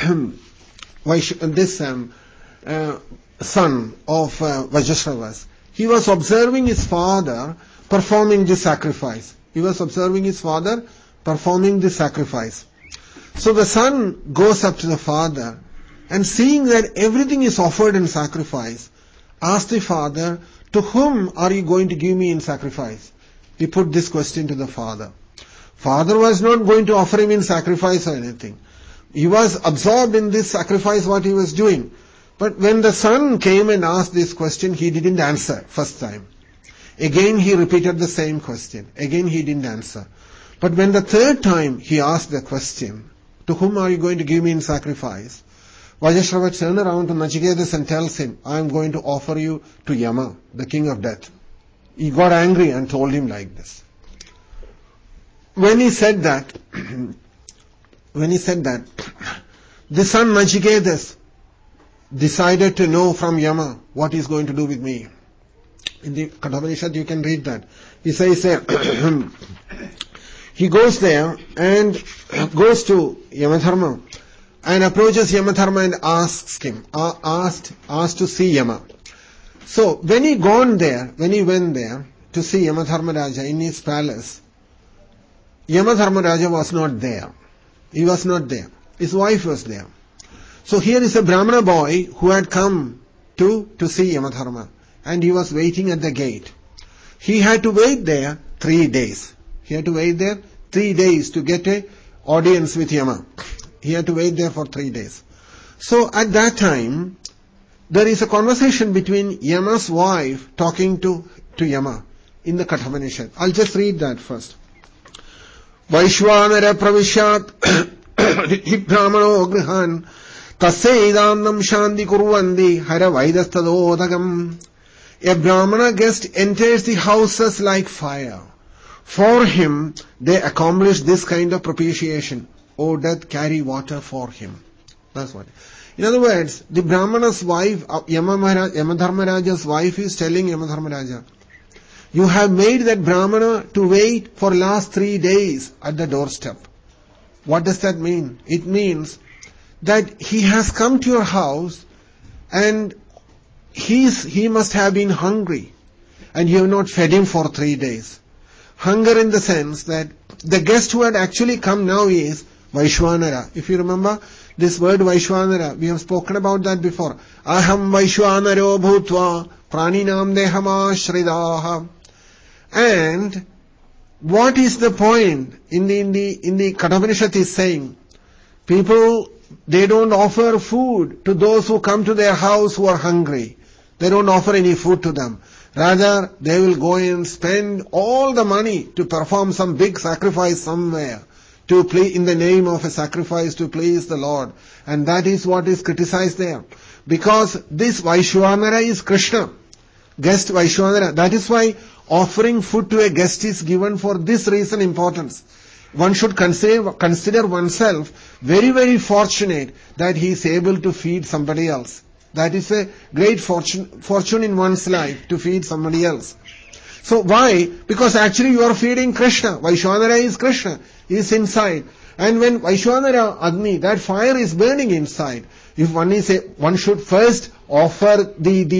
S1: son of Vajrasravas, he was observing his father performing the sacrifice. He was observing his father performing the sacrifice. So the son goes up to the father and seeing that everything is offered in sacrifice, asks the father, to whom are you going to give me in sacrifice? He put this question to the father. Father was not going to offer him in sacrifice or anything. He was absorbed in this sacrifice what he was doing. But when the son came and asked this question, he didn't answer first time. Again he repeated the same question. Again he didn't answer. But when the third time he asked the question, to whom are you going to give me in sacrifice? Vajashrava turned around to Nachiketas and tells him, I am going to offer you to Yama, the king of death. He got angry and told him like this. When he said that, the son Nachiketas decided to know from Yama what he is going to do with me. In the Kathopanishad you can read that. He says, he goes there and goes to Yamadharma and approaches Yamadharma and asks him, asked to see Yama. So when he went there to see Yamadharma Raja in his palace, Yamadharma Raja was not there. He was not there. His wife was there. So here is a Brahmana boy who had come to see Yamadharma and he was waiting at the gate. He had to wait there 3 days. He had to wait there 3 days to get an audience with Yama. He had to wait there for 3 days. So at that time, there is a conversation between Yama's wife talking to Yama in the Kathopanishad. I'll just read that first. Vaishwanara pravishat brahmano grihan tasya idannam shanti kurvandi hara vaidastadodagam. A Brahmana guest enters the houses like fire. For him, they accomplish this kind of propitiation. O death, carry water for him. That's what. In other words, the Brahmana's wife, Yamadharma Raja's wife is telling Yamadharma Raja, you have made that Brahmana to wait for last 3 days at the doorstep. What does that mean? It means that he has come to your house and he must have been hungry and you have not fed him for 3 days. Hunger in the sense that the guest who had actually come now is Vaishwanara. If you remember this word Vaishwanara, we have spoken about that before. Aham Vaishwanaro bhutva praninam dehamashridaha. And what is the point in the Kathopanishad is saying, people, they don't offer food to those who come to their house who are hungry. They don't offer any food to them. Rather, they will go and spend all the money to perform some big sacrifice somewhere, to play in the name of a sacrifice to please the Lord. And that is what is criticized there. Because this Vaishwanara is Krishna. Guest Vaishwanara. That is why offering food to a guest is given for this reason importance. One should consider oneself very, very fortunate that he is able to feed somebody else. That is a great fortune in one's life, to feed somebody else. So why? Because actually you are feeding Krishna. Vaishwanara is Krishna. He is inside. And when Vaishwanara Agni, that fire is burning inside, if one should first offer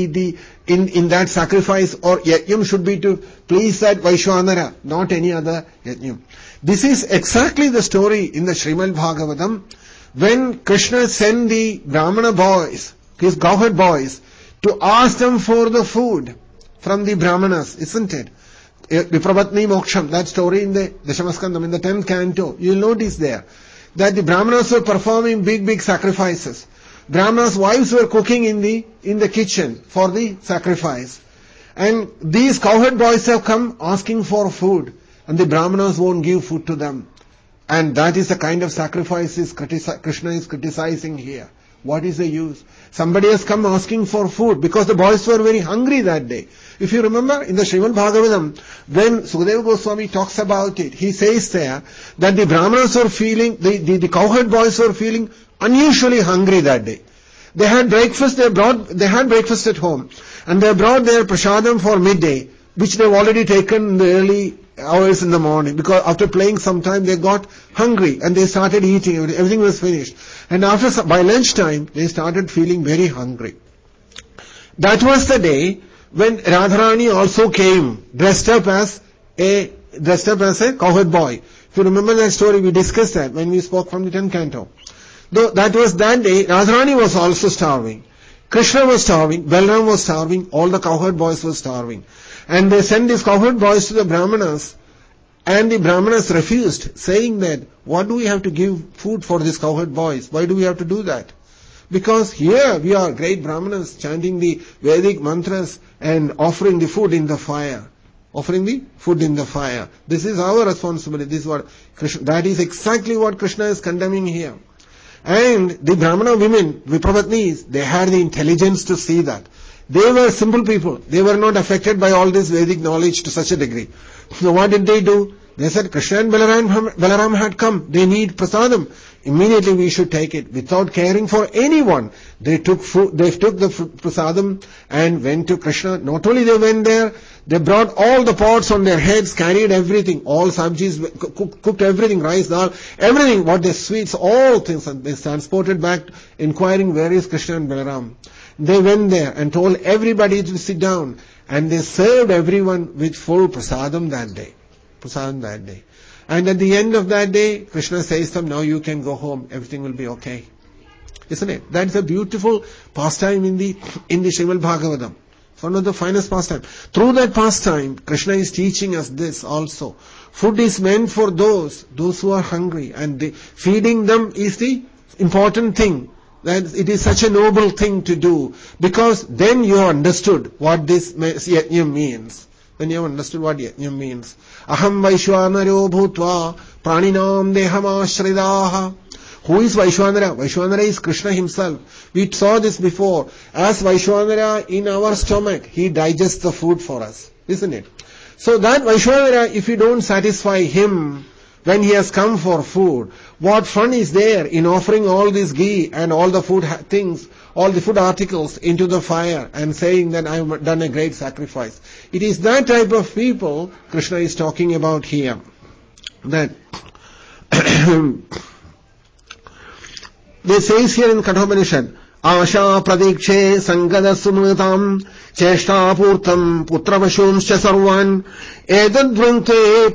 S1: in that sacrifice or yajnam should be to please that Vaishwanara, not any other yajnam. This is exactly the story in the Srimad Bhagavatam when Krishna sent the Brahmana boys, his cowherd boys, to ask them for the food from the Brahmanas, isn't it? Viprapatni Moksham, that story in the Dashamaskandam, in the 10th canto, you'll notice there that the Brahmanas were performing big sacrifices. Brahmanas' wives were cooking in the kitchen for the sacrifice. And these cowherd boys have come asking for food, and the Brahmanas won't give food to them. And that is the kind of sacrifices Krishna is criticizing here. What is the use? Somebody has come asking for food because the boys were very hungry that day. If you remember in the Srimad Bhagavatam, when Sukadeva Goswami talks about it, he says there that the Brahmanas were feeling, the cowherd boys were feeling unusually hungry that day. They had breakfast at home and they brought their prasadam for midday, which they've already taken in the early hours in the morning, because after playing some time they got hungry and they started eating. Everything was finished. And by lunchtime they started feeling very hungry. That was the day when Radharani also came dressed up as a cowherd boy. If you remember that story, we discussed that when we spoke from the 10th canto. Though that was that day, Radharani was also starving. Krishna was starving, Balaram was starving, all the cowherd boys were starving. And they sent these cowherd boys to the Brahmanas, and the Brahmanas refused, saying that, what do we have to give food for these cowherd boys? Why do we have to do that? Because here we are great Brahmanas chanting the Vedic mantras and offering the food in the fire. Offering the food in the fire. This is our responsibility. This is what Krishna, that is exactly what Krishna is condemning here. And the Brahmana women, Viprapatnis, they had the intelligence to see that. They were simple people. They were not affected by all this Vedic knowledge to such a degree. So what did they do? They said, Krishna and Balaram had come. They need prasadam. Immediately we should take it without caring for anyone. They took food, they took the prasadam and went to Krishna. Not only they went there, they brought all the pots on their heads, carried everything, all sabjis, cooked everything, rice, dal, everything, what the sweets, all things, and they transported back, inquiring where is Krishna and Balaram. They went there and told everybody to sit down, and they served everyone with full prasadam that day. Prasadam that day. And at the end of that day, Krishna says to them, now you can go home, everything will be okay. Isn't it? That's a beautiful pastime in the Srimad Bhagavatam. It's one of the finest pastime. Through that pastime, Krishna is teaching us this also. Food is meant for those who are hungry, and feeding them is the important thing. That it is such a noble thing to do, because then you have understood what this yajna means. When you have understood what yajna means. Aham Vaishwanaro bhutva praninam deham ashridaha. Who is Vaishwanara? Vaishwanara is Krishna himself. We saw this before. As Vaishwanara in our stomach, he digests the food for us. Isn't it? So that Vaishwanara, if you don't satisfy him when he has come for food, what fun is there in offering all this ghee and all the food things, all the food articles into the fire and saying that I have done a great sacrifice? It is that type of people Krishna is talking about here. That they says here in Kathopanishad, Asha pradikshe sangada sumritam cheshtapurtam putravashumscha sarvan edadvrante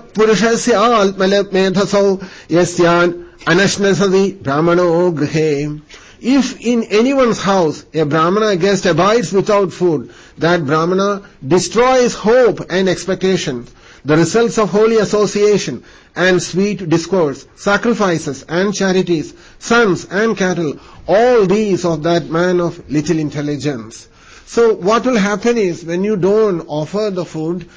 S1: purushasya altmalapmedhasau yasyan anashnasadi brahmano grihe. If in anyone's house a Brahmana guest abides without food, that Brahmana destroys hope and expectation, the results of holy association and sweet discourse, sacrifices and charities, sons and cattle, all these of that man of little intelligence. So what will happen is, when you don't offer the food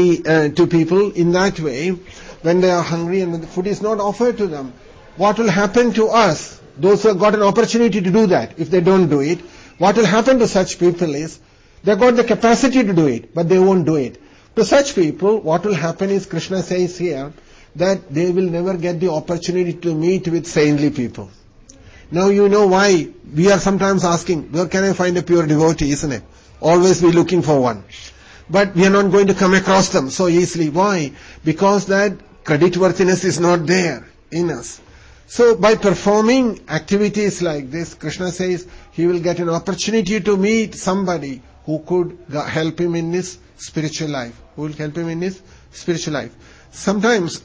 S1: to people in that way, when they are hungry and when the food is not offered to them, what will happen to us, those who have got an opportunity to do that? If they don't do it, what will happen to such people is, they've got the capacity to do it, but they won't do it. To such people, what will happen is, Krishna says here, that they will never get the opportunity to meet with saintly people. Now you know why we are sometimes asking, where can I find a pure devotee, isn't it? Always be looking for one. But we are not going to come across them so easily. Why? Because that creditworthiness is not there in us. So by performing activities like this, Krishna says he will get an opportunity to meet somebody who could help him in his spiritual life. Who will help him in his spiritual life. Sometimes,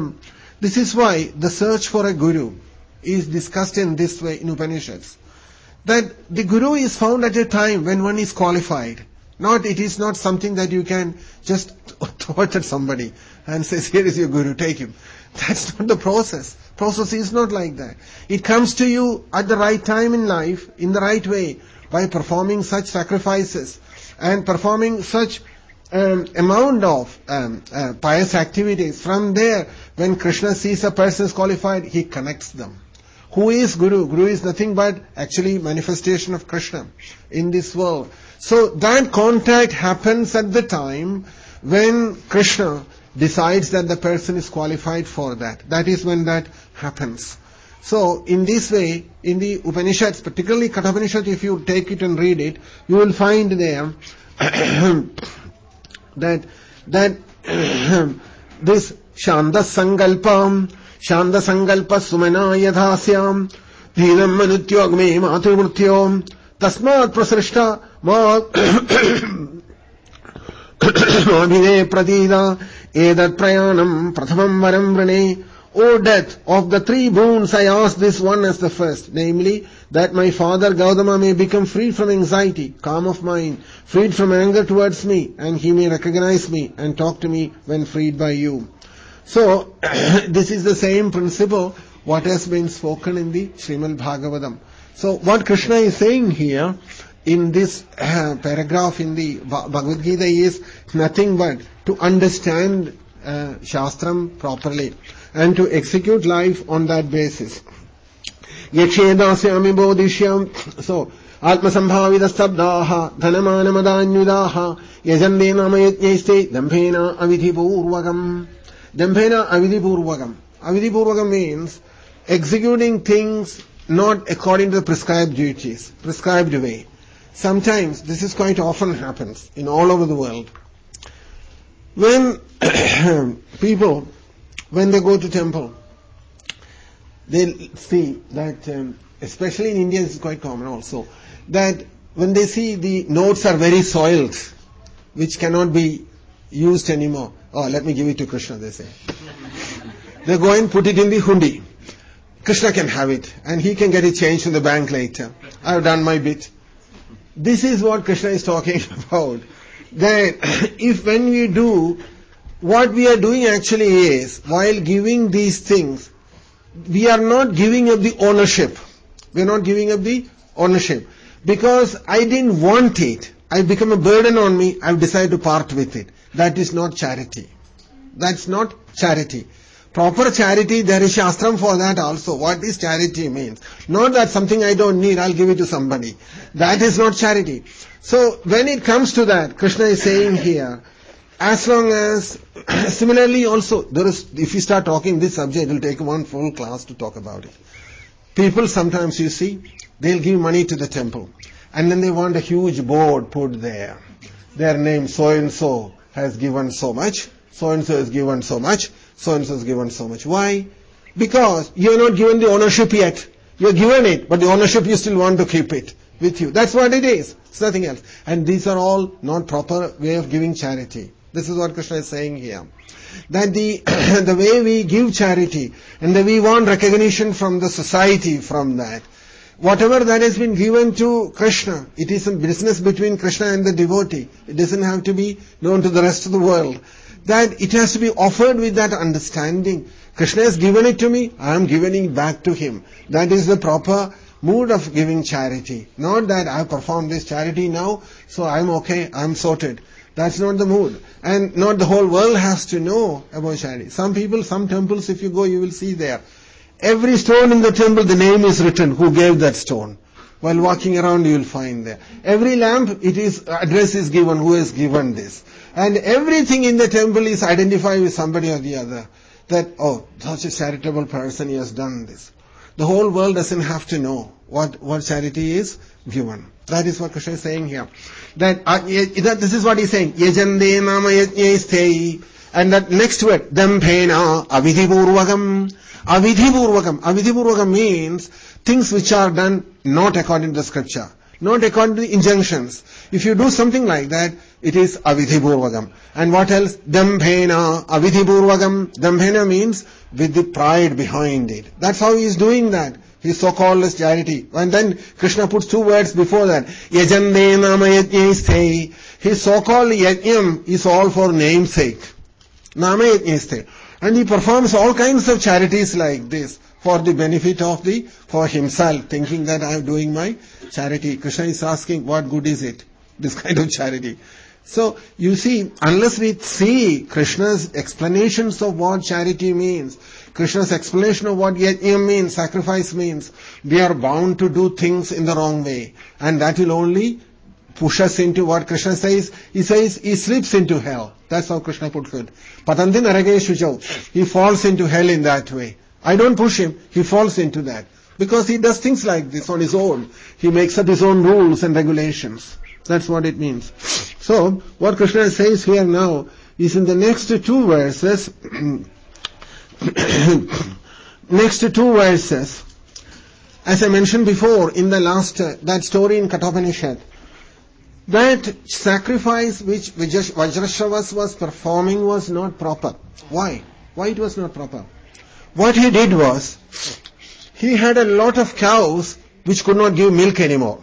S1: this is why the search for a guru is discussed in this way in Upanishads. That the guru is found at a time when one is qualified. It is not something that you can just throw it at somebody and say, here is your guru, take him. That's not the process. Process is not like that. It comes to you at the right time in life, in the right way, by performing such sacrifices and performing such amount of pious activities. From there, when Krishna sees a person is qualified, he connects them. Who is Guru? Guru is nothing but actually manifestation of Krishna in this world. So that contact happens at the time when Krishna decides that the person is qualified for that. That is when that happens. So in this way, in the Upanishads, particularly Kathopanishad, if you take it and read it, you will find there that this Shanda Sankalpam, Sumana Yadhasyam, Dhinam Manutyogme Maturmurtyom, Tasmat prasrishta Mabhide pratida edat prayanam prathamam varam vrane. O death, of the three boons I ask this one as the first, namely, that my father Gautama may become freed from anxiety, calm of mind, freed from anger towards me, and he may recognize me and talk to me when freed by you. So, this is the same principle what has been spoken in the Srimad Bhagavatam. So, what Krishna is saying here in this paragraph in the Bhagavad Gita is nothing but to understand Shastram properly and to execute life on that basis. Yakshedasya bodhishyam. So, Atmasambhavidastabdaha dhanamanamadanyudaha yajandena mayatnyaiste dambhena avidhipurvakam. Dambhena avidhipurvakam. Avidhipurvakam means executing things not according to the prescribed duties, prescribed way. Sometimes, this is quite often happens in all over the world. When people, when they go to temple, they see that, especially in India, this is quite common also, that when they see the notes are very soiled, which cannot be used anymore. Oh, let me give it to Krishna, they say. They go and put it in the hundi. Krishna can have it, and he can get it changed in the bank later. I have done my bit. This is what Krishna is talking about. That if when we do, what we are doing actually is, while giving these things, we are not giving up the ownership. We are not giving up the ownership. Because I didn't want it. I become a burden on me. I've decided to part with it. That is not charity. That's not charity. Proper charity, there is Shastram for that also. What is charity means? Not that something I don't need, I'll give it to somebody. That is not charity. So, when it comes to that, Krishna is saying here, as long as, similarly also, there is, if you start talking this subject, it will take one full class to talk about it. People sometimes, you see, they'll give money to the temple, and then they want a huge board put there. Their name, so and so, has given so much, so and so has given so much, so and so has given so much. Why? Because you are not given the ownership yet. You are given it, but the ownership you still want to keep it with you. That's what it is. It's nothing else. And these are all not proper way of giving charity. This is what Krishna is saying here. That the way we give charity and that we want recognition from the society from that. Whatever that has been given to Krishna, it is a business between Krishna and the devotee. It doesn't have to be known to the rest of the world. That it has to be offered with that understanding. Krishna has given it to me, I am giving it back to him. That is the proper mood of giving charity. Not that I have performed this charity now, so I am okay, I am sorted. That's not the mood. And not the whole world has to know about charity. Some people, some temples, if you go, you will see there. Every stone in the temple, the name is written, who gave that stone. While walking around, you will find there. Every lamp, it is, address is given, who has given this. And everything in the temple is identified with somebody or the other. That, oh, such a charitable person, he has done this. The whole world doesn't have to know what charity is given. That is what Krishna is saying here. That this is what he is saying. Yajande nama yajnyaistei. And that next word, dambhena avidhipurvakam. Avidhipurvakam. Avidhipurvakam means things which are done not according to the scripture. Not according to the injunctions. If you do something like that, it is avidhipurvakam. And what else? Dambhena avidhipurvakam. Dambhena means with the pride behind it. That's how he is doing that. His so-called charity. And then Krishna puts two words before that. Yajande nama yajnyaisthe. His so-called yajnam is all for namesake. Nama yajnyaisthe. And he performs all kinds of charities like this for the benefit of for himself, thinking that I am doing my charity. Krishna is asking, what good is it? This kind of charity. So, you see, unless we see Krishna's explanations of what charity means, Krishna's explanation of what yajna means, sacrifice means, we are bound to do things in the wrong way. And that will only push us into what Krishna says. He says he slips into hell. That's how Krishna puts it. Patanti narage shujau. He falls into hell in that way. I don't push him. He falls into that. Because he does things like this on his own. He makes up his own rules and regulations. That's what it means. So, what Krishna says here now is in the next two verses, As I mentioned before in the last, that story in Kathopanishad, that sacrifice which Vajrashrava was performing was not proper. Why? Why it was not proper? What he did was, he had a lot of cows which could not give milk anymore.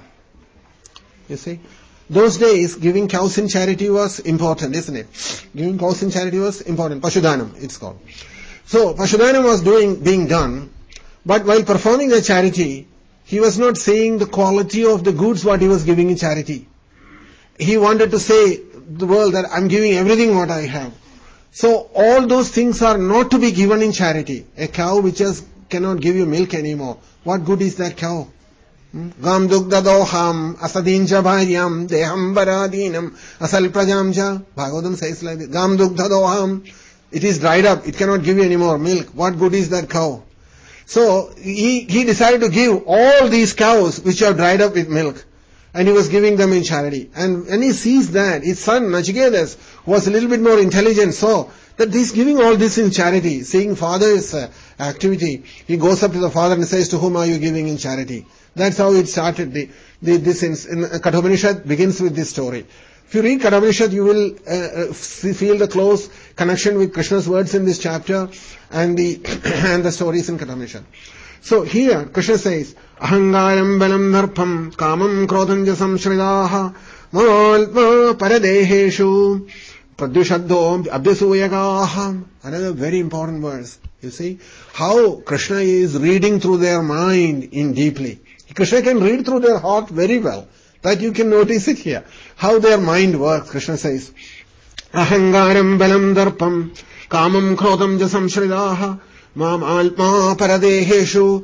S1: You see? Those days, giving cows in charity was important, isn't it? Giving cows in charity was important. Pashudanam, it's called. So, Pashudanam was being done, but while performing the charity, he was not saying the quality of the goods what he was giving in charity. He wanted to say to the world that I'm giving everything what I have. So, all those things are not to be given in charity. A cow which cannot give you milk anymore. What good is that cow? Gam dugdha doham asadinja bharyam deham baradinam asal prajamja. Bhagavatam says like this. Gam dugdha doham. It is dried up. It cannot give you any more milk. What good is that cow? So he decided to give all these cows which are dried up with milk. And he was giving them in charity. And when he sees that, his son Nachiketas was a little bit more intelligent, so that he's giving all this in charity, seeing father's activity. He goes up to the father and says, to whom are you giving in charity? That's how it started. This in Kathopanishad begins with this story. If you read Kathopanishad, you will feel the close connection with Krishna's words in this chapter and the stories in Kathopanishad. So here, Krishna says, Ahangaram balam dharpam kamam krodhanja samshridaha malma paradeheshu pradyushaddo abhyasuyagaha. Another very important verse. You see, how Krishna is reading through their mind in deeply. Krishna can read through their heart very well. That you can notice it here. How their mind works, Krishna says. Ahangaram balam dharpam kamam krodhanja samshridaha Mam alma paradeheshu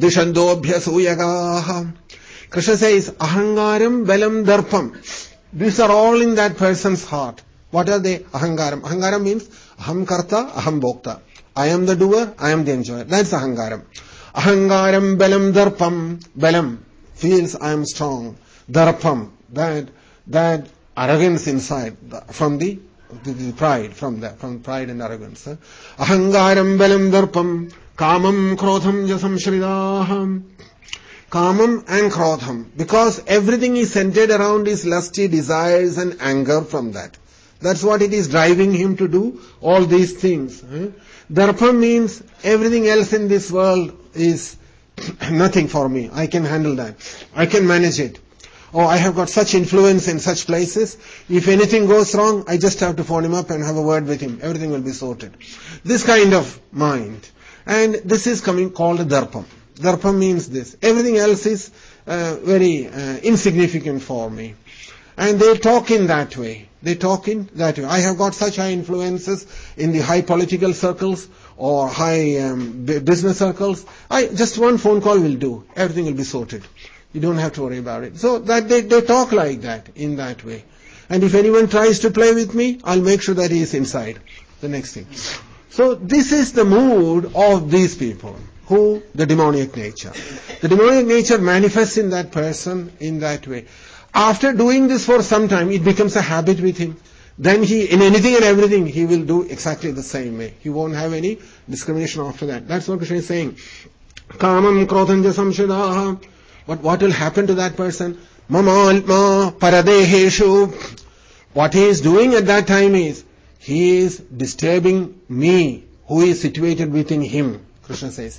S1: pradyushandobhyasuyagaha. Krishna says, Ahangaram balam darpam. These are all in that person's heart. What are they? Ahangaram. Ahangaram means aham karta, aham bhokta. I am the doer, I am the enjoyer. That's Ahangaram. Ahangaram balam darpam. Balam feels I am strong. Darpam, that arrogance inside from the pride, from pride and arrogance. Ahangaram balam darpam kamam krodham jasamshridaham. Kamam and krodham, because everything is centered around his lusty desires and anger from that. That's what it is driving him to do all these things. Darpam means everything else in this world is nothing for me. I can handle that. I can manage it. Oh, I have got such influence in such places. If anything goes wrong, I just have to phone him up and have a word with him. Everything will be sorted. This kind of mind. And this is called a darpam. Darpam means this. Everything else is very insignificant for me. And they talk in that way. I have got such high influences in the high political circles or high business circles. Just one phone call will do. Everything will be sorted. You don't have to worry about it. So that they talk like that, in that way. And if anyone tries to play with me, I'll make sure that he is inside. The next thing. So this is the mood of these people. Who? The demoniac nature. The demoniac nature manifests in that person in that way. After doing this for some time, it becomes a habit with him. Then in anything and everything, he will do exactly the same way. He won't have any discrimination after that. That's what Krishna is saying. Kamam krodhanja samshridaha. What will happen to that person? Mamalma paradeheshu. What he is doing at that time is, he is disturbing me, who is situated within him. Krishna says,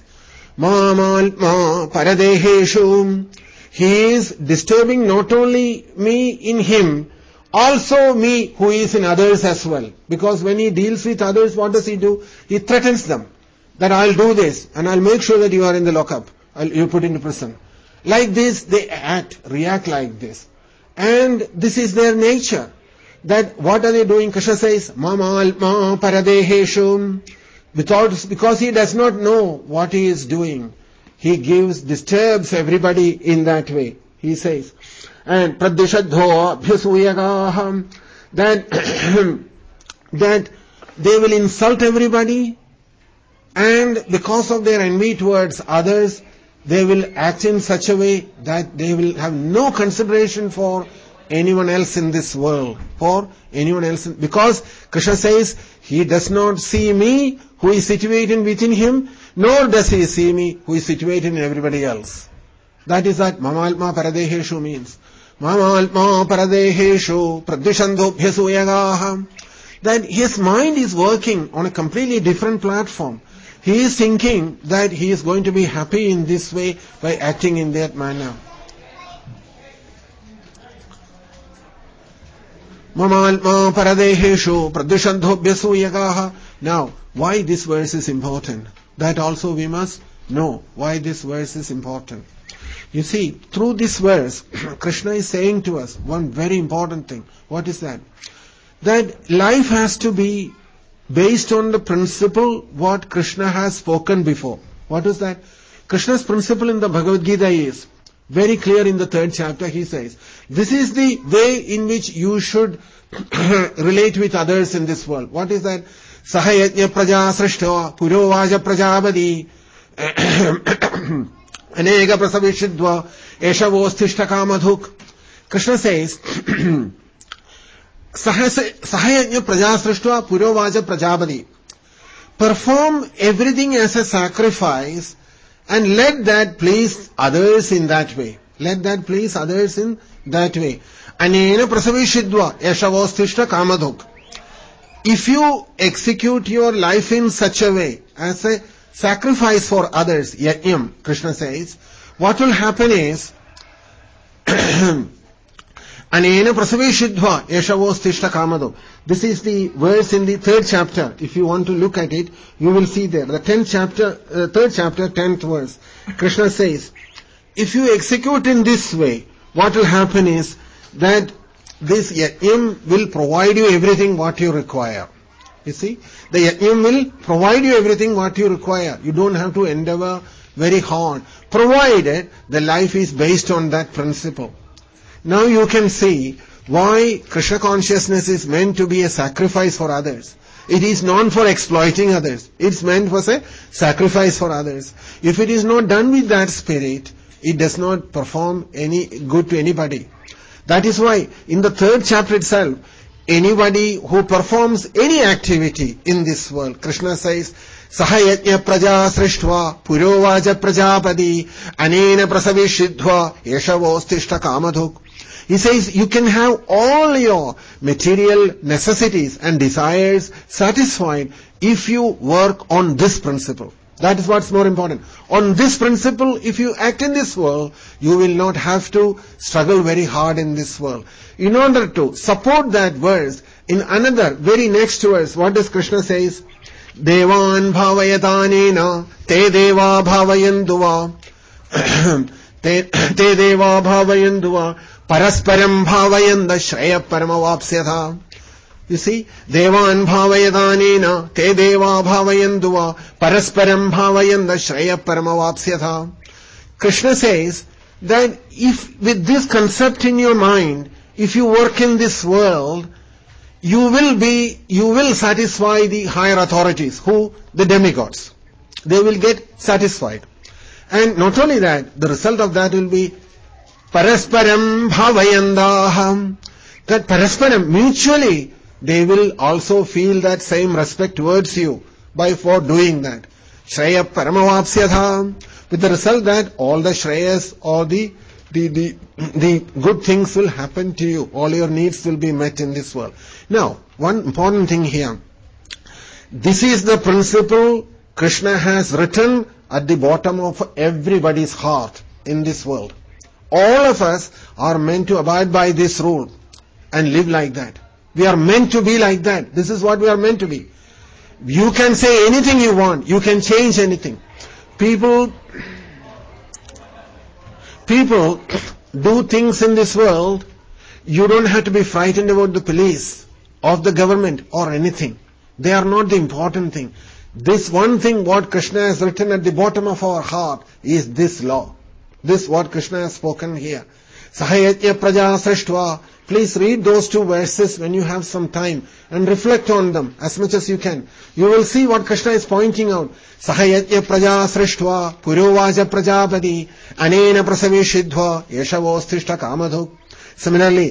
S1: Mamalma paradeheshu. He is disturbing not only me in him, also me who is in others as well. Because when he deals with others, what does he do? He threatens them that I'll do this and I'll make sure that you are in the lockup. You're put into prison. Like this, they react like this. And this is their nature. That what are they doing? Krishna says, Mamalma paradeheshu. Because he does not know what he is doing, he disturbs everybody in that way. He says, and pradyushadho abhyasuyagaham, that they will insult everybody, and because of their envy towards others, they will act in such a way that they will have no consideration for anyone else in this world. Because Krishna says, he does not see me who is situated within him, nor does he see me who is situated in everybody else. That is that mamalma paradeheshu means. Mamalma paradeheshu pradvishandobhyasuyagaha. That his mind is working on a completely different platform. He is thinking that he is going to be happy in this way by acting in that manner. Mamalma paradeheshu pradvishandobhyasuyagaha. Now, why this verse is important? That also we must know why this verse is important. You see, through this verse, Krishna is saying to us one very important thing. What is that? That life has to be based on the principle what Krishna has spoken before. What is that? Krishna's principle in the Bhagavad Gita is very clear in the 3rd chapter. He says, this is the way in which you should relate with others in this world. What is that? Sahayajna praja srishta purovaja prajavadi anega prasavishidva eshavosthishta kamadhuk. Krishna says, Sahayajna praja srishta purovaja prajavadi. Perform everything as a sacrifice and let that please others in that way. Let that please others in that way. Anena prasavishidva eshavosthishta kamadhuk. If you execute your life in such a way as a sacrifice for others, yajnam, Krishna says, what will happen is, anena prasaveshidva eshavosthishta kamado. This is the verse in the 3rd chapter. If you want to look at it, you will see there. The 10th chapter, 3rd chapter, 10th verse. Krishna says, if you execute in this way, what will happen is that this yajnam will provide you everything what you require. You see, the yajnam will provide you everything what you require. You don't have to endeavor very hard, provided the life is based on that principle. Now you can see why Krishna consciousness is meant to be a sacrifice for others. It is not for exploiting others. It's meant for a sacrifice for others. If it is not done with that spirit, it does not perform any good to anybody. That is why in the 3rd chapter itself, anybody who performs any activity in this world, Krishna says, Sahayajna praja srishtva purovaja prajapadi anena prasavishidva eshavosthishta kamadhuk. He says you can have all your material necessities and desires satisfied if you work on this principle. That is what's more important. On this principle, if you act in this world, you will not have to struggle very hard in this world. In order to support that verse, in another very next verse, what does Krishna says? Devan bhavayatanena te deva bhavayanduva te deva bhavayanduva parasparam bhavayanda shraya paramavapsyatha. You see, Devan bhavayadanena te deva bhavayanduva parasparam bhavayanda shraya paramavapsyatha. Krishna says that if with this concept in your mind, if you work in this world, you will satisfy the higher authorities. Who? The demigods. They will get satisfied. And not only that, the result of that will be parasparam bhavayandaham. That parasparam, mutually, they will also feel that same respect towards you for doing that. Shraya paramavapsyatha. With the result that all the shreyas or the good things will happen to you. All your needs will be met in this world. Now, one important thing here. This is the principle Krishna has written at the bottom of everybody's heart in this world. All of us are meant to abide by this rule and live like that. We are meant to be like that. This is what we are meant to be. You can say anything you want. You can change anything. People do things in this world. You don't have to be frightened about the police, of the government or anything. They are not the important thing. This one thing what Krishna has written at the bottom of our heart is this law. This what Krishna has spoken here. Sahayajna praja srishtva. Please read those 2 verses when you have some time and reflect on them as much as you can. You will see what Krishna is pointing out. Sahayajna praja srishtva purovaja prajapadi anena prasavishidva eshavosthishta kamadhuk. Similarly,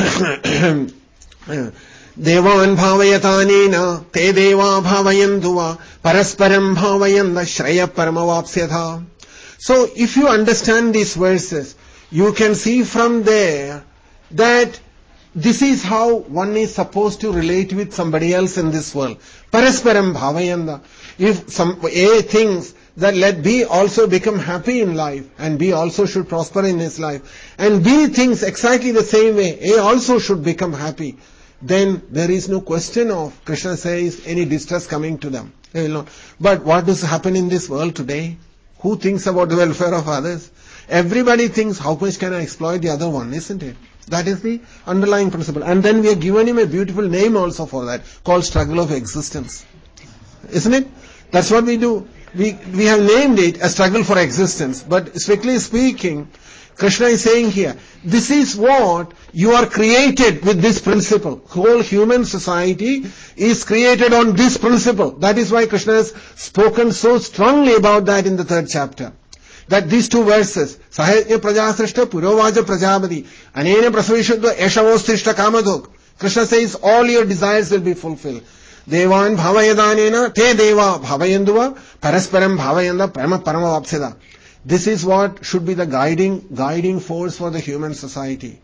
S1: Devan bhavayatanena te deva bhavayanduva parasparam bhavayanda shraya paramavapsyatha. So if you understand these verses, you can see from there that this is how one is supposed to relate with somebody else in this world. Parasparam bhavayanda. If some A thinks that let B also become happy in life, and B also should prosper in his life, and B thinks exactly the same way, A also should become happy, then there is no question of, Krishna says, any distress coming to them. They will not. But what does happen in this world today? Who thinks about the welfare of others? Everybody thinks, how much can I exploit the other one, isn't it? That is the underlying principle. And then we have given him a beautiful name also for that, called struggle of existence. Isn't it? That's what we do. We have named it a struggle for existence. But strictly speaking, Krishna is saying here, this is what you are created with this principle. Whole human society is created on this principle. That is why Krishna has spoken so strongly about that in the 3rd chapter. That these 2 verses, Sahajya Prajasrishta Purovaja Prajapati, Anena Prasavishudva Eshavosthishta Kamadok. Krishna says all your desires will be fulfilled. Devan Bhavayadanena Te Deva Bhavayanduva Parasparam Bhavayanda Prema Parama Vapsida. This is what should be the guiding force for the human society.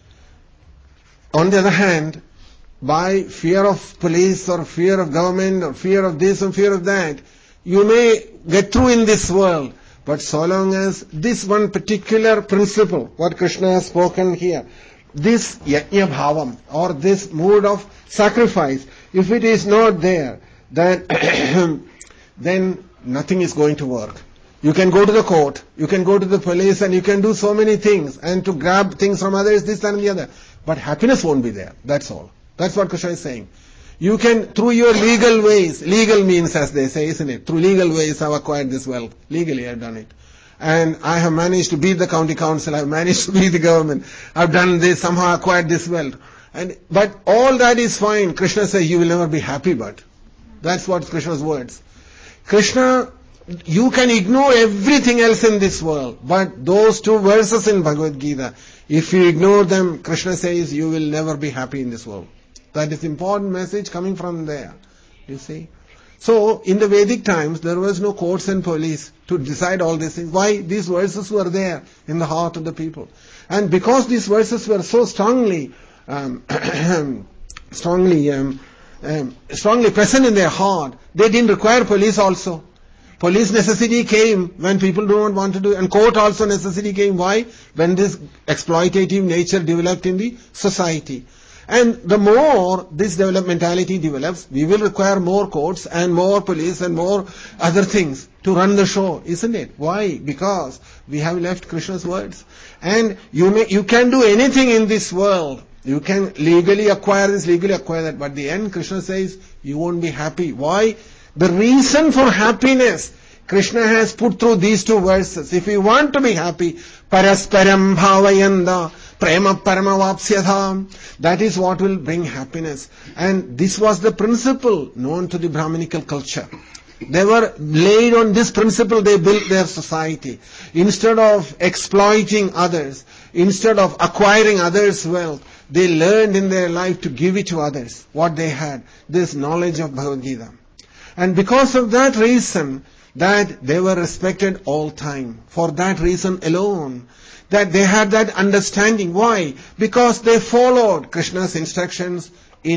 S1: On the other hand, by fear of police or fear of government or fear of this and fear of that, you may get through in this world. But so long as this one particular principle, what Krishna has spoken here, this yajna bhavam or this mood of sacrifice, if it is not there, then nothing is going to work. You can go to the court, you can go to the police, and you can do so many things, and to grab things from others, this and the other. But happiness won't be there. That's all. That's what Krishna is saying. You can, through your legal ways, legal means as they say, isn't it? Through legal ways I have acquired this wealth. Legally I have done it. And I have managed to beat the county council, I have managed to beat the government, I have done this, somehow acquired this wealth. But all that is fine. Krishna says you will never be happy, but. That's what Krishna's words. Krishna, you can ignore everything else in this world, but those 2 verses in Bhagavad Gita, if you ignore them, Krishna says you will never be happy in this world. That is important message coming from there. You see? So, in the Vedic times, there was no courts and police to decide all these things. Why? These verses were there in the heart of the people. And because these verses were so strongly present in their heart, they didn't require police also. Police necessity came when people do not want to do it. And court also necessity came. Why? When this exploitative nature developed in the society. And the more this developmentality develops, we will require more courts and more police and more other things to run the show, isn't it? Why? Because we have left Krishna's words. And you can do anything in this world. You can legally acquire this, legally acquire that. But at the end, Krishna says, you won't be happy. Why? The reason for happiness, Krishna has put through these 2 verses. If you want to be happy, parasparam bhavayanda prema paramavapsyadha. That is what will bring happiness. And this was the principle known to the Brahminical culture. They were laid on this principle, they built their society. Instead of exploiting others, instead of acquiring others' wealth, they learned in their life to give it to others, what they had, this knowledge of Bhagavad Gita. And because of that reason, that they were respected all time. For that reason alone, that they had that understanding. Why? Because they followed Krishna's instructions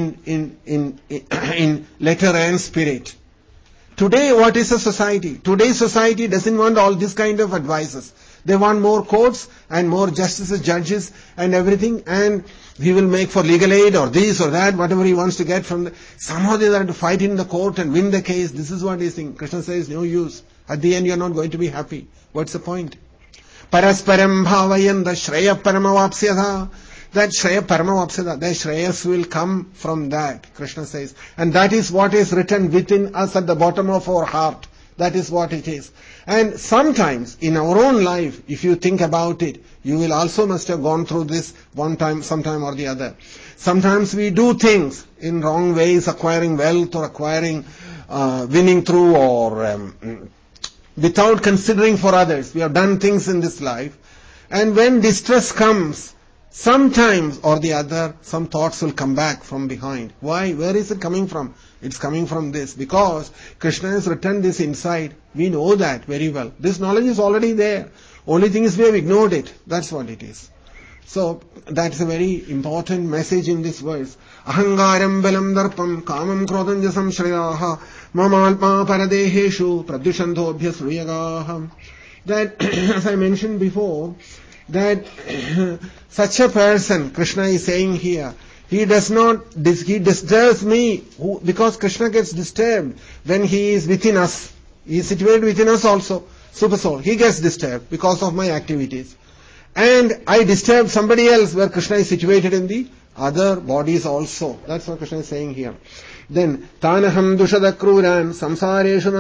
S1: in letter and spirit. Today, what is a society? Today's society doesn't want all this kind of advices. They want more courts and more justices, judges and everything, and he will make for legal aid or this or that, whatever he wants to get from the... Somehow they have to fight in the court and win the case. This is what he's saying. Krishna says, no use. At the end, you're not going to be happy. What's the point? Parasparam bhavayanda shreya paramavapsyadha. That shreya paramavapsyadha, that shreyas will come from that, Krishna says. And that is what is written within us at the bottom of our heart. That is what it is. And sometimes in our own life, if you think about it, you will also must have gone through this one time, sometime or the other. Sometimes we do things in wrong ways, acquiring wealth or acquiring, winning through or without considering for others. We have done things in this life. And when distress comes, sometimes or the other, some thoughts will come back from behind. Why? Where is it coming from? It's coming from this. Because Krishna has written this inside. We know that very well. This knowledge is already there. Only thing is we have ignored it. That's what it is. So, that's a very important message in this verse. Ahangaram balam darpam kamam krodam jasam shrayaha mamalpa paradeheshu pradyushandobhya sruyagaha. That, as I mentioned before, that such a person, Krishna is saying here, he disturbs me, because Krishna gets disturbed when he is within us. He is situated within us also, super soul. He gets disturbed because of my activities. And I disturb somebody else where Krishna is situated in the other bodies also. That's what Krishna is saying here. Then, Tanaham dushadakruran samsareshu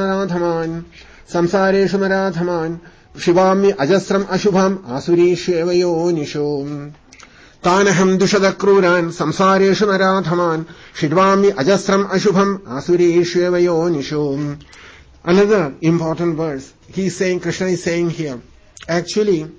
S1: naradhaman Shivami ajasram ashubham asurishu evayonishu. Tanaham dushadakruran samsareshu naradhaman Shidvami ajasram ashubham asurishu evayonishu. Another important verse. He is saying, Krishna is saying here, actually,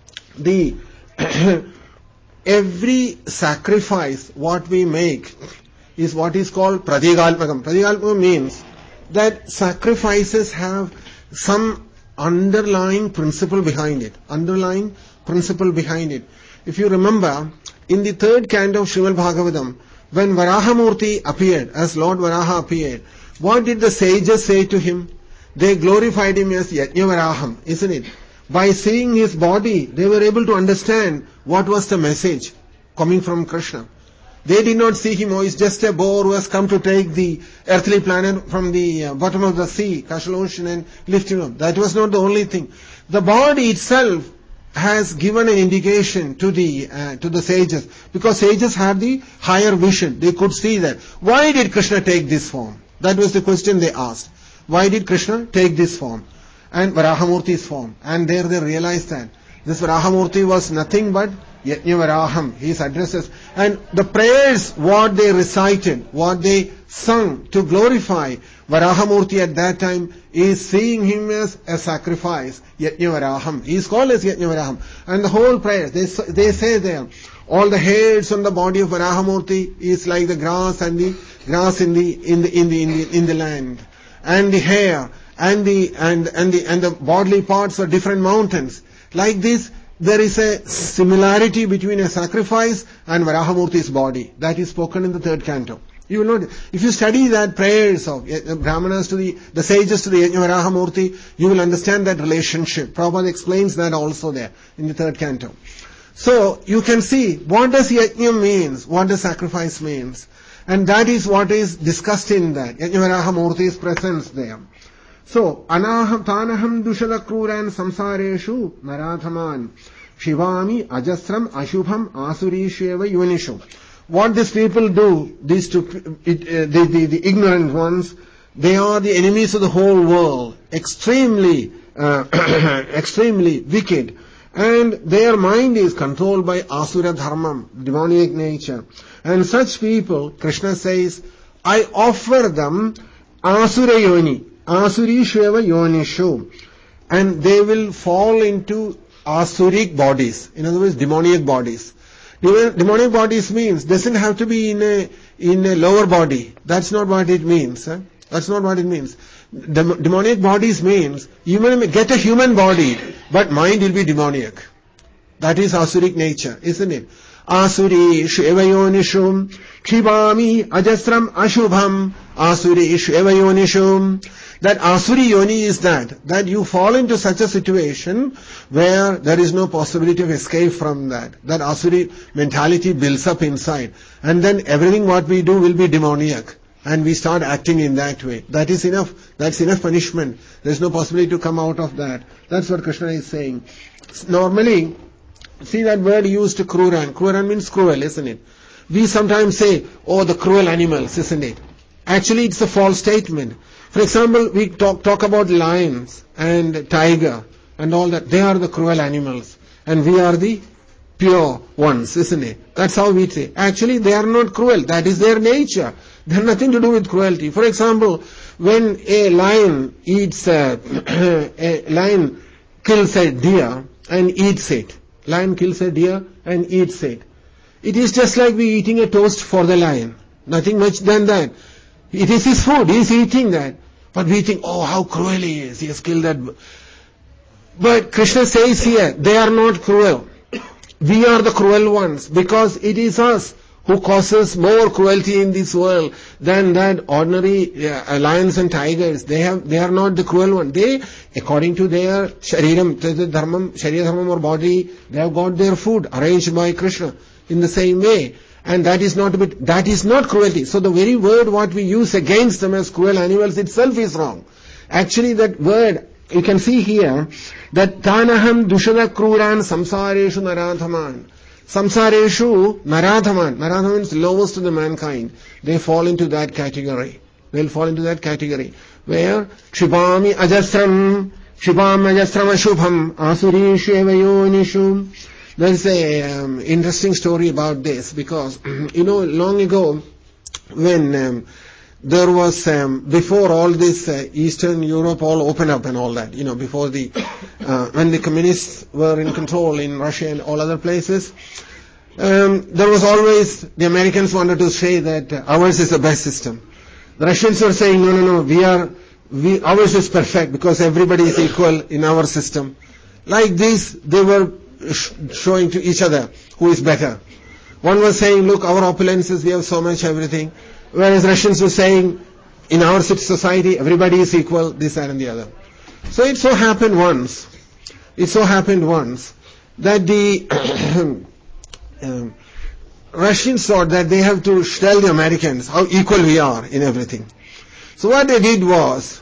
S1: every sacrifice what we make is what is called pratigalpakam. Pratigalpakam means that sacrifices have some underlying principle behind it. Underlying principle behind it. If you remember, in the third canto of Srimad Bhagavatam, when Varahamurti appeared, as Lord Varaha appeared, what did the sages say to him? They glorified him as Yajnavaraham, isn't it? By seeing his body, they were able to understand what was the message coming from Krishna. They did not see him, he's just a boar who has come to take the earthly planet from the bottom of the sea, Kashal Ocean, and lift him up. That was not the only thing. The body itself has given an indication to the sages, because sages have the higher vision. They could see that. Why did Krishna take this form? That was the question they asked. Why did Krishna take this form? And Varahamurti's form. And there they realized that this Varahamurti was nothing but Yajnavaraham. His addresses. And the prayers, what they recited, what they sung to glorify Varahamurti at that time is seeing him as a sacrifice. Yajnavaraham. He is called as Yajnavaraham. And the whole prayers, they say there, all the hairs on the body of Varahamurti is like the grass and the grass in the land. And the hair and the bodily parts of different mountains. Like this, there is a similarity between a sacrifice and Varahamurti's body. That is spoken in the third canto. You will not, if you study that prayers of Brahmanas to the sages to the Varahamurti, you will understand that relationship. Prabhupada explains that also there in the third canto. So, you can see, what does yajna means? What does sacrifice means? And that is what is discussed in that. Yajna-Varahamurti's presence there. So, tanaham dushadakruran samsareshu narathaman shivami ajasram ashubham asurisheva yunishu. What these people do, the ignorant ones, they are the enemies of the whole world, extremely wicked, and their mind is controlled by asura dharmam, demonic nature. And such people, Krishna says, I offer them asura yoni, asurisheva yonishu, and they will fall into asuric bodies, in other words, demonic bodies. Demonic bodies means, doesn't have to be in a lower body. That's not what it means. That's not what it means. Demonic bodies means, you may get a human body, but mind will be demoniac. That is asuric nature, isn't it? Asuri shevayonishum kshibami ajasram ashubham asuri shevayonishum. That asuri yoni is that you fall into such a situation where there is no possibility of escape from that. That asuri mentality builds up inside. And then everything what we do will be demoniac. And we start acting in that way. That is enough. That's enough punishment. There is no possibility to come out of that. That's what Krishna is saying. Normally, see that word used to kruran. Kruran means cruel, isn't it? We sometimes say, oh, the cruel animals, isn't it? Actually, it's a false statement. For example, we talk about lions and tiger and all that. They are the cruel animals. And we are the pure ones, isn't it? That's how we say. Actually, they are not cruel. That is their nature. They have nothing to do with cruelty. For example, when a lion eats a lion kills a deer and eats it. Lion kills a deer and eats it.
S2: It is just like we eating a toast for the lion. Nothing much than that. It is his food. He is eating that. But we think, oh, how cruel he is. He has killed that. But Krishna says here, they are not cruel. We are the cruel ones, because it is us who causes more cruelty in this world than that ordinary lions and tigers. They are not the cruel one. They, according to their shariram, sharira dharmam or body, they have got their food arranged by Krishna in the same way. And that is not cruelty. So the very word what we use against them as cruel animals itself is wrong. Actually that word, you can see here, that tanaham dushana kruran samsareshu naradhaman. Samsareshu naradhaman. Naradhaman means lowest to the mankind. They fall into that category. They'll fall into that category. Where Shibami ajasram ashubham asurishu evayonishu. There's a interesting story about this, because long ago when there was before all this Eastern Europe all opened up and all that, before the when the communists were in control in Russia and all other places, there was always, the Americans wanted to say that ours is the best system. The Russians were saying no, ours is perfect because everybody is equal in our system. Like this, they were showing to each other who is better. One was saying, look, our opulences, we have so much everything. Whereas Russians were saying, in our society, everybody is equal, this, that and the other. So it so happened once that the Russians thought that they have to tell the Americans how equal we are in everything. So what they did was,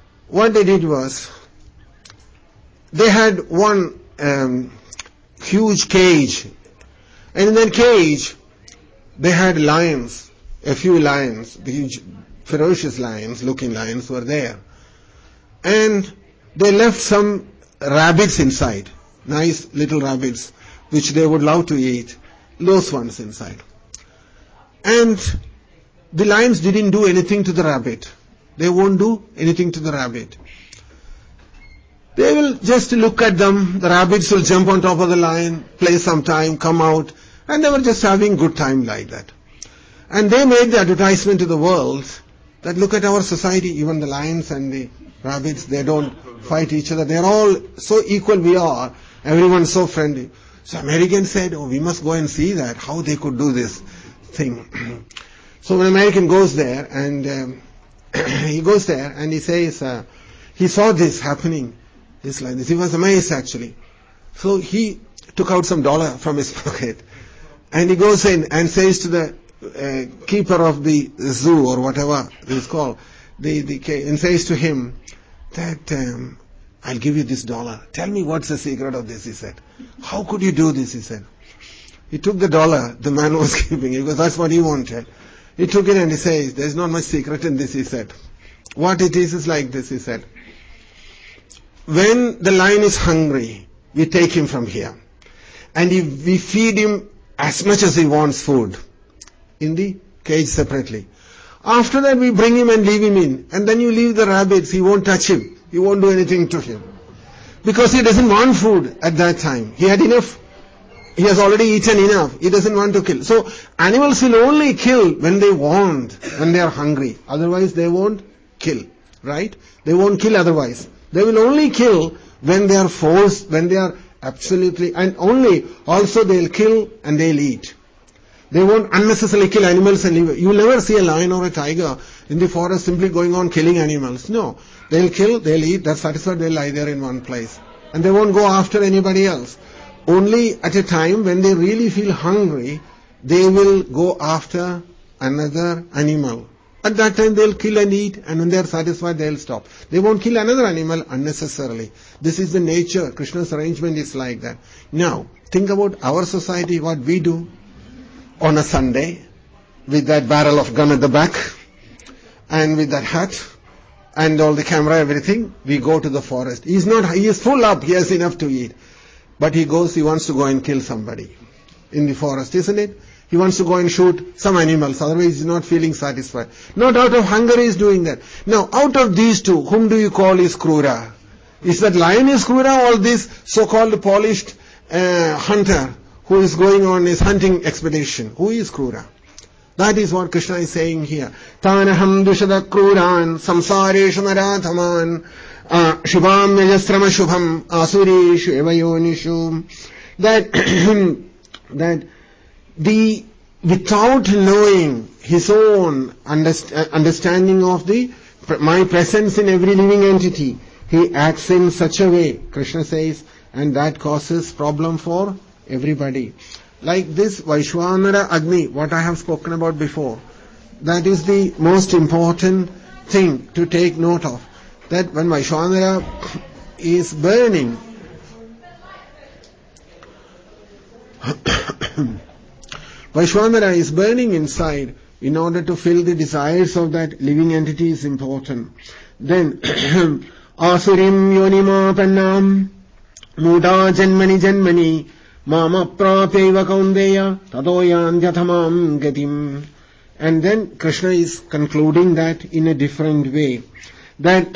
S2: they had one huge cage, and in that cage they had lions, a few lions, huge ferocious lions, looking lions were there, and they left some rabbits inside, nice little rabbits which they would love to eat, those ones inside. And the lions didn't do anything to the rabbit. They won't do anything to the rabbit. They will just look at them. The rabbits will jump on top of the lion, play some time, come out, and they were just having good time like that. And they made the advertisement to the world that look at our society, even the lions and the rabbits, they don't fight each other. They're all so equal we are. Everyone's so friendly. So Americans said, we must go and see that, how they could do this thing. So an American goes there and he says, he saw this happening. It's like this. He was amazed actually. So he took out some dollar from his pocket and he goes in and says to the keeper of the zoo or whatever it is called, and says to him that I'll give you this dollar. Tell me what's the secret of this, he said. How could you do this, he said. He took the dollar the man was giving, because that's what he wanted. He took it and he says, there's not much secret in this, he said. What it is like this, he said. When the lion is hungry, we take him from here. And we feed him as much as he wants food in the cage separately. After that we bring him and leave him in. And then you leave the rabbits, he won't touch him. He won't do anything to him. Because he doesn't want food at that time. He had enough. He has already eaten enough. He doesn't want to kill. So animals will only kill when they want, when they are hungry. Otherwise they won't kill. Right? They won't kill otherwise. They will only kill when they are forced, when they are absolutely, and only also they'll kill and they'll eat. They won't unnecessarily kill animals and leave. You'll never see a lion or a tiger in the forest simply going on killing animals. No. They'll kill, they'll eat, they're satisfied, they'll lie there in one place. And they won't go after anybody else. Only at a time when they really feel hungry, they will go after another animal. At that time they'll kill and eat, and when they're satisfied they'll stop. They won't kill another animal unnecessarily. This is the nature. Krishna's arrangement is like that. Now, think about our society, what we do on a Sunday, with that barrel of gun at the back, and with that hat, and all the camera, everything, we go to the forest. He is full up, he has enough to eat. But he wants to go and kill somebody in the forest, isn't it? He wants to go and shoot some animals, otherwise he's not feeling satisfied. Not out of hunger he is doing that. Now, out of these two, whom do you call is Krura? Is that lion is Krura, or this so-called polished hunter who is going on his hunting expedition. Who is Krura? That is what Krishna is saying here. Tanaham dushada kruran samsareshu narathaman shubham yajasrama shubham asureshu evayonishu. That the without knowing his own understanding of my presence in every living entity, he acts in such a way, Krishna says, and that causes problem for everybody. Like this Vaishwanara Agni, what I have spoken about before, that is the most important thing to take note of. That when Vaishwanara is burning, Vaishwanara is burning inside in order to fill the desires of that living entity is important. Then, Asurim yonimapannam muda janmani janmani mama prapyaiva kaundeya tadoyan yathamam gatim. And then Krishna is concluding that in a different way. That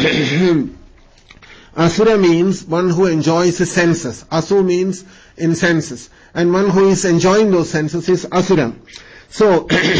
S2: Asura means one who enjoys his senses. Asu means in senses. And one who is enjoying those senses is Asura. So,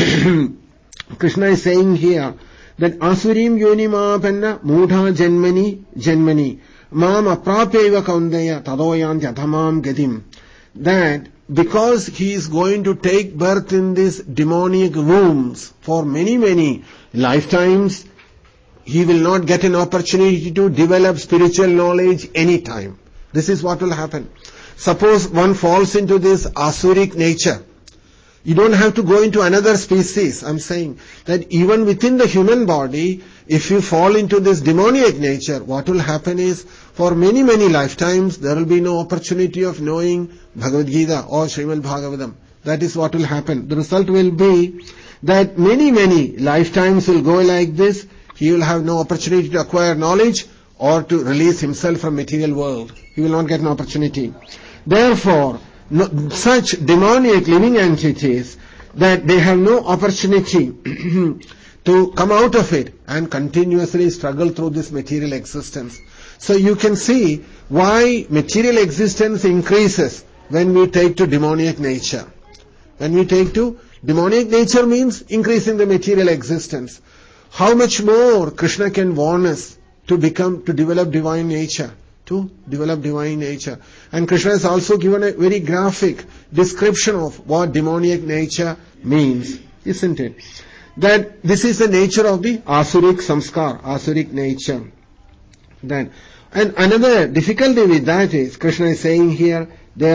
S2: Krishna is saying here that Asurim yonimapanna mudha janmani mam aprapyaiva kaundeya tadoyan yathamam gatim. That because he is going to take birth in these demonic wombs for many, many lifetimes, he will not get an opportunity to develop spiritual knowledge any time. This is what will happen. Suppose one falls into this asuric nature. You don't have to go into another species. I'm saying that even within the human body, if you fall into this demoniac nature, what will happen is, for many, many lifetimes, there will be no opportunity of knowing Bhagavad Gita or Srimad Bhagavatam. That is what will happen. The result will be that many, many lifetimes will go like this. He will have no opportunity to acquire knowledge or to release himself from material world. He will not get an opportunity. Therefore, such demoniac living entities, that they have no opportunity to come out of it and continuously struggle through this material existence. So you can see why material existence increases when we take to demoniac nature. When we take to demoniac nature means increasing the material existence. How much more Krishna can warn us to develop divine nature. To develop divine nature. And Krishna has also given a very graphic description of what demoniac nature means, isn't it? That this is the nature of the asuric samskar, asuric nature. Then, and another difficulty with that is, Krishna is saying here, they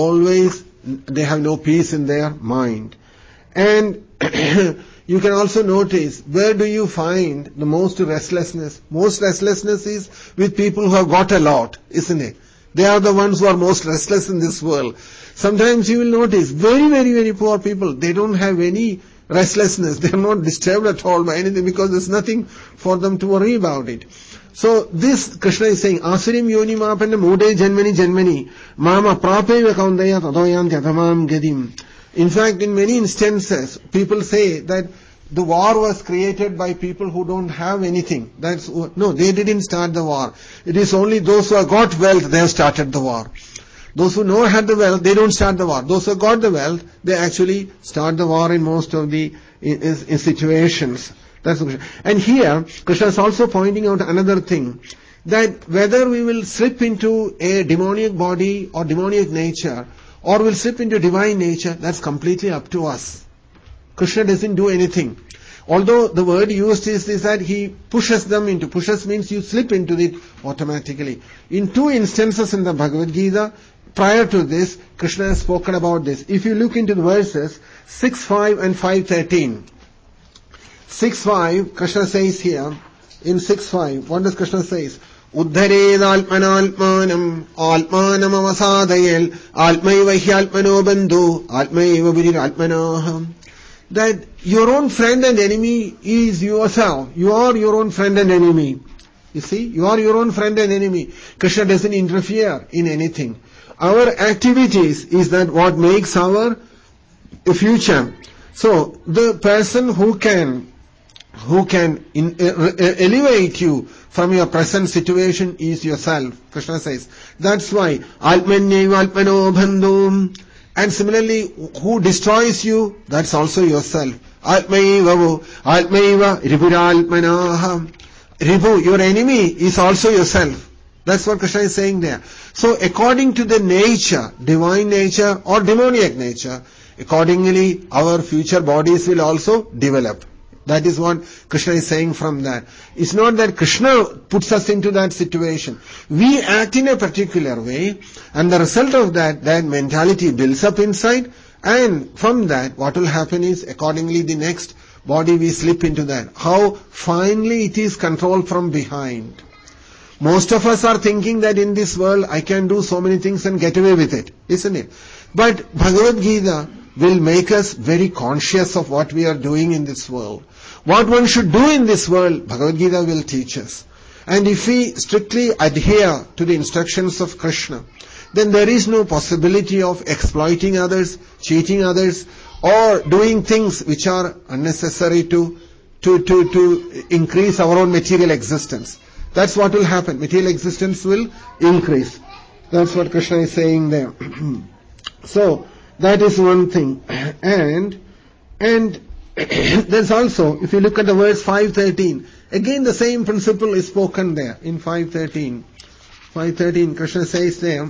S2: have no peace in their mind. And you can also notice, where do you find the most restlessness? Most restlessness is with people who have got a lot, isn't it? They are the ones who are most restless in this world. Sometimes you will notice, very, very, very poor people, they don't have any restlessness. They are not disturbed at all by anything because there's nothing for them to worry about it. So this, Krishna is saying, Asurim yoni mapanna mude janmani mama prapeva kaundeya tadoyan yathamam gadim. In fact, in many instances, people say that the war was created by people who don't have anything. No, they didn't start the war. It is only those who have got wealth, they have started the war. Those who had the wealth, they don't start the war. Those who have got the wealth, they actually start the war in most of the in situations. That's the question. And here, Krishna is also pointing out another thing, that whether we will slip into a demoniac body or demoniac nature, or will slip into divine nature, that's completely up to us. Krishna doesn't do anything. Although the word used is that he pushes them into. Pushes means you slip into it automatically. In two instances in the Bhagavad Gita, prior to this, Krishna has spoken about this. If you look into the verses 6.5 and 5.13. 6.5, Krishna says here, in 6.5, what does Krishna say? Uddhared almanalmanam almanam avasadayel almaiva hyalmano bandhu almaiva budir almanaham. That your own friend and enemy is yourself. You are your own friend and enemy. You see, you are your own friend and enemy. Krishna doesn't interfere in anything. Our activities is that what makes our future. So the person who can elevate you from your present situation is yourself. Krishna says. That's why Almanyaiva alpano bandhum And similarly, who destroys you? That's also yourself. Atmaiva Atmaiva Ribhuralmanaham. Ribhu, your enemy, is also yourself. That's what Krishna is saying there. So according to the nature, divine nature or demoniac nature, accordingly our future bodies will also develop. That is what Krishna is saying from that. It's not that Krishna puts us into that situation. We act in a particular way, and the result of that mentality builds up inside, and from that what will happen is accordingly the next body we slip into that. How finely it is controlled from behind. Most of us are thinking that in this world I can do so many things and get away with it, isn't it? But Bhagavad Gita will make us very conscious of what we are doing in this world. What one should do in this world, Bhagavad Gita will teach us. And if we strictly adhere to the instructions of Krishna, then there is no possibility of exploiting others, cheating others, or doing things which are unnecessary to increase our own material existence. That's what will happen. Material existence will increase. That's what Krishna is saying there. So, that is one thing. And there's also, if you look at the verse 5:13, again the same principle is spoken there in 5:13. 5:13, Krishna says there,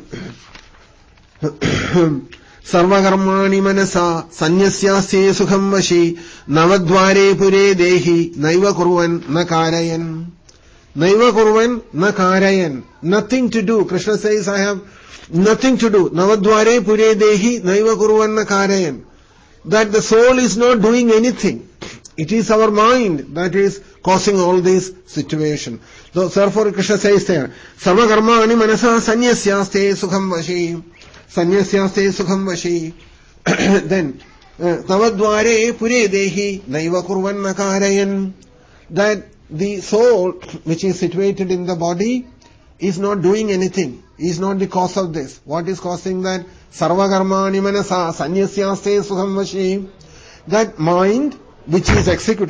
S2: Sarvakarmani manasa sanyasyaste sukham vashi navadvare pure dehi naiva kurvan na karayan. Naiva kurvan na karayan. Nothing to do. Krishna says, I have nothing to do. Navadvare pure dehi naiva kurvan na karayan. That the soul is not doing anything. It is our mind that is causing all this situation. So, therefore, Krishna says there, Sarva karma ani manasa sanyasyaste sukham vashi. Sanyasyaste sukham vashi. Then, Navadvare pure dehi naiva kurvan na karayan. That the soul which is situated in the body is not doing anything. Is not the cause of this. What is causing that? Sarva karmani manasa sanyasyaste sukham vashi. That mind which is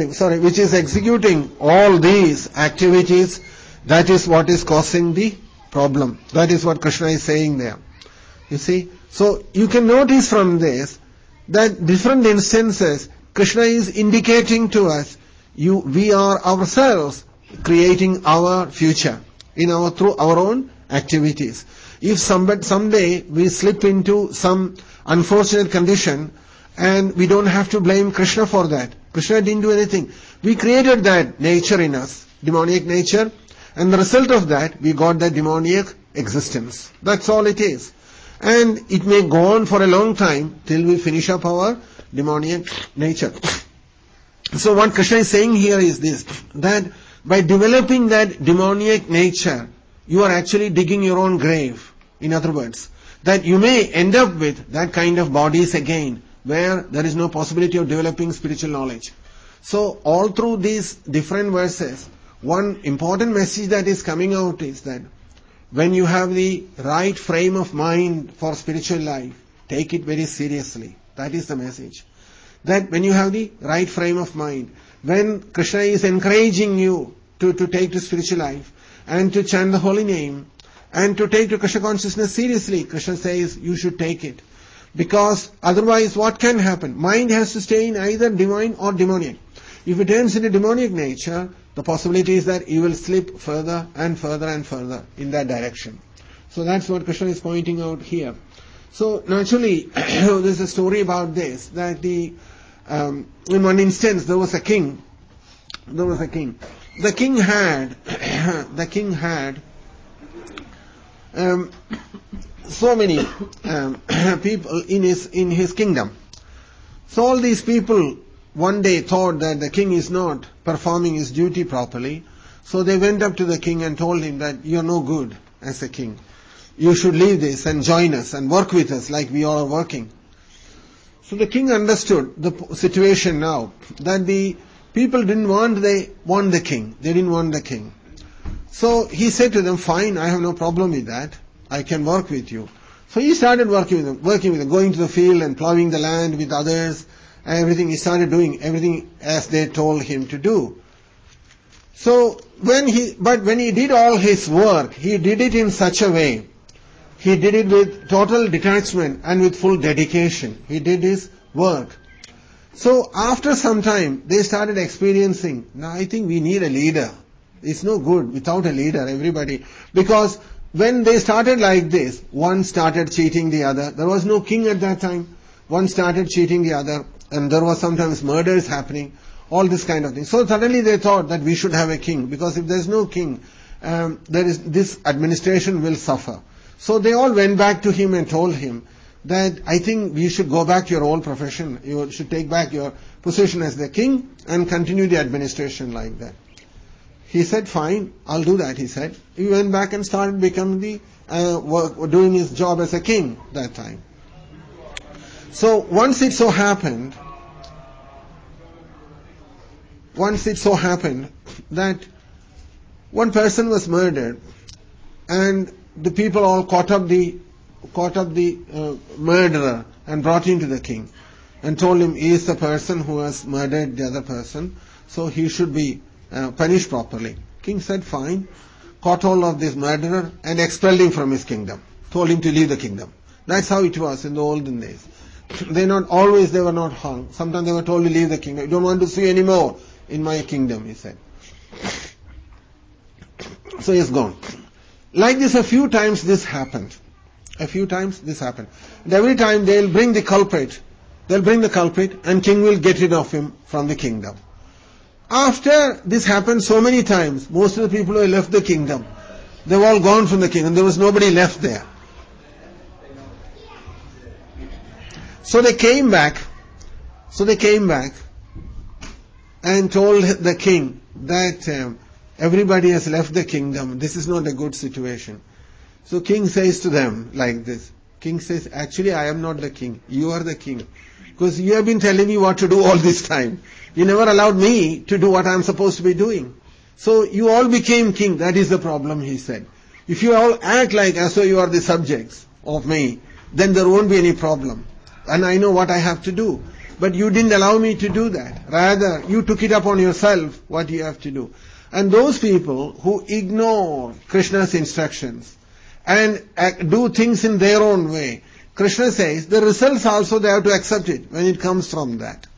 S2: executing all these activities, that is what is causing the problem. That is what Krishna is saying there. You see? So you can notice from this that different instances Krishna is indicating to us we are ourselves creating our future through our own activities. If someday we slip into some unfortunate condition, and we don't have to blame Krishna for that. Krishna didn't do anything. We created that nature in us, demoniac nature, and the result of that, we got that demoniac existence. That's all it is. And it may go on for a long time till we finish up our demoniac nature. So what Krishna is saying here is this, that by developing that demoniac nature, you are actually digging your own grave. In other words, that you may end up with that kind of bodies again, where there is no possibility of developing spiritual knowledge. So all through these different verses, one important message that is coming out is that when you have the right frame of mind for spiritual life, take it very seriously. That is the message. That when you have the right frame of mind, when Krishna is encouraging you to take to spiritual life and to chant the holy name and to take to Krishna consciousness seriously, Krishna says you should take it. Because otherwise what can happen? Mind has to stay in either divine or demoniac. If it turns into demoniac nature, the possibility is that you will slip further and further and further in that direction. So that's what Krishna is pointing out here. So naturally, there's a story about this, that in one instance there was a king. The king had so many people in his kingdom. So all these people one day thought that the king is not performing his duty properly. So they went up to the king and told him that you're no good as a king. You should leave this and join us and work with us like we all are working. So the king understood the situation now, that the people didn't want the king. They didn't want the king. So he said to them, fine, I have no problem with that. I can work with you. So he started working with them, going to the field and plowing the land with others, and everything. He started doing everything as they told him to do. So when he did all his work, he did it in such a way. he did it with total detachment and with full dedication. He did his work. So after some time, they started experiencing, now I think we need a leader. It's no good without a leader, everybody. Because when they started like this, one started cheating the other. There was no king at that time. One started cheating the other, and there was sometimes murders happening, all this kind of thing. So suddenly they thought that we should have a king, because if there's no king, this administration will suffer. So they all went back to him and told him that I think we should go back to your old profession. You should take back your position as the king and continue the administration like that. He said, fine, I'll do that, he said. He went back and started becoming doing his job as a king that time. So once it so happened that one person was murdered, and the people all caught up the murderer and brought him to the king and told him he is the person who has murdered the other person, so he should be punished properly. King said, fine, caught hold of this murderer and expelled him from his kingdom, told him to leave the kingdom. That's how it was in the olden days. They were not hung. Sometimes they were told to leave the kingdom. I don't want to see any more in my kingdom, he said. So he's gone. Like this, a few times this happened. And every time they'll bring the culprit, and king will get rid of him from the kingdom. After this happened so many times, most of the people who left the kingdom, they've all gone from the kingdom. There was nobody left there. So they came back and told the king that everybody has left the kingdom. This is not a good situation. So king says to them like this. King says, actually I am not the king. You are the king. Because you have been telling me what to do all this time. You never allowed me to do what I am supposed to be doing. So you all became king. That is the problem, he said. If you all act like as though you are the subjects of me, then there won't be any problem. And I know what I have to do. But you didn't allow me to do that. Rather, you took it upon yourself what you have to do. And those people who ignore Krishna's instructions and do things in their own way, Krishna says the results also they have to accept it when it comes from that.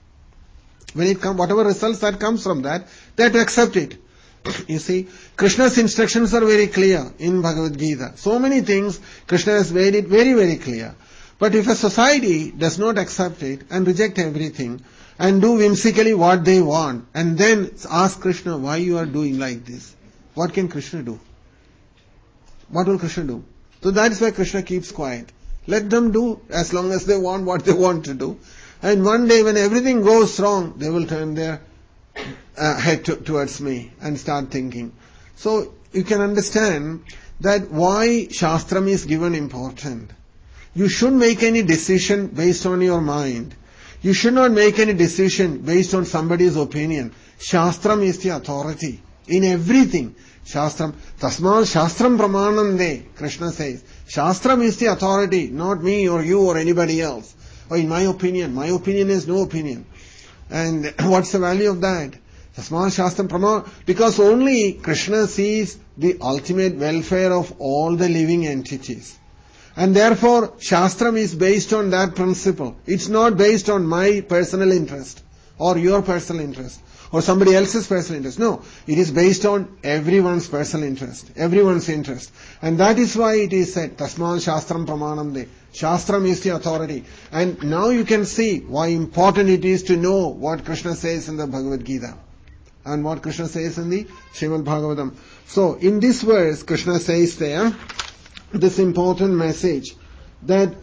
S2: Whatever results that comes from that, they have to accept it. You see, Krishna's instructions are very clear in Bhagavad Gita. So many things Krishna has made it very, very clear. But if a society does not accept it and reject everything and do whimsically what they want and then ask Krishna why you are doing like this, what can Krishna do? What will Krishna do? So that is why Krishna keeps quiet. Let them do as long as they want what they want to do. And one day when everything goes wrong, they will turn their head towards me and start thinking. So you can understand that why Shastram is given important. You shouldn't make any decision based on your mind. You should not make any decision based on somebody's opinion. Shastram is the authority in everything. Shastram, Tasmal Shastram Pramanande, Krishna says. Shastram is the authority, not me or you or anybody else. Or in my opinion is no opinion. And what's the value of that? Tasmal Shastram Praman, because only Krishna sees the ultimate welfare of all the living entities. And therefore, Shastram is based on that principle. It's not based on my personal interest or your personal interest or somebody else's personal interest. No, it is based on everyone's personal interest, everyone's interest. And that is why it is said, Tasmal Shastram Pramanam. Shastram is the authority. And now you can see why important it is to know what Krishna says in the Bhagavad Gita and what Krishna says in the Srimad Bhagavatam. So, in this verse, Krishna says there, this important message that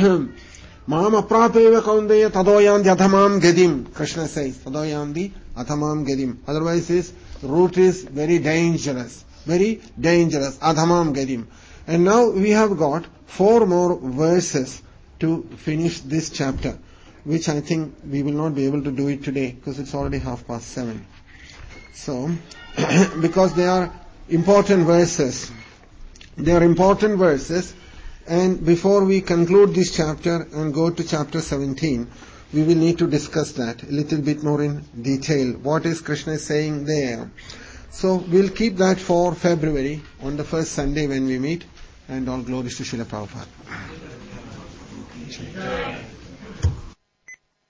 S2: Mam aprapeva kaundeya tadoyandi athamam gadim. Krishna says tadoyandi athamam gadim. Otherwise his route is very dangerous. Athamam gadim. And now we have got 4 more verses to finish this chapter, which I think we will not be able to do it today because it's already 7:30. So because they are important verses. And before we conclude this chapter and go to chapter 17, we will need to discuss that a little bit more in detail. What is Krishna saying there? So we'll keep that for February on the first Sunday when we meet.
S1: And all glories to Srila Prabhupada.